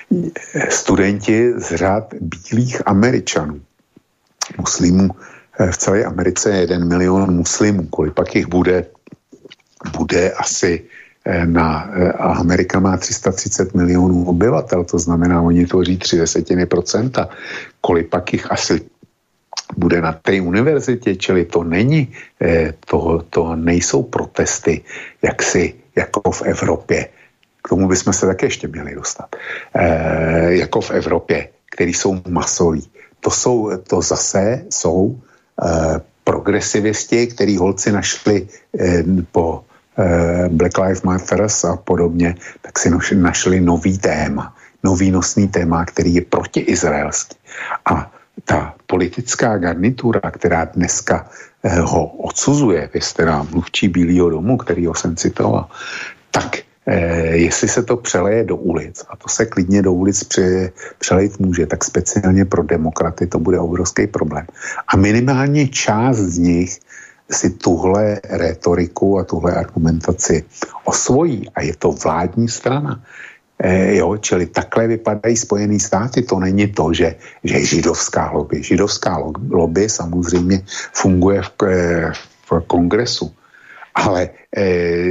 studenti z řad bílých Američanů, muslimů, eh, v celé Americe je jeden milion muslimů, kolik pak jich bude, bude asi na, a Amerika má tři sta třicet milionů obyvatel, to znamená, oni tvoří tři desetiny procenta. Kolik pak jich asi bude na té univerzitě, čili to není, to, to nejsou protesty, jaksi, jako v Evropě. K tomu bychom se také ještě měli dostat. E, jako v Evropě, který jsou masoví. To jsou, to zase jsou e, progresivisti, který holci našli e, po Black Lives Matter a podobně, tak si našli nový téma, nový nosný téma, který je protiizraelský. A ta politická garnitura, která dneska ho odsuzuje, vy jste nám mluvčí Bílého domu, který ho jsem citoval, tak eh, jestli se to přeleje do ulic, a to se klidně do ulic pře, přelejt může, tak speciálně pro demokraty to bude obrovský problém. A minimálně část z nich si tuhle rétoriku a tuhle argumentaci osvojí a je to vládní strana. E, jo, čili takhle vypadají Spojené státy. To není to, že, že je židovská lobby. Židovská lobby samozřejmě funguje v, v kongresu. Ale e,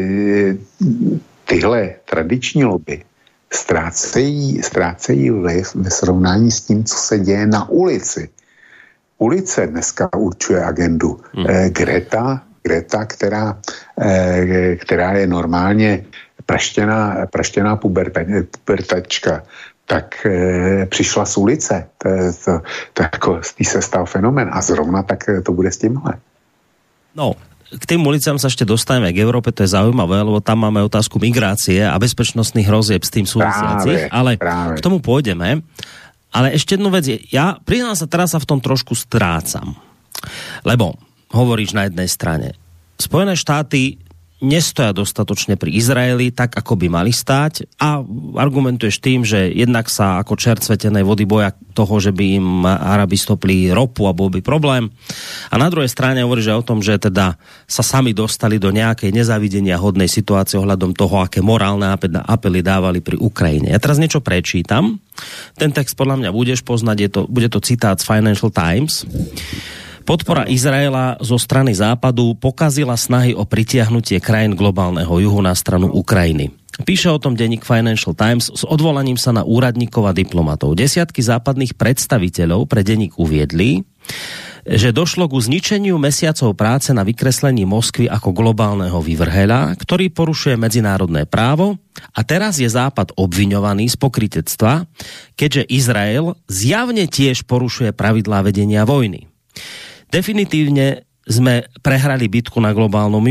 tyhle tradiční lobby ztrácejí, ztrácejí vliv ve srovnání s tím, co se děje na ulici. Ulice dneska určuje agendu. Hmm. Eh, Greta, Greta, která, eh, která je normálně praštěná, praštěná puberta, pubertačka, tak eh, přišla z ulice. To, to, to jako z tý se stal fenomén a zrovna tak to bude s tímhle. No, k tým ulicám sa ešte dostaneme, k Európe, to je zaujímavé, lebo tam máme otázku migrácie a bezpečnostných hrozieb s tým súvisiacich, ale práve. K tomu pôjdeme. Ale ešte jednu vec, ja priznám sa, teraz sa v tom trošku strácam. Lebo hovoríš na jednej strane, Spojené štáty nestoja dostatočne pri Izraeli tak, ako by mali stáť a argumentuješ tým, že jednak sa ako čert svetenej vody boja toho, že by im Arabi stopli ropu a bol by problém. A na druhej strane hovoríš aj o tom, že teda sa sami dostali do nejakej nezávidenia hodnej situácie ohľadom toho, aké morálne apely dávali pri Ukrajine. Ja teraz niečo prečítam. Ten text podľa mňa budeš poznať, je to, bude to citát z Financial Times. Podpora Izraela zo strany západu pokazila snahy o pritiahnutie krajín globálneho juhu na stranu Ukrajiny. Píše o tom denník Financial Times s odvolaním sa na úradníkov a diplomatov. Desiatky západných predstaviteľov pre denník uviedli, že došlo ku zničeniu mesiacov práce na vykreslení Moskvy ako globálneho vyvrheľa, ktorý porušuje medzinárodné právo a teraz je Západ obviňovaný z pokrytectva, keďže Izrael zjavne tiež porušuje pravidlá vedenia vojny. Definitívne sme prehrali bitku na globálnom juhu.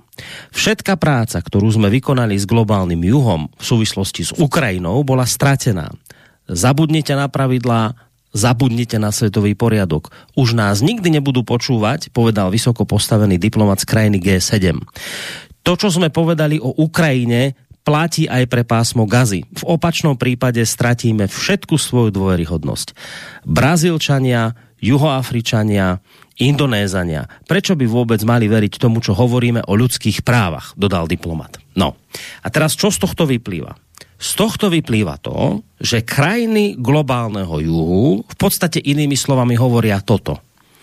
Všetká práca, ktorú sme vykonali s globálnym juhom v súvislosti s Ukrajinou, bola stratená. Zabudnite na pravidlá, zabudnite na svetový poriadok. Už nás nikdy nebudú počúvať, povedal vysoko postavený diplomat z krajiny gé sedem. To, čo sme povedali o Ukrajine, platí aj pre pásmo Gazy. V opačnom prípade stratíme všetku svoju dôveryhodnosť. Brazílčania, Juhoafričania, Indonézania. Prečo by vôbec mali veriť tomu, čo hovoríme o ľudských právach, dodal diplomat. No, a teraz čo z tohto vyplýva? Z tohto vyplýva to, že krajiny globálneho juhu v podstate inými slovami hovoria toto.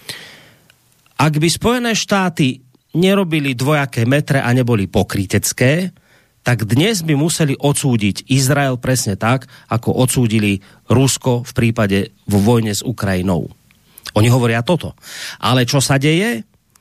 Ak by Spojené štáty nerobili dvojaké metre a neboli pokrytecké, tak dnes by museli odsúdiť Izrael presne tak, ako odsúdili Rusko v prípade vo vojne s Ukrajinou. Oni hovoria toto. Ale čo sa deje?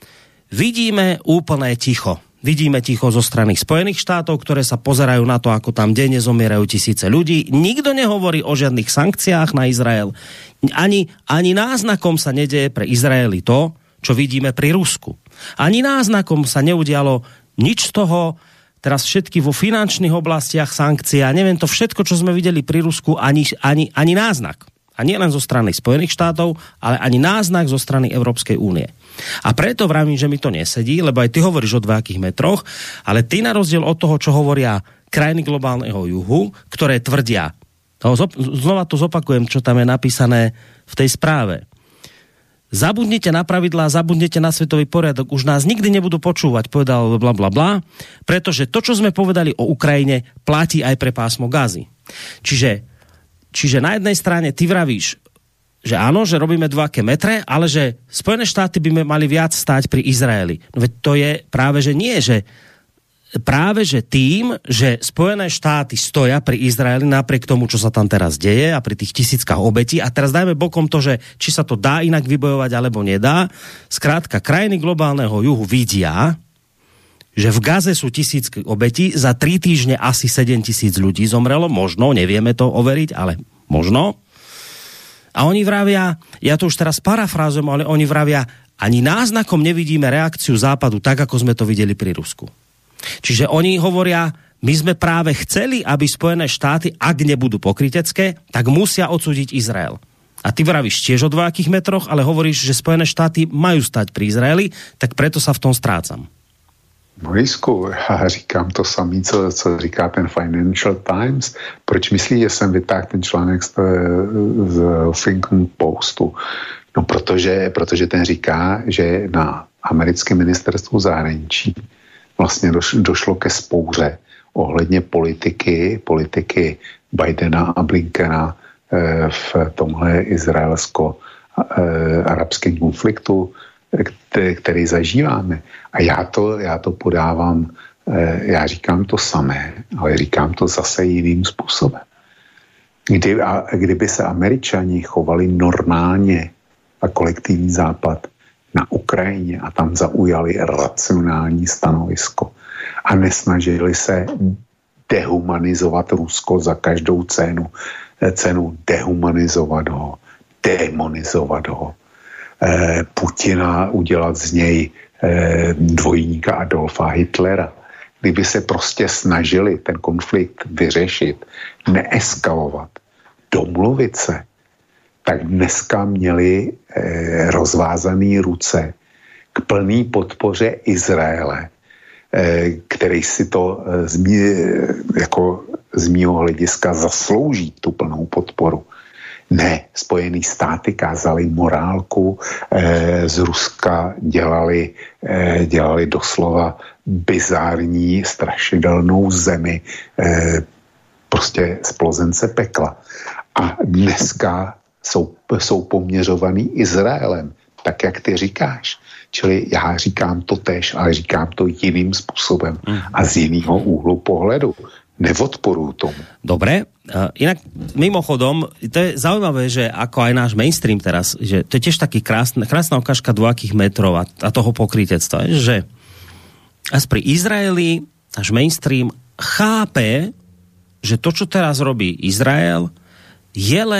Vidíme úplné ticho. Vidíme ticho zo strany Spojených štátov, ktoré sa pozerajú na to, ako tam denne zomierajú tisíce ľudí. Nikto nehovorí o žiadnych sankciách na Izrael. Ani, ani náznakom sa nedeje pre Izraeli to, čo vidíme pri Rusku. Ani náznakom sa neudialo nič z toho, teraz všetky vo finančných oblastiach sankcie, a neviem to všetko, čo sme videli pri Rusku, ani, ani, ani náznak. A nie len zo strany Spojených štátov, ale ani náznak zo strany Európskej únie. A preto vravím, že mi to nesedí, lebo aj ty hovoríš o dvojakých metroch, ale ty na rozdiel od toho, čo hovoria krajiny globálneho juhu, ktoré tvrdia, znova to zopakujem, čo tam je napísané v tej správe. Zabudnite na pravidlá, zabudnite na svetový poriadok, už nás nikdy nebudú počúvať, povedal bla bla bla, pretože to, čo sme povedali o Ukrajine, platí aj pre pásmo Gazy. Čiže, čiže na jednej strane ty vravíš, že áno, že robíme dvojaké metre, ale že Spojené štáty by mali viac stáť pri Izraeli. No veď to je práve, že nie, že práve, že tým, že Spojené štáty stoja pri Izraeli napriek tomu, čo sa tam teraz deje a pri tých tisíckach obetí, a teraz dajme bokom to, že či sa to dá inak vybojovať alebo nedá, skrátka, krajiny globálneho juhu vidia, že v Gaze sú tisícky obetí, za tri týždne asi sedem tisíc ľudí zomrelo, možno, nevieme to overiť, ale možno. A oni vravia, ja to už teraz parafrázujem, ale oni vravia, ani náznakom nevidíme reakciu Západu tak, ako sme to videli pri Rusku. Čiže oni hovoria, my sme práve chceli, aby Spojené štáty, ak nebudú pokrytecké, tak musia odsúdiť Izrael. A ty vravíš tiež o dvojakých metroch, ale hovoríš, že Spojené štáty majú stať pri Izraeli, tak preto sa v tom strácam. Mojsku, já říkám to samé, co, co říká ten Financial Times. Proč myslíš, že jsem vytáhl ten článek z, z Huffington Postu? No protože, protože ten říká, že na americkém ministerstvu zahraničí vlastně došlo ke spouře ohledně politiky, politiky Bidena a Blinkena v tomhle izraelsko-arabském konfliktu, který zažíváme. A já to, já to podávám, já říkám to samé, ale říkám to zase jiným způsobem. Kdy, a, kdyby se Američani chovali normálně a kolektivní západ na Ukrajině a tam zaujali racionální stanovisko a nesnažili se dehumanizovat Rusko za každou cenu, cenu dehumanizovat ho, demonizovat ho, Putina udělat z něj dvojníka Adolfa Hitlera. Kdyby se prostě snažili ten konflikt vyřešit, neeskalovat, domluvit se, tak dneska měli rozvázané ruce k plný podpoře Izraele, který si to z, mý, jako z mýho hlediska zaslouží tu plnou podporu. Ne, Spojený státy kázali morálku, eh, z Ruska dělali, eh, dělali doslova bizární, strašidelnou zemi, eh, prostě z plozence pekla. A dneska jsou, jsou poměřovaný Izraelem, tak jak ty říkáš. Čili já říkám to též, ale říkám to jiným způsobem a z jiného úhlu pohledu. Neodporujú tomu. Dobre, uh, inak mimochodom, to je zaujímavé, že ako aj náš mainstream teraz, že to je tiež taký krásna, krásna ukážka dvojakých metrov a, a toho pokrytectva, že as pri Izraeli náš mainstream chápe, že to, čo teraz robí Izrael, je len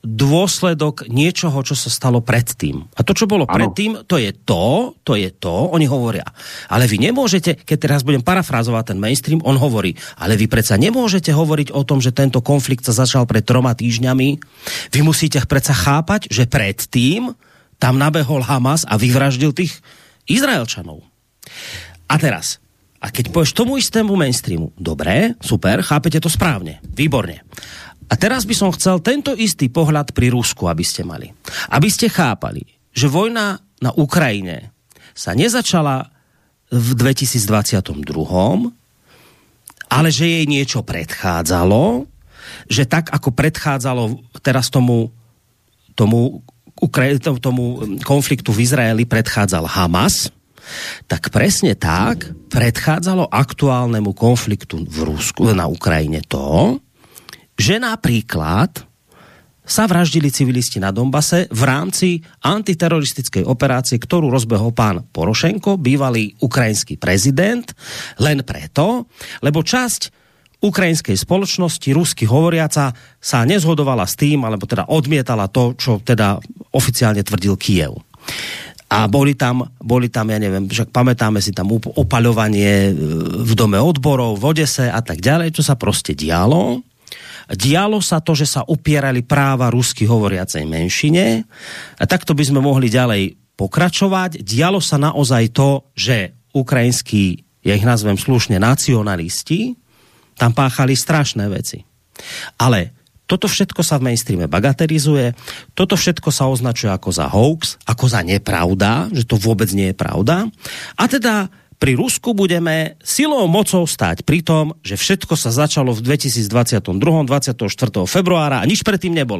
dôsledok niečoho, čo sa stalo predtým. A to, čo bolo ano. predtým, to je to, to je to, oni hovoria. Ale vy nemôžete, keď teraz budem parafrázovať ten mainstream, on hovorí, ale vy predsa nemôžete hovoriť o tom, že tento konflikt sa začal pred troma týždňami. Vy musíte predsa chápať, že predtým tam nabehol Hamas a vyvraždil tých Izraelčanov. A teraz, a keď povieš tomu istému mainstreamu, dobre, super, chápete to správne, výborne. A teraz by som chcel tento istý pohľad pri Rusku, aby ste mali. Aby ste chápali, že vojna na Ukrajine sa nezačala v dvetisícdvadsaťdva, ale že jej niečo predchádzalo, že tak ako predchádzalo teraz tomu, tomu, tomu konfliktu v Izraeli predchádzal Hamas, tak presne tak predchádzalo aktuálnemu konfliktu v Rusku, na Ukrajine to, že napríklad sa vraždili civilisti na Donbase v rámci antiteroristickej operácie, ktorú rozbehol pán Porošenko, bývalý ukrajinský prezident, len preto, lebo časť ukrajinskej spoločnosti, rusky hovoriaca, sa nezhodovala s tým, alebo teda odmietala to, čo teda oficiálne tvrdil Kyjev. A boli tam, boli tam, ja neviem, však pamätáme si tam opaľovanie v dome odborov, v Odese a tak ďalej, čo sa proste dialo. Dialo sa to, že sa upierali práva rusky hovoriacej menšine a takto by sme mohli ďalej pokračovať. Dialo sa naozaj to, že ukrajinskí, ja ich nazvem slušne, nacionalisti tam páchali strašné veci. Ale toto všetko sa v mainstreame bagatelizuje, toto všetko sa označuje ako za hoax, ako za nepravda, že to vôbec nie je pravda. A teda pri Rusku budeme silou mocou stáť pri tom, že všetko sa začalo v dvetisícdvadsaťdva, dvadsiateho štvrtého februára a nič predtým nebolo.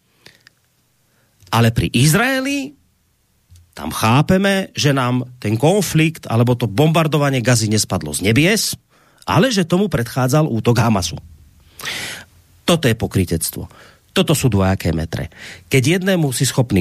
Ale pri Izraeli tam chápeme, že nám ten konflikt alebo to bombardovanie Gazy nespadlo z nebies, ale že tomu predchádzal útok Hamasu. Toto je pokrytectvo. Toto sú dvojaké metre. Keď jednému si schopný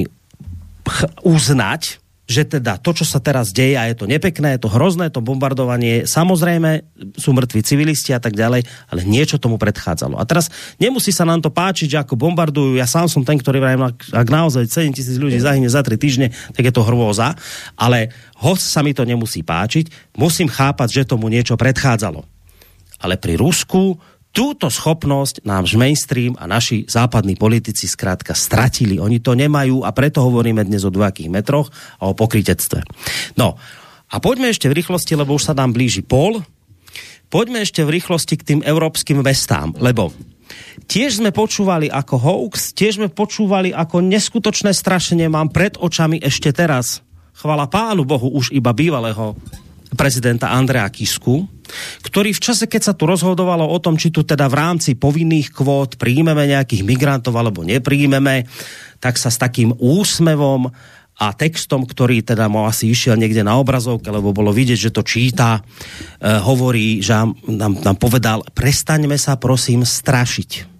uznať, že teda to, čo sa teraz deje, a je to nepekné, je to hrozné, to bombardovanie, samozrejme sú mŕtvi civilisti a tak ďalej, ale niečo tomu predchádzalo. A teraz nemusí sa nám to páčiť, že ako bombardujú, ja sám som ten, ktorý vrajím, ak naozaj sedem tisíc ľudí zahynie za tri týždne, tak je to hrôza, ale hoď sa mi to nemusí páčiť, musím chápať, že tomu niečo predchádzalo. Ale pri Rusku túto schopnosť náš mainstream a naši západní politici skrátka stratili. Oni to nemajú a preto hovoríme dnes o dvojakých metroch a o pokrytectve. No a poďme ešte v rýchlosti, lebo už sa nám blíži pol. Poďme ešte v rýchlosti k tým európskym mestám, lebo tiež sme počúvali ako hoax, tiež sme počúvali ako neskutočné strašenie. Mám pred očami ešte teraz, chvala Pánu Bohu, už iba bývalého prezidenta Andreja Kisku, ktorý v čase, keď sa tu rozhodovalo o tom, či tu teda v rámci povinných kvót príjmeme nejakých migrantov alebo nepríjmeme, tak sa s takým úsmevom a textom, ktorý teda mu asi išiel niekde na obrazovke, lebo bolo vidieť, že to číta, e, hovorí, že nám, nám povedal, prestaňme sa prosím strašiť.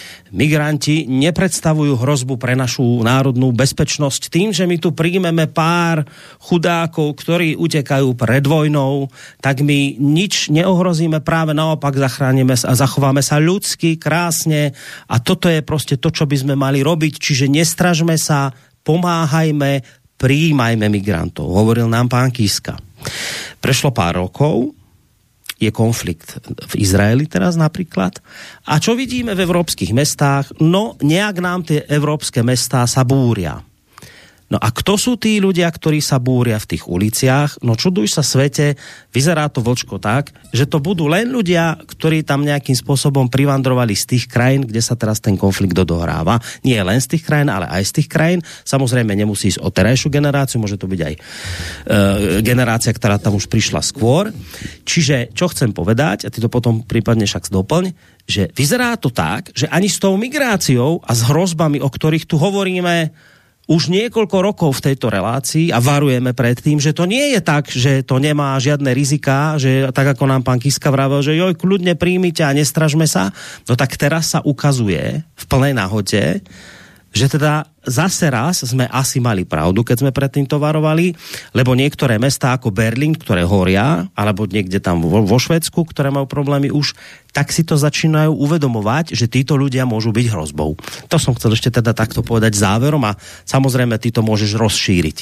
Migranti nepredstavujú hrozbu pre našu národnú bezpečnosť tým, že my tu príjmeme pár chudákov, ktorí utekajú pred vojnou, tak my nič neohrozíme, práve naopak zachránime a zachováme sa ľudsky, krásne a toto je proste to, čo by sme mali robiť, čiže nestražme sa, pomáhajme, prijímajme migrantov, hovoril nám pán Kiska. Prešlo pár rokov, je konflikt v Izraeli teraz napríklad. A čo vidíme v európskych mestách? No, nejak nám tie európske mestá sa búria. No a kto sú tí ľudia, ktorí sa búria v tých uliciach? No čuduj sa svete, vyzerá to vlčko tak, že to budú len ľudia, ktorí tam nejakým spôsobom privandrovali z tých krajín, kde sa teraz ten konflikt dodohráva. Nie len z tých krajín, ale aj z tých krajín. Samozrejme nemusí ísť o terajšiu generáciu, môže to byť aj e, generácia, ktorá tam už prišla skôr. Čiže čo chcem povedať, a ty to potom prípadne však doplň, že vyzerá to tak, že ani s tou migráciou a s hrozbami, o ktorých tu hovoríme už niekoľko rokov v tejto relácii a varujeme pred tým, že to nie je tak, že to nemá žiadne riziká, že tak ako nám pán Kiska vravel, že joj, kľudne príjmite a nestražme sa, no tak teraz sa ukazuje v plnej náhode, že teda zase raz sme asi mali pravdu, keď sme predtým to varovali, lebo niektoré mestá ako Berlín, ktoré horia, alebo niekde tam vo, vo Švédsku, ktoré majú problémy už, tak si to začínajú uvedomovať, že títo ľudia môžu byť hrozbou. To som chcel ešte teda takto povedať záverom a samozrejme ty to môžeš rozšíriť.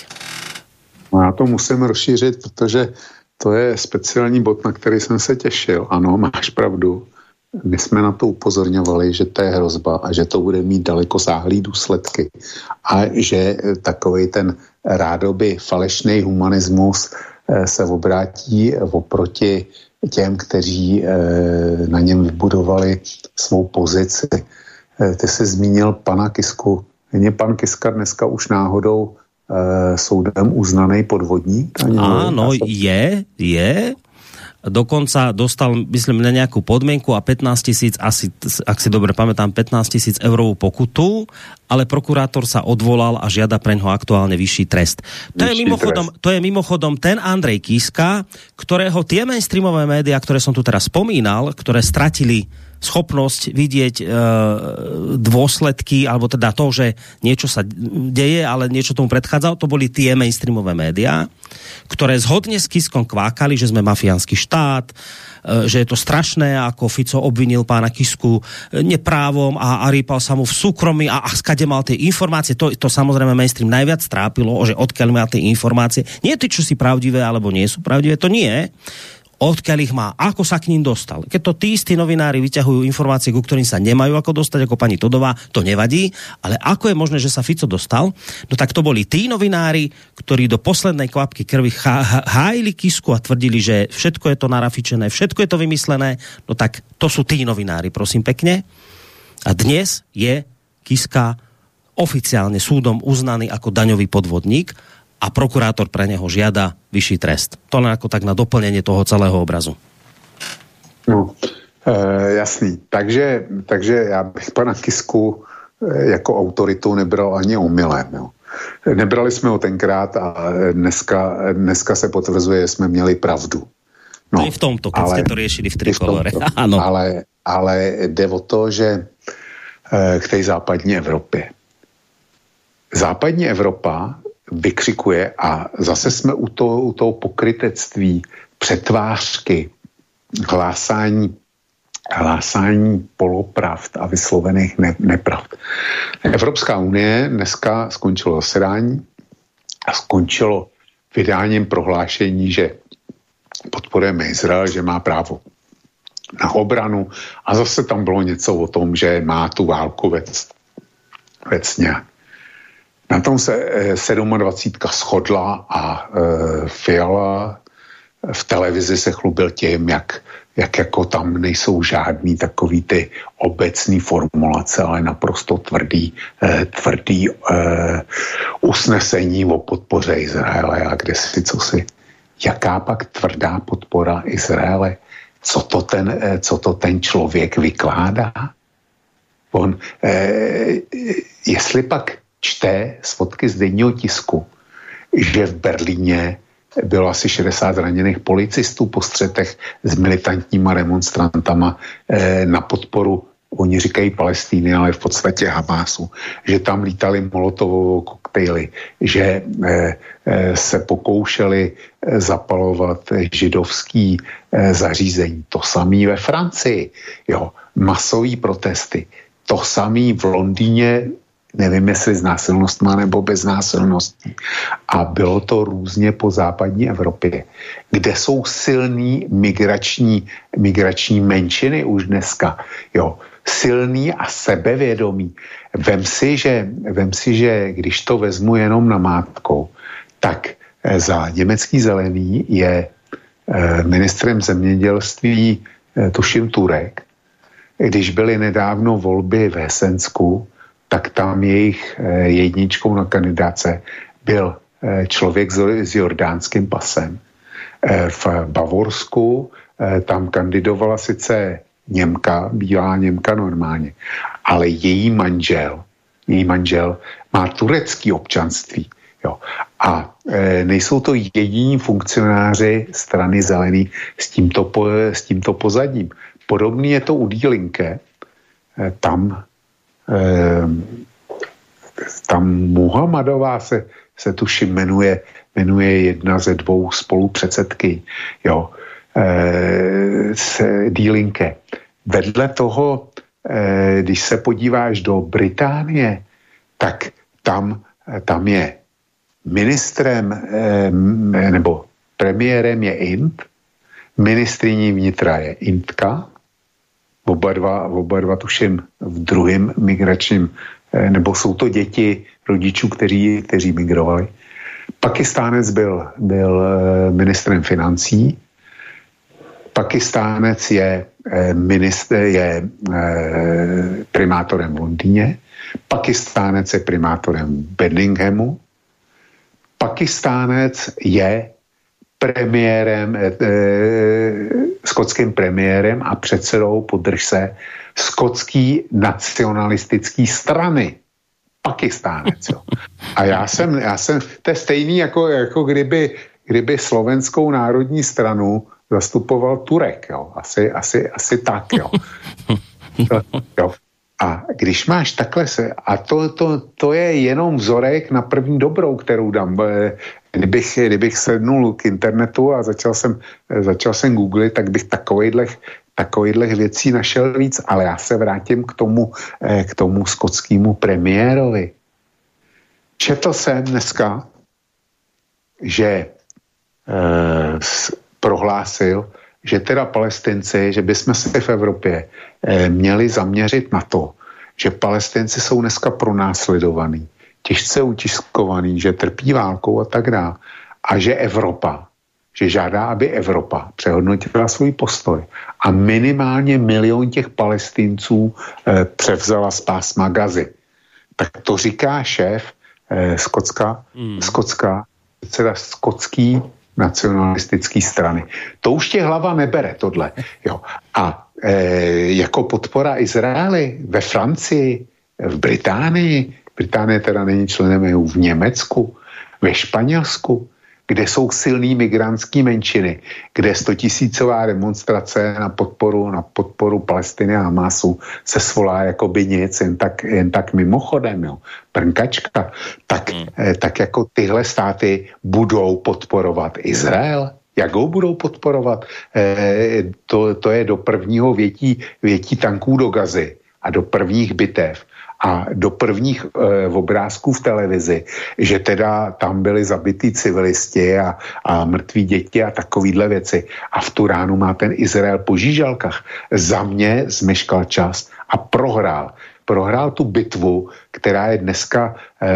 No, já to musím rozšířit, protože to je speciální bod, na který jsem se těšil. Ano, máš pravdu. My jsme na to upozorňovali, že to je hrozba a že to bude mít dalekosáhlý důsledky a že takovej ten rádoby falešný humanismus se obrátí oproti těm, kteří na něm vybudovali svou pozici. Ty jsi zmínil pana Kisku. Je pan Kiska dneska už náhodou soudem uznaný podvodník? Áno, je, je. Dokonca dostal, myslím, na nejakú podmienku a pätnásť tisíc, asi, ak si dobre pamätám, pätnásť tisíc eurovú pokutu, ale prokurátor sa odvolal a žiada preňho aktuálne vyšší trest. To je, mimochodom, to je mimochodom ten Andrej Kiska, ktorého tie mainstreamové médiá, ktoré som tu teraz spomínal, ktoré stratili schopnosť vidieť e, dôsledky, alebo teda to, že niečo sa deje, ale niečo tomu predchádzalo, to boli tie mainstreamové médiá, ktoré zhodne s Kiskom kvákali, že sme mafiánsky štát, e, že je to strašné, ako Fico obvinil pána Kisku neprávom a, a rýpal sa mu v súkromí a, a skade mal tie informácie. To, to samozrejme mainstream najviac trápilo, že odkiaľ mal tie informácie. Nie tie, čo si pravdivé, alebo nie sú pravdivé, to nie. Odkiaľ ich má, ako sa k ním dostal. Keď to tí istí novinári vyťahujú informácie, ku ktorým sa nemajú ako dostať, ako pani Todová, to nevadí, ale ako je možné, že sa Fico dostal? No tak to boli tí novinári, ktorí do poslednej kvapky krvi hájili Kisku a tvrdili, že všetko je to narafičené, všetko je to vymyslené. No tak to sú tí novinári, prosím pekne. A dnes je Kiska oficiálne súdom uznaný ako daňový podvodník a prokurátor pre neho žiada vyšší trest. To len ako tak na doplnenie toho celého obrazu. No, e, jasný. Takže, takže já bych pana Kisku e, jako autoritu nebral ani omylem. Jo. Nebrali jsme ho tenkrát a dneska, dneska se potvrzuje, že jsme měli pravdu. No, i v tomto, keď ale, ste to riešili v Trikolore. Áno. Ale, ale jde o to, že e, k tej západní Evropě. Západní Evropa vykřikuje a zase jsme u toho, u toho pokrytectví, přetvářky, hlásání, hlásání polopravd a vyslovených ne, nepravd. Evropská unie dneska skončilo zasedání a skončilo vydáním prohlášení, že podporujeme Izrael, že má právo na obranu a zase tam bylo něco o tom, že má tu válku vec, vec nějak. Na tom se dvacet sedm shodla a e, Fiala v televizi se chlubil tím, jak, jak jako tam nejsou žádný takový ty obecný formulace, ale naprosto tvrdý, e, tvrdý e, usnesení o podpoře Izraele a kde si, co si. Jaká pak tvrdá podpora Izraele? Co to ten, e, co to ten člověk vykládá? On, e, jestli pak čte z fotky z denního tisku, že v Berlíně bylo asi šedesát zraněných policistů po střetech s militantníma demonstrantama eh, na podporu, oni říkají Palestíny, ale v podstatě Hamásu, že tam lítali molotovové koktejly, že eh, eh, se pokoušeli eh, zapalovat židovský eh, zařízení. To samé ve Francii, jo, masové protesty. To samé v Londýně, nevím, jestli s násilnostma nebo bez násilností. A bylo to různě po západní Evropě, kde jsou silný migrační, migrační menšiny už dneska. Jo, silný a sebevědomý. Vem si, že, vem si, že když to vezmu jenom na mátkou, tak za německý zelený je ministrem zemědělství, tuším Turek. Když byly nedávno volby v Hesensku, tak tam jejich jedničkou na kandidáce byl člověk s jordánským pasem. V Bavorsku tam kandidovala sice Němka, bílá Němka normálně, ale její manžel, její manžel má turecký občanství. Jo. A e, nejsou to jediní funkcionáři strany Zelený s tímto, po, s tímto pozadím. Podobný je to u Die Linke. E, tam e, tam Muhammadová se, se tuším jmenuje, jmenuje jedna ze dvou spolupředsedky, jo, e, se Dílinke. Vedle toho, e, když se podíváš do Británie, tak tam, tam je ministrem e, nebo premiérem je Int, ministryní vnitra je Intka, oba dva, oba dva tuším v druhém migračním, nebo jsou to děti rodičů, kteří, kteří migrovali. Pakistánec byl, byl ministrem financí, Pakistánec je, ministr, je primátorem v Londýně, Pakistánec je primátorem v Birminghamu, Pakistánec je premiérem, eh, skotským premiérem a předsedou, podrž se, skotský nacionalistický strany. Pakistánec, jo. A já jsem, já jsem, to je stejný, jako, jako kdyby, kdyby slovenskou národní stranu zastupoval Turek, jo. Asi, asi, asi tak, jo. jo. A když máš takhle se, a to, to, to je jenom vzorek na první dobrou, kterou dám. Kdybych, kdybych sednul k internetu a začal jsem, začal jsem googlit, tak bych takovejhle, takovejhle věcí našel víc, ale já se vrátím k tomu, k tomu skotskému premiérovi. Četl jsem dneska, že eh, prohlásil, že teda Palestinci, že bychom se v Evropě eh, měli zaměřit na to, že Palestinci jsou dneska pronásledovaní, těžce utiskovaný, že trpí válkou a tak dále. A že Evropa, že žádá, aby Evropa přehodnotila svůj postoj a minimálně milion těch Palestinců eh, převzala z pásma Gazy. Tak to říká šéf eh, Skotska, mm. Skotska, teda skotský nacionalistický strany. To už tě hlava nebere, tohle. Jo. A e, jako podpora Izraeli ve Francii, v Británii, Británie teda není členem E U, v Německu, ve Španělsku, kde jsou silný migrantský menšiny, kde stotisícová demonstrace na podporu, na podporu Palestiny a Hamasu se svolá jako by nic, jen tak, jen tak mimochodem, jo. Prnkačka, tak, hmm. eh, tak jako tyhle státy budou podporovat Izrael. Jak ho budou podporovat? Eh, to, to je do prvního větí, větí tanků do Gazy a do prvních bitev a do prvních e, obrázků v televizi, že teda tam byli zabití civilisti a, a mrtví děti a takovýhle věci. A v tu ránu má ten Izrael po žížalkách. Za mě zmeškal čas a prohrál. Prohrál tu bitvu, která je dneska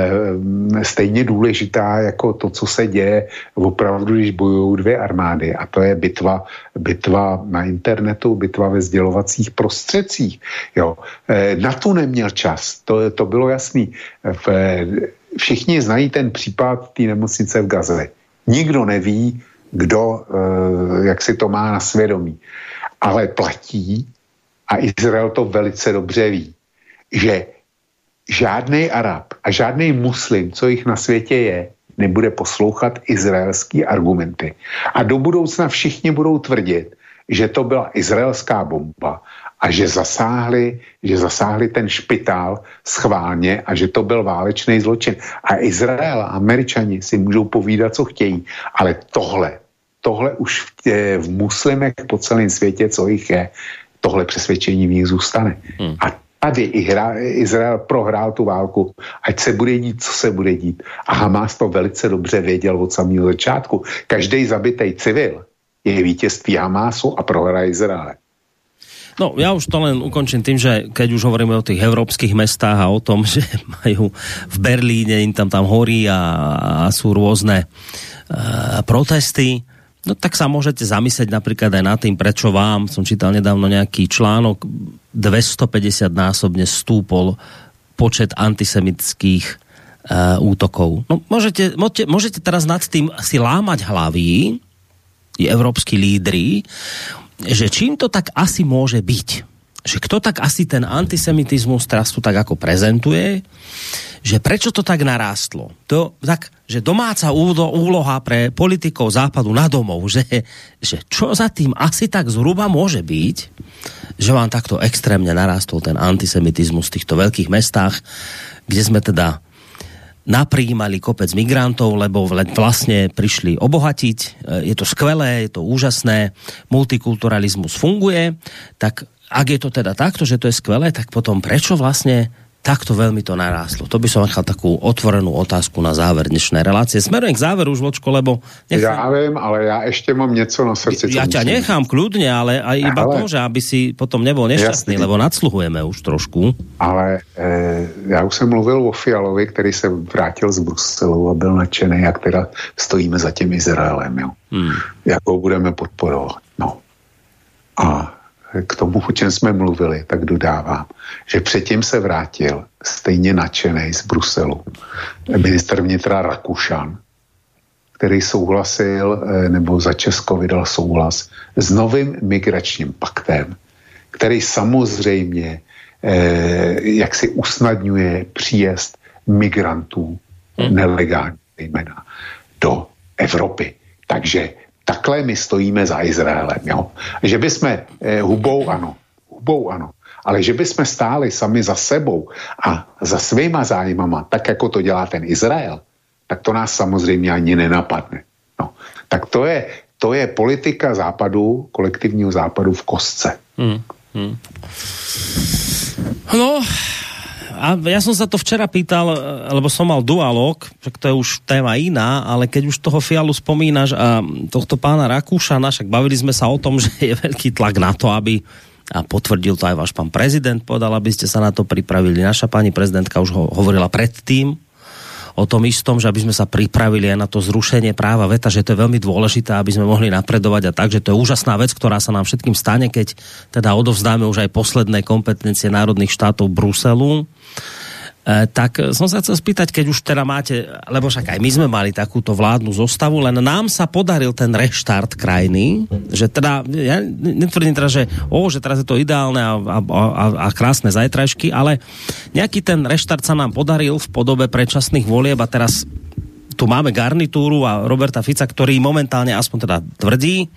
e, stejně důležitá jako to, co se děje opravdu, když bojují dvě armády. A to je bitva, bitva na internetu, bitva ve sdělovacích prostředcích. Jo. E, na tu neměl čas, to, to bylo jasný. V, všichni znají ten případ té nemocnice v Gaze. Nikdo neví, kdo, e, jak si to má na svědomí. Ale platí a Izrael to velice dobře ví, že žádnej Arab a žádnej muslim, co jich na světě je, nebude poslouchat izraelský argumenty. A do budoucna všichni budou tvrdit, že to byla izraelská bomba a že zasáhli, že zasáhli ten špitál schválně a že to byl válečný zločin. A Izrael a Američani si můžou povídat, co chtějí, ale tohle, tohle už v, tě, v muslimech po celém světě, co jich je, tohle přesvědčení v nich zůstane. Hmm. A tady i hra, Izrael prohrál tu válku, ať se bude dít, co se bude dít. A Hamas to velice dobře věděl od samého začátku. Každý zabitej civil je vítězství Hamasu a prohra Izraele. No, ja už to len ukončím tým, že keď už hovoríme o tých európskych mestách a o tom, že majú v Berlíne, im tam tam horí a, a sú rôzne uh, protesty, no tak sa môžete zamyslieť napríklad aj nad tým, prečo vám, som čítal nedávno nejaký článok, dvestopäťdesiat násobne stúpol počet antisemitských uh, útokov. No môžete, môžete, môžete teraz nad tým si lámať hlavy, i európski lídri, že čím to tak asi môže byť? Že kto tak asi ten antisemitizmus teraz tu tak ako prezentuje, že prečo to tak narástlo? To tak, že domáca úloha pre politikov západu na domov, že, že čo za tým asi tak zhruba môže byť, že vám takto extrémne narástol ten antisemitizmus v týchto veľkých mestách, kde sme teda naprijímali kopec migrantov, lebo vlastne prišli obohatiť. Je to skvelé, je to úžasné, multikulturalizmus funguje, tak ak je to teda takto, že to je skvelé, tak potom prečo vlastne takto veľmi to narástlo? To by som nechal takú otvorenú otázku na záver dnešnej relácie. Smerujem k záveru už, Vočko, lebo... Nechám... Ja viem, ale ja ešte mám niečo na srdci. Ja ťa nechám kľudne, ale aj iba ale... to, že aby si potom nebol nešťastný, Jasný. Lebo nadsluhujeme už trošku. Ale e, ja už jsem mluvil o Fialovi, který se vrátil z Bruselu a byl nadšený, jak teda stojíme za tím Izraelem, jo. Hmm. Jak ho budeme podporovat. No. A k tomu, o čem jsme mluvili, tak dodávám, že předtím se vrátil stejně nadšenej z Bruselu ministr vnitra Rakušan, který souhlasil, nebo za Česko vydal souhlas s novým migračním paktem, který samozřejmě eh, jak si usnadňuje příjezd migrantů hmm. nelegálně jména do Evropy. Takže takhle my stojíme za Izraelem, jo. Že by jsme eh, hubou ano, hubou ano, ale že by jsme stáli sami za sebou a za svýma zájmama, tak jako to dělá ten Izrael, tak to nás samozřejmě ani nenapadne. No. Tak to je, to je politika západu, kolektivního západu v kostce. Hmm. Hmm. No, a ja som sa to včera pýtal, lebo som mal dualog, však to je už téma iná, ale keď už toho Fialu spomínaš a tohto pána Rakúšana, však bavili sme sa o tom, že je veľký tlak na to, aby, a potvrdil to aj váš pán prezident, povedal, aby ste sa na to pripravili. Naša pani prezidentka už ho hovorila predtým o tom istom, že aby sme sa pripravili aj na to zrušenie práva veta, že to je veľmi dôležité, aby sme mohli napredovať a tak, že to je úžasná vec, ktorá sa nám všetkým stane, keď teda odovzdáme už aj posledné kompetencie národných štátov Bruselu. E, tak som sa chcel spýtať, keď už teda máte, lebo však aj my sme mali takúto vládnu zostavu, len nám sa podaril ten reštart krajiny, že teda, ja netvrdím teda, že, ó, že teraz je to ideálne a, a, a, a krásne zajtrajšky, ale nejaký ten reštart sa nám podaril v podobe predčasných volieb a teraz tu máme garnitúru a Roberta Fica, ktorý momentálne aspoň teda tvrdí,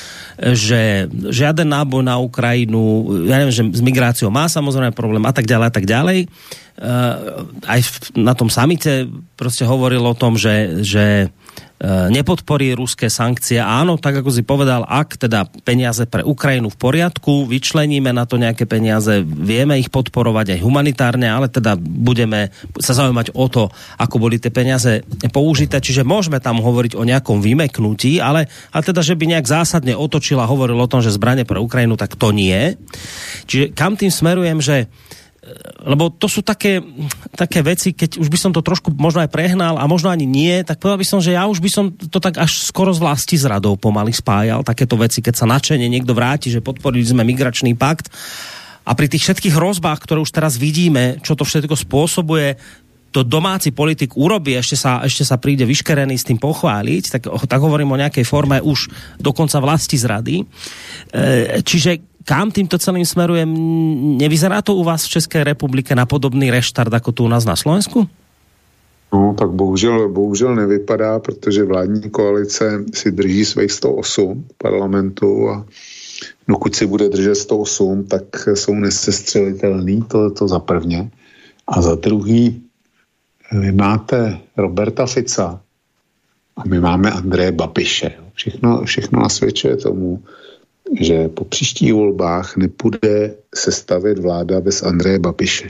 že žiaden náboj na Ukrajinu, ja neviem, že s migráciou má samozrejme problém a tak ďalej a tak ďalej. Uh, aj na tom samite proste hovoril o tom, že, že uh, nepodporí ruské sankcie. Áno, tak ako si povedal, ak teda peniaze pre Ukrajinu v poriadku, vyčleníme na to nejaké peniaze, vieme ich podporovať aj humanitárne, ale teda budeme sa zaujímať o to, ako boli tie peniaze použité. Čiže môžeme tam hovoriť o nejakom vymeknutí, ale, ale teda, že by nejak zásadne otočil a hovoril o tom, že zbrane pre Ukrajinu, tak to nie. Čiže kam tým smerujem, že lebo to sú také, také veci, keď už by som to trošku možno aj prehnal a možno ani nie, tak povedal by som, že ja už by som to tak až skoro z vlasti zradou pomaly spájal, takéto veci, keď sa načene niekto vráti, že podporili sme migračný pakt a pri tých všetkých hrozbách, ktoré už teraz vidíme, čo to všetko spôsobuje, to domáci politik urobí, ešte sa, ešte sa príde vyškerený s tým pochváliť, tak, tak hovorím o nejakej forme už dokonca vlasti zrady. E, čiže kam týmto celým smerujem? Nevyzerá to u vás v České republike na podobný reštart, ako tu u nás na Slovensku? No, tak bohužel, bohužel nevypadá, protože vládní koalice si drží svých sto osm parlamentu a dokud si bude držet sto osm, tak jsou nesestřelitelný, to, to za prvně. A za druhý, vy máte Roberta Fica a my máme Andreje Babiše. Všechno, všechno nasvědčuje tomu, že po příštích volbách nepůjde sestavit vláda bez Andreje Babiše.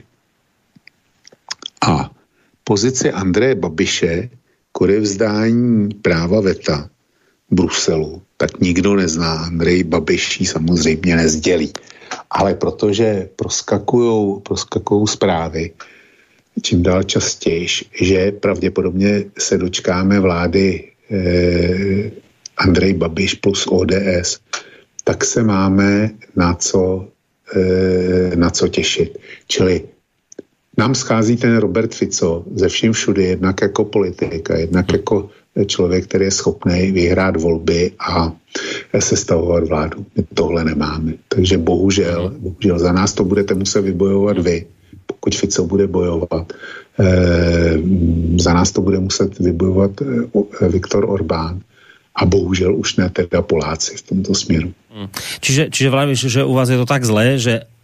A pozici Andreje Babiše k odevzdání práva veta Bruselu, tak nikdo nezná. Andrej Babiš ji samozřejmě nezdělí. Ale protože proskakujou, proskakujou zprávy čím dál častěji, že pravděpodobně se dočkáme vlády eh, Andrej Babiš plus O D S, tak se máme na co, e, na co těšit. Čili nám schází ten Robert Fico ze vším všude, jednak jako politik a jednak jako člověk, který je schopný vyhrát volby a sestavovat vládu. My tohle nemáme. Takže bohužel, bohužel za nás to budete muset vybojovat vy, pokud Fico bude bojovat. E, za nás to bude muset vybojovat e, Viktor Orbán. A bohužel už ne teda Poláci v tomto směru. Čiže, čiže vravíš, že u vás je to tak zlé, že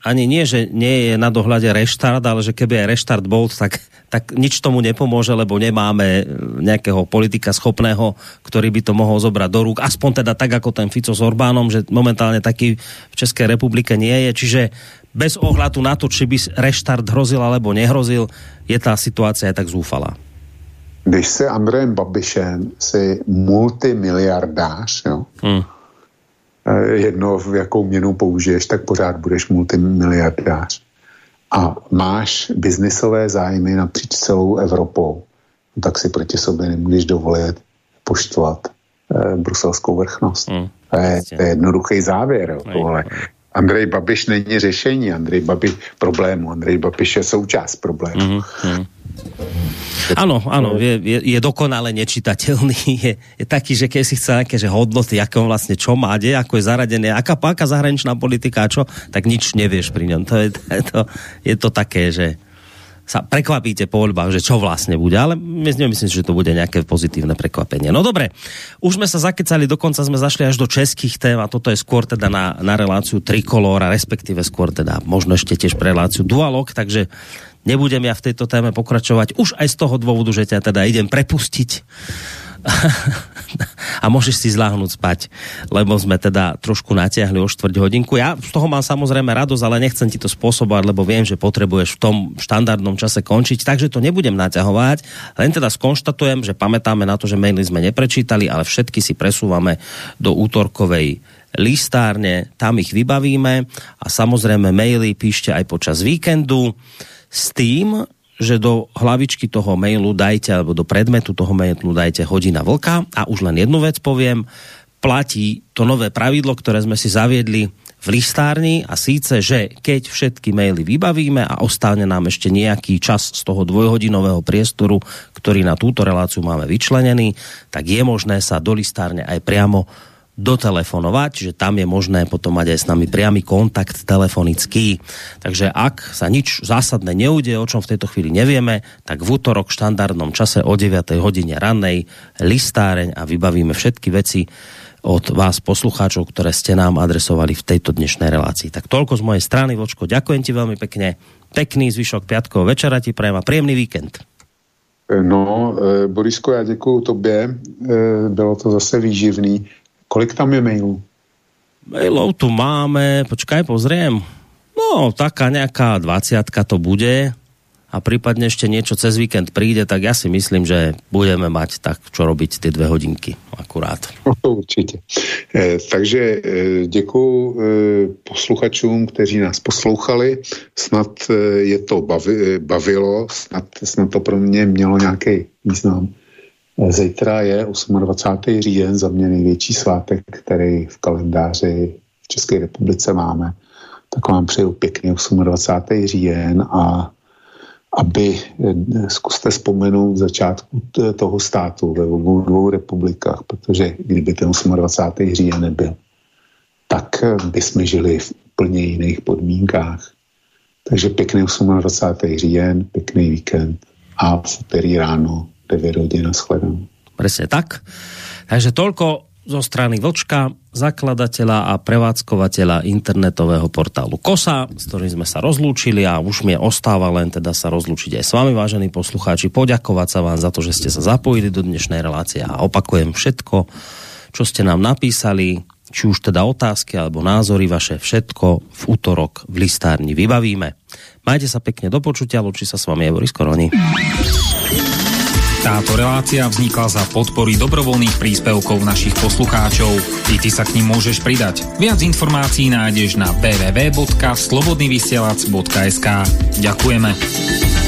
ani nie, že nie je na dohľade reštart, ale že keby aj reštart bol, tak, tak nič tomu nepomôže, lebo nemáme nejakého politika schopného, ktorý by to mohol zobrať do rúk. Aspoň teda tak, ako ten Fico s Orbánom, že momentálne taký v Českej republike nie je. Čiže bez ohľadu na to, či by reštart hrozil alebo nehrozil, je tá situácia aj tak zúfalá. Když se Andrejem Babišem si multimiliardář, jo, hmm. jedno, v jakou měnu použiješ, tak pořád budeš multimiliardář. A máš biznisové zájmy napříč celou Evropou, tak si proti sobě nemůžeš dovolit poštvat eh, bruselskou vrchnost. Hmm. To, je, to je jednoduchý závěr. Jo, tohle. Andrej Babiš není řešení, Andrej Babiš problému, Andrej Babiš je součást problému. Hmm. Hmm. Áno, áno, je, je, je dokonale nečitateľný, je, je taký, že keď si chce nejaké že hodnoty, ako on vlastne čo má, kde, ako je zaradené, aká páka zahraničná politika, čo, tak nič nevieš pri ňom. To je to, je to také, že sa prekvapíte po voľbách, že čo vlastne bude, ale myslím, že to bude nejaké pozitívne prekvapenie. No dobre, už sme sa zakecali, dokonca sme zašli až do českých tém a toto je skôr teda na, na reláciu Trikolóra, respektíve skôr teda možno ešte tiež pre reláciu Dualog, takže nebudem ja v tejto téme pokračovať už aj z toho dôvodu, že ťa teda idem prepustiť a môžeš si zľahnúť spať, lebo sme teda trošku natiahli o štvrť hodinku. Ja z toho mám samozrejme radosť, ale nechcem ti to spôsobovať, lebo viem, že potrebuješ v tom štandardnom čase končiť, takže to nebudem naťahovať. Len teda skonštatujem, že pamätáme na to, že maily sme neprečítali, ale všetky si presúvame do útorkovej listárne, tam ich vybavíme a samozrejme maily píšte aj počas víkendu s tým, že do hlavičky toho mailu dajte, alebo do predmetu toho mailu dajte hodina vlka a už len jednu vec poviem, platí to nové pravidlo, ktoré sme si zaviedli v listárni a síce, že keď všetky maily vybavíme a ostane nám ešte nejaký čas z toho dvojhodinového priestoru, ktorý na túto reláciu máme vyčlenený, tak je možné sa do listárne aj priamo dotelefonovať, že tam je možné potom mať aj s nami priamy kontakt telefonický. Takže ak sa nič zásadné neudeje, o čom v tejto chvíli nevieme, tak v útorok v štandardnom čase o deviatej hodine rannej listáreň a vybavíme všetky veci od vás poslucháčov, ktoré ste nám adresovali v tejto dnešnej relácii. Tak toľko z mojej strany, Vočko, ďakujem ti veľmi pekne. Pekný zvyšok piatkového večera ti prajem a príjemný víkend. No, Borisko, já děkuju tobě. Bylo to zase výživný. Kolik tam je mailů? Mailov tu máme, počkaj, pozriem. No, taká nejaká dvadsiatka to bude a prípadne ešte niečo cez víkend príde, tak ja si myslím, že budeme mať tak, čo robiť tie dve hodinky akurát. Určitě. E, takže e, děkuju e, posluchačům, kteří nás poslouchali. Snad e, je to bavi, bavilo, snad, snad to pro mě mělo nějaký význam. Zítra je dvacátého osmého říjen, za mě největší svátek, který v kalendáři v České republice máme. Tak vám přeju pěkný dvacátého osmého říjen a aby zkuste vzpomenout začátku toho státu ve obou dvou republikách, protože kdyby ten dvacátého osmého říjen nebyl, tak by jsme žili v úplně jiných podmínkách. Takže pěkný dvacátého osmého říjen, pěkný víkend a v úterý ráno deväť hodín na shledanou. Presne tak. Takže toľko zo strany Vlčka, zakladateľa a prevádzkovateľa internetového portálu Kosa, s ktorým sme sa rozlúčili a už mi ostáva len teda sa rozlúčiť aj s vami, vážení poslucháči, poďakovať sa vám za to, že ste sa zapojili do dnešnej relácie a opakujem všetko, čo ste nám napísali, či už teda otázky alebo názory vaše, všetko v útorok v listárni vybavíme. Majte sa pekne, do počutia, lúči sa s vami Boris Koroni. Táto relácia vznikla za podpory dobrovoľných príspevkov našich poslucháčov. I ty sa k nim môžeš pridať. Viac informácií nájdeš na w w w bodka slobodnyvysielac bodka es ka. Ďakujeme.